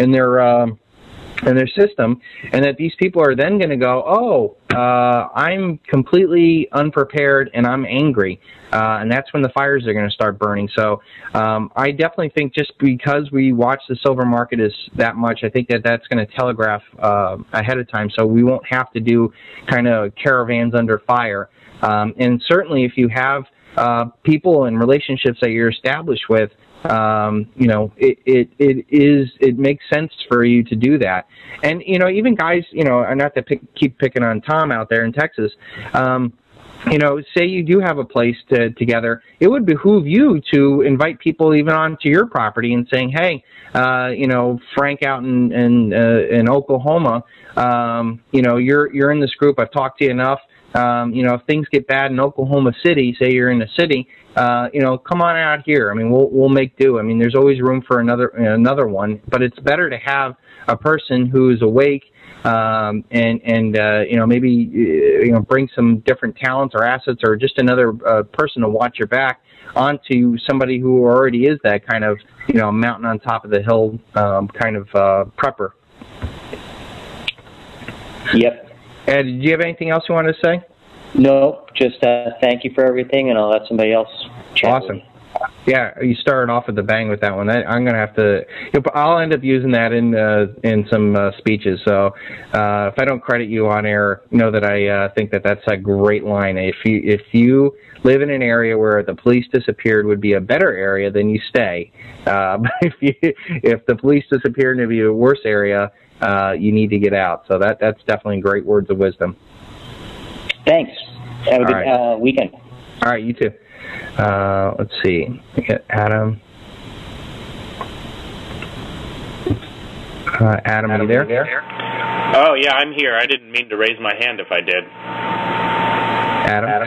system, and that these people are then going to go, I'm completely unprepared and I'm angry, and that's when the fires are going to start burning. So I definitely think, just because we watch the silver market is that much, I think that's going to telegraph ahead of time, so we won't have to do kind of caravans under fire. And certainly if you have people and relationships that you're established with, it makes sense for you to do that. And even guys, not to keep picking on Tom out there in Texas, say you do have a place together, it would behoove you to invite people even onto your property and saying, hey, Frank out in Oklahoma, you're in this group, I've talked to you enough. If things get bad in Oklahoma City, say you're in a city, come on out here. I mean, we'll make do. I mean, there's always room for another one, but it's better to have a person who's awake, and maybe bring some different talents or assets, or just another person to watch your back, onto somebody who already is that kind of mountain on top of the hill kind of prepper. Yep. Ed, do you have anything else you want to say? No, just thank you for everything, and I'll let somebody else chat. Awesome. Yeah, you started off with the bang with that one. I'm going to have to. I'll end up using that in some speeches. So if I don't credit you on air, know that I think that's a great line. If you live in an area where the police disappeared, would be a better area, then you stay. But if the police disappeared and it'd be a worse area, you need to get out. So that's definitely great words of wisdom. Thanks. Have a good weekend. All right, you too. Let's see. We got Adam. Adam, are you there? Oh, yeah, I'm here. I didn't mean to raise my hand if I did. Adam?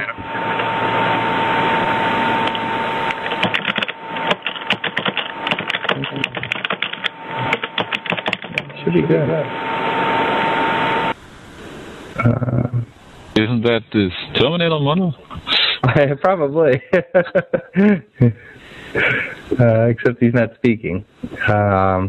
Should be good. Isn't that this Terminator model? Probably. Except he's not speaking. All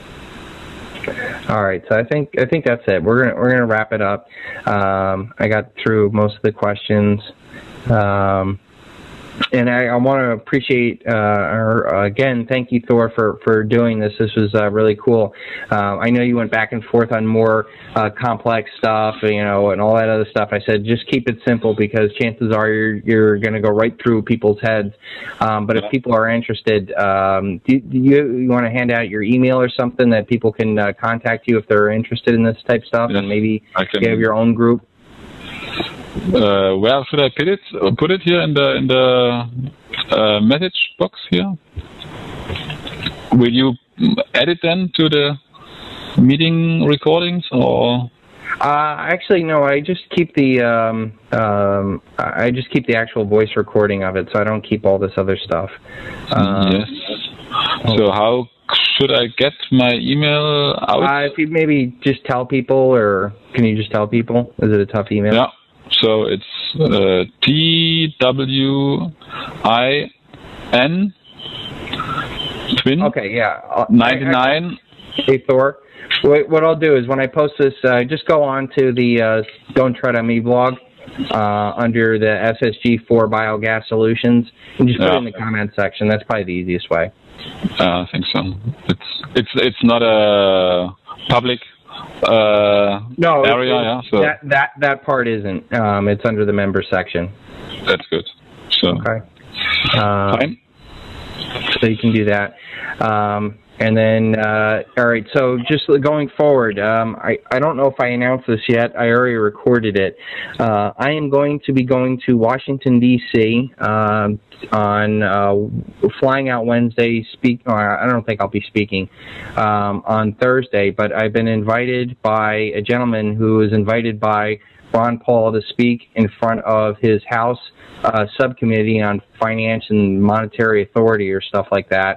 right, so I think that's it. We're gonna wrap it up. I got through most of the questions. And I want to appreciate, again, thank you, Thor, for doing this. This was really cool. I know you went back and forth on more complex stuff, and all that other stuff. I said, just keep it simple because chances are you're going to go right through people's heads. But if people are interested, do you want to hand out your email or something that people can contact you if they're interested in this type of stuff, and maybe you have your own group? Where should I put it? Put it here in the message box here. Will you add it then to the meeting recordings, or? Actually, no. I just keep the actual voice recording of it, so I don't keep all this other stuff. Yes. So how should I get my email out? If you maybe just tell people, or can you just tell people? Is it a tough email? Yeah. So it's TWIN twin. Okay, yeah. 99. Hey, Thor. What I'll do is when I post this, just go on to the Don't Tread on Me blog under the SSG4 Biogas Solutions and just put it in the comment section. That's probably the easiest way. I think so. It's not a public area, so that part isn't. It's under the member section. That's good. So okay, fine. So you can do that, and then all right. So just going forward, I don't know if I announced this yet. I already recorded it. I am going to be going to Washington D.C. On flying out Wednesday. I don't think I'll be speaking on Thursday, but I've been invited by a gentleman who was invited by Ron Paul to speak in front of his House subcommittee on finance and monetary authority or stuff like that.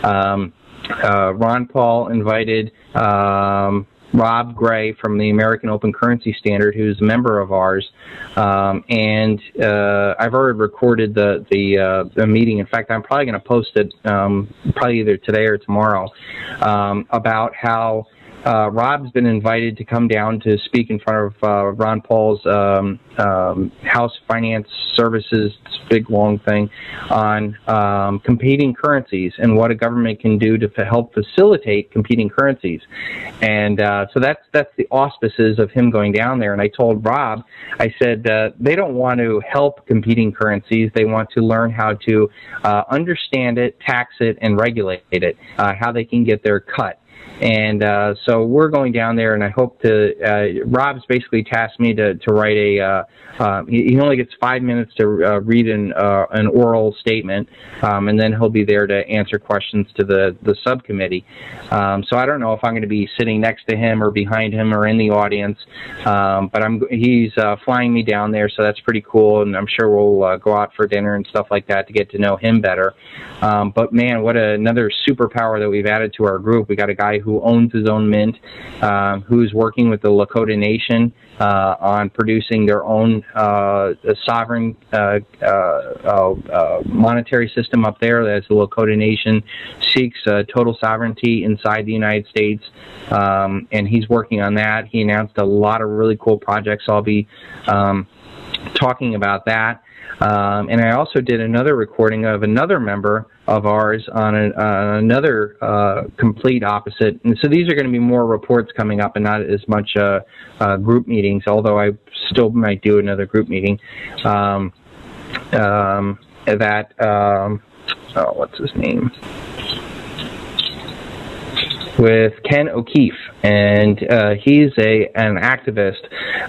Ron Paul invited Rob Gray from the American Open Currency Standard, who's a member of ours, and I've already recorded the meeting. In fact, I'm probably going to post it probably either today or tomorrow about how Rob's been invited to come down to speak in front of Ron Paul's House Finance Services, big long thing, on competing currencies and what a government can do to help facilitate competing currencies. And so that's the auspices of him going down there. And I told Rob, I said, they don't want to help competing currencies. They want to learn how to understand it, tax it, and regulate it, how they can get their cut. And so we're going down there, and I hope to. Rob's basically tasked me to write a. He only gets 5 minutes to read an oral statement, and then he'll be there to answer questions to the subcommittee. So I don't know if I'm going to be sitting next to him or behind him or in the audience, but he's flying me down there, so that's pretty cool, and I'm sure we'll go out for dinner and stuff like that to get to know him better. But man, what another superpower that we've added to our group. We got a guy who owns his own mint, who's working with the Lakota Nation on producing their own sovereign monetary system up there as the Lakota Nation seeks total sovereignty inside the United States, and he's working on that. He announced a lot of really cool projects. I'll be talking about that. And I also did another recording of another member of ours on another complete opposite. And so these are going to be more reports coming up and not as much group meetings, although I still might do another group meeting. What's his name? With Ken O'Keefe, and he's an activist,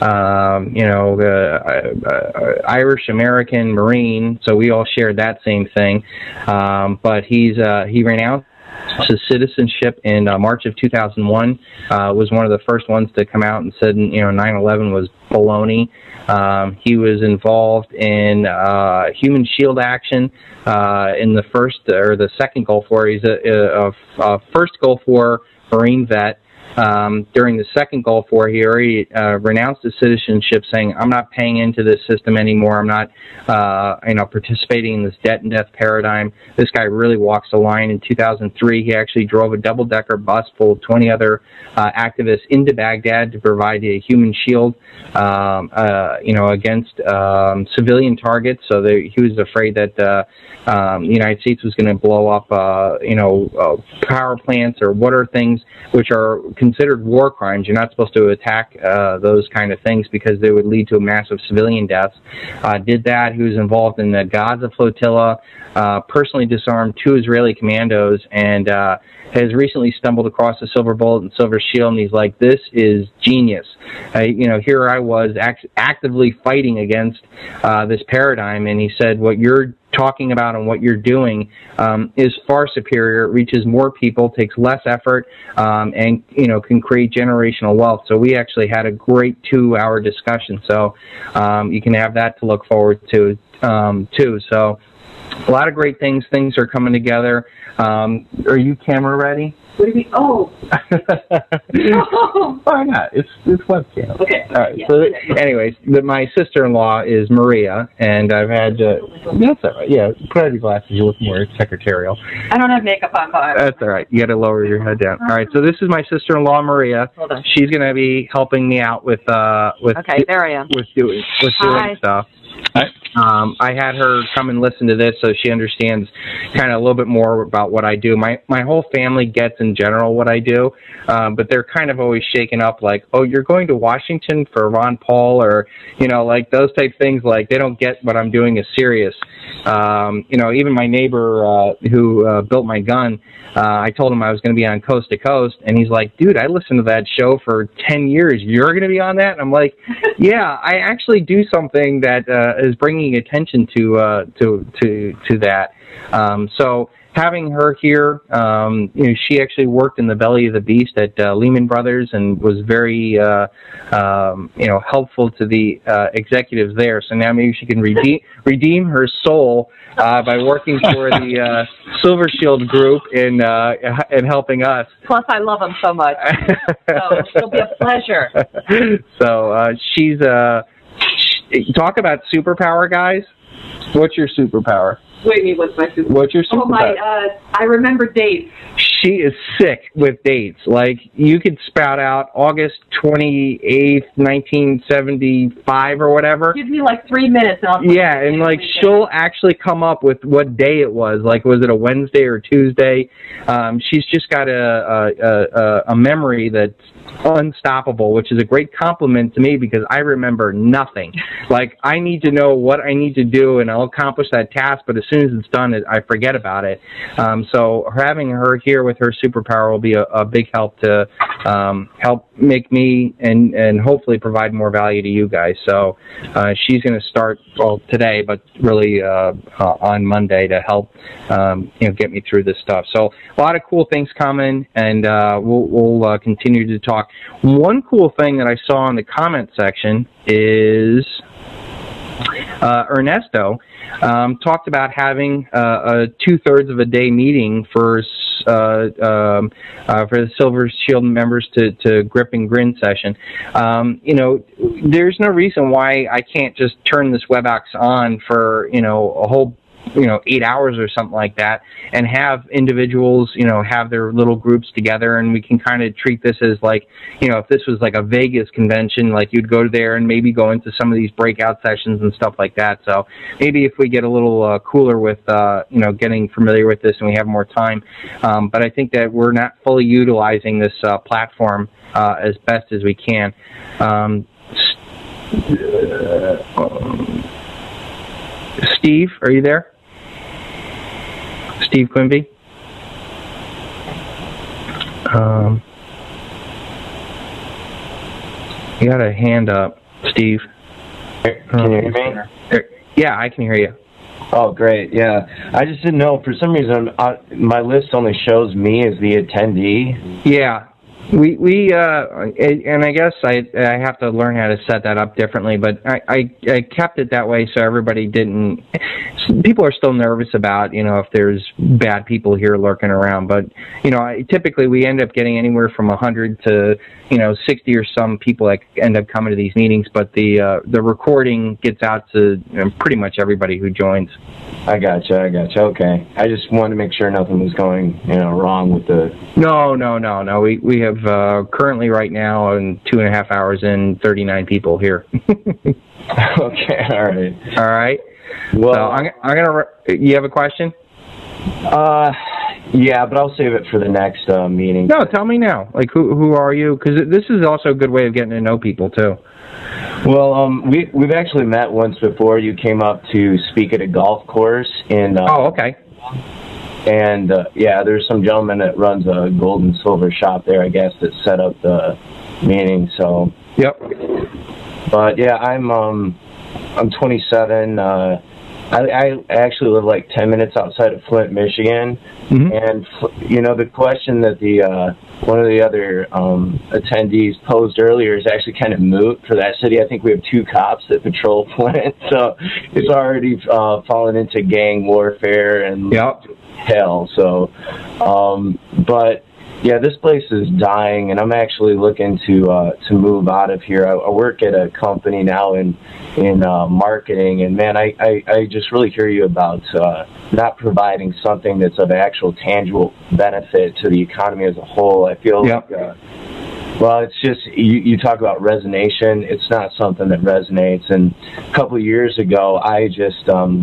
Irish American Marine. So we all shared that same thing. But he renounced his citizenship in March of 2001. Was one of the first ones to come out and said 9/11 was baloney. He was involved in Human Shield action in the first or the second Gulf War. He's a first Gulf War Marine vet during the second Gulf War, he already renounced his citizenship, saying, "I'm not paying into this system anymore. I'm not, participating in this debt and death paradigm." This guy really walks the line. In 2003, he actually drove a double-decker bus full of 20 other activists into Baghdad to provide a human shield, against civilian targets. So he was afraid that the United States was going to blow up, power plants or water things, which are considered war crimes. You're not supposed to attack those kind of things because they would lead to massive civilian deaths. Did that. He was involved in the Gaza flotilla, personally disarmed 2 Israeli commandos, and has recently stumbled across the Silver Bullet and Silver Shield, and he's like, "This is genius." Here I was actively fighting against this paradigm, and he said, "What you're talking about and what you're doing is far superior. It reaches more people, takes less effort, and can create generational wealth." So we actually had a great 2-hour discussion. So you can have that to look forward to too. So a lot of great things. Things are coming together. Are you camera ready? What do you mean? Oh. Why not? It's webcam. Okay. All right. Yeah. So, anyways, my sister-in-law is Maria, and I've had. That's all right. Yeah, put on your glasses. You look more secretarial. I don't have makeup on, but that's all right. You got to lower your head down. All right. So this is my sister-in-law Maria. Hold on. She's going to be helping me out with. Okay, there I am. With doing stuff. I had her come and listen to this so she understands kind of a little bit more about what I do. My whole family gets in general what I do, but they're kind of always shaken up like, "Oh, you're going to Washington for Ron Paul," or, like those type things. Like they don't get what I'm doing is serious. Even my neighbor who built my gun, I told him I was going to be on Coast to Coast, and he's like, "Dude, I listened to that show for 10 years. You're going to be on that?" And I'm like, "Yeah, I actually do something that is bringing attention to that." So having her here, she actually worked in the belly of the beast at Lehman Brothers and was very, helpful to the executives there. So now maybe she can redeem her soul by working for the Silver Shield Group and helping us. Plus, I love them so much. So it'll be a pleasure. So she's talk about superpower, guys. What's your superpower? Wait, me, what's my superpower? What's your superpower? I remember dates. She is sick with dates. Like, you could spout out August 28th, 1975 or whatever. Give me like 3 minutes. And I'll and like she'll actually come up with what day it was. Like, was it a Wednesday or Tuesday? She's just got a memory that's unstoppable, which is a great compliment to me because I remember nothing. Like, I need to know what I need to do and I'll accomplish that task, but as soon as it's done, I forget about it. So having her here with her superpower will be a big help to help make me and hopefully provide more value to you guys. So she's going to start, today, but really on Monday to help get me through this stuff. So a lot of cool things coming, and we'll continue to talk. One cool thing that I saw in the comment section is Ernesto talked about having a 2/3 of a day meeting for the Silver Shield members to grip and grin session. There's no reason why I can't just turn this WebEx on for a whole 8 hours or something like that, and have individuals, have their little groups together, and we can kind of treat this as like, if this was like a Vegas convention, like you'd go there and maybe go into some of these breakout sessions and stuff like that. So maybe if we get a little cooler with, getting familiar with this and we have more time. But I think that we're not fully utilizing this platform as best as we can. Steve, are you there? Steve Quimby? You got a hand up, Steve. Can you hear me? Yeah, I can hear you. Oh, great, yeah. I just didn't know, for some reason, my list only shows me as the attendee. Yeah. And I guess I have to learn how to set that up differently, but I kept it that way so everybody didn't. People are still nervous about, if there's bad people here lurking around, but typically we end up getting anywhere from 100 to 60 or some people that end up coming to these meetings, but the recording gets out to pretty much everybody who joins. I gotcha. Okay. I just wanted to make sure nothing was going, wrong with the... No. We have currently right now in 2.5 hours in 39 people here. Okay. All right. Well, so I'm gonna. You have a question? Yeah, but I'll save it for the next meeting. No, tell me now. Like, who are you? Because this is also a good way of getting to know people too. Well, we've actually met once before. You came up to speak at a golf course in. Oh, okay. And there's some gentleman that runs a gold and silver shop there, I guess, that set up the meeting. So. Yep. But yeah, I'm 27. I actually live like 10 minutes outside of Flint, Michigan. Mm-hmm. And the question that one of the other attendees posed earlier is actually kind of moot for that city. I think we have 2 cops that patrol Flint, so it's already fallen into gang warfare and hell. So, but. Yeah, this place is dying, and I'm actually looking to move out of here. I work at a company now in marketing, and man, I just really hear you about not providing something that's of actual tangible benefit to the economy as a whole. I feel like, well, it's just, you talk about resonation. It's not something that resonates. And a couple of years ago, I just...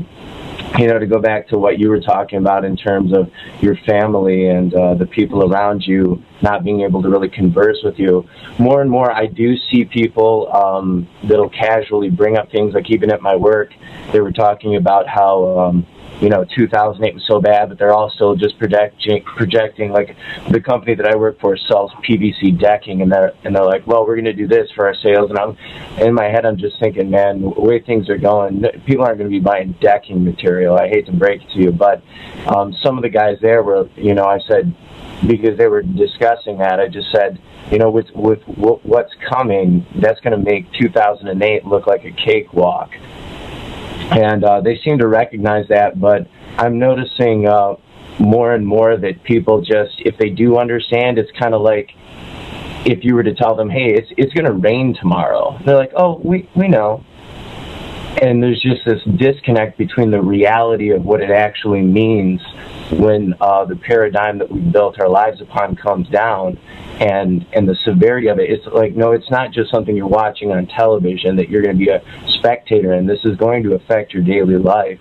to go back to what you were talking about in terms of your family and the people around you not being able to really converse with you, more and more I do see people that'll casually bring up things like even at my work. They were talking about how 2008 was so bad, but they're all still just projecting. Like the company that I work for sells PVC decking, and they're like, well, we're going to do this for our sales. And in my head, I'm just thinking, man, the way things are going, people aren't going to be buying decking material. I hate to break it to you, but some of the guys there were, I said, because they were discussing that, I just said, with what's coming, that's going to make 2008 look like a cakewalk. And they seem to recognize that, but I'm noticing more and more that people just, if they do understand, it's kind of like if you were to tell them, hey, it's going to rain tomorrow. They're like, oh, we know. And there's just this disconnect between the reality of what it actually means when the paradigm that we've built our lives upon comes down, and the severity of it. It's like, no, it's not just something you're watching on television that you're going to be a spectator in. This is going to affect your daily life.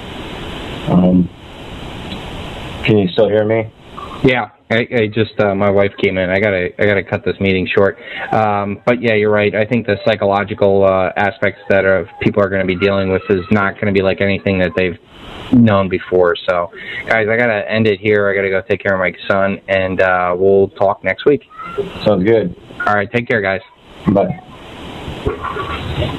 Can you still hear me? Yeah, I just my wife came in. I gotta cut this meeting short. But yeah, you're right. I think the psychological aspects that people are going to be dealing with is not going to be like anything that they've known before. So, guys, I gotta end it here. I gotta go take care of my son, and we'll talk next week. Sounds good. All right, take care, guys. Bye.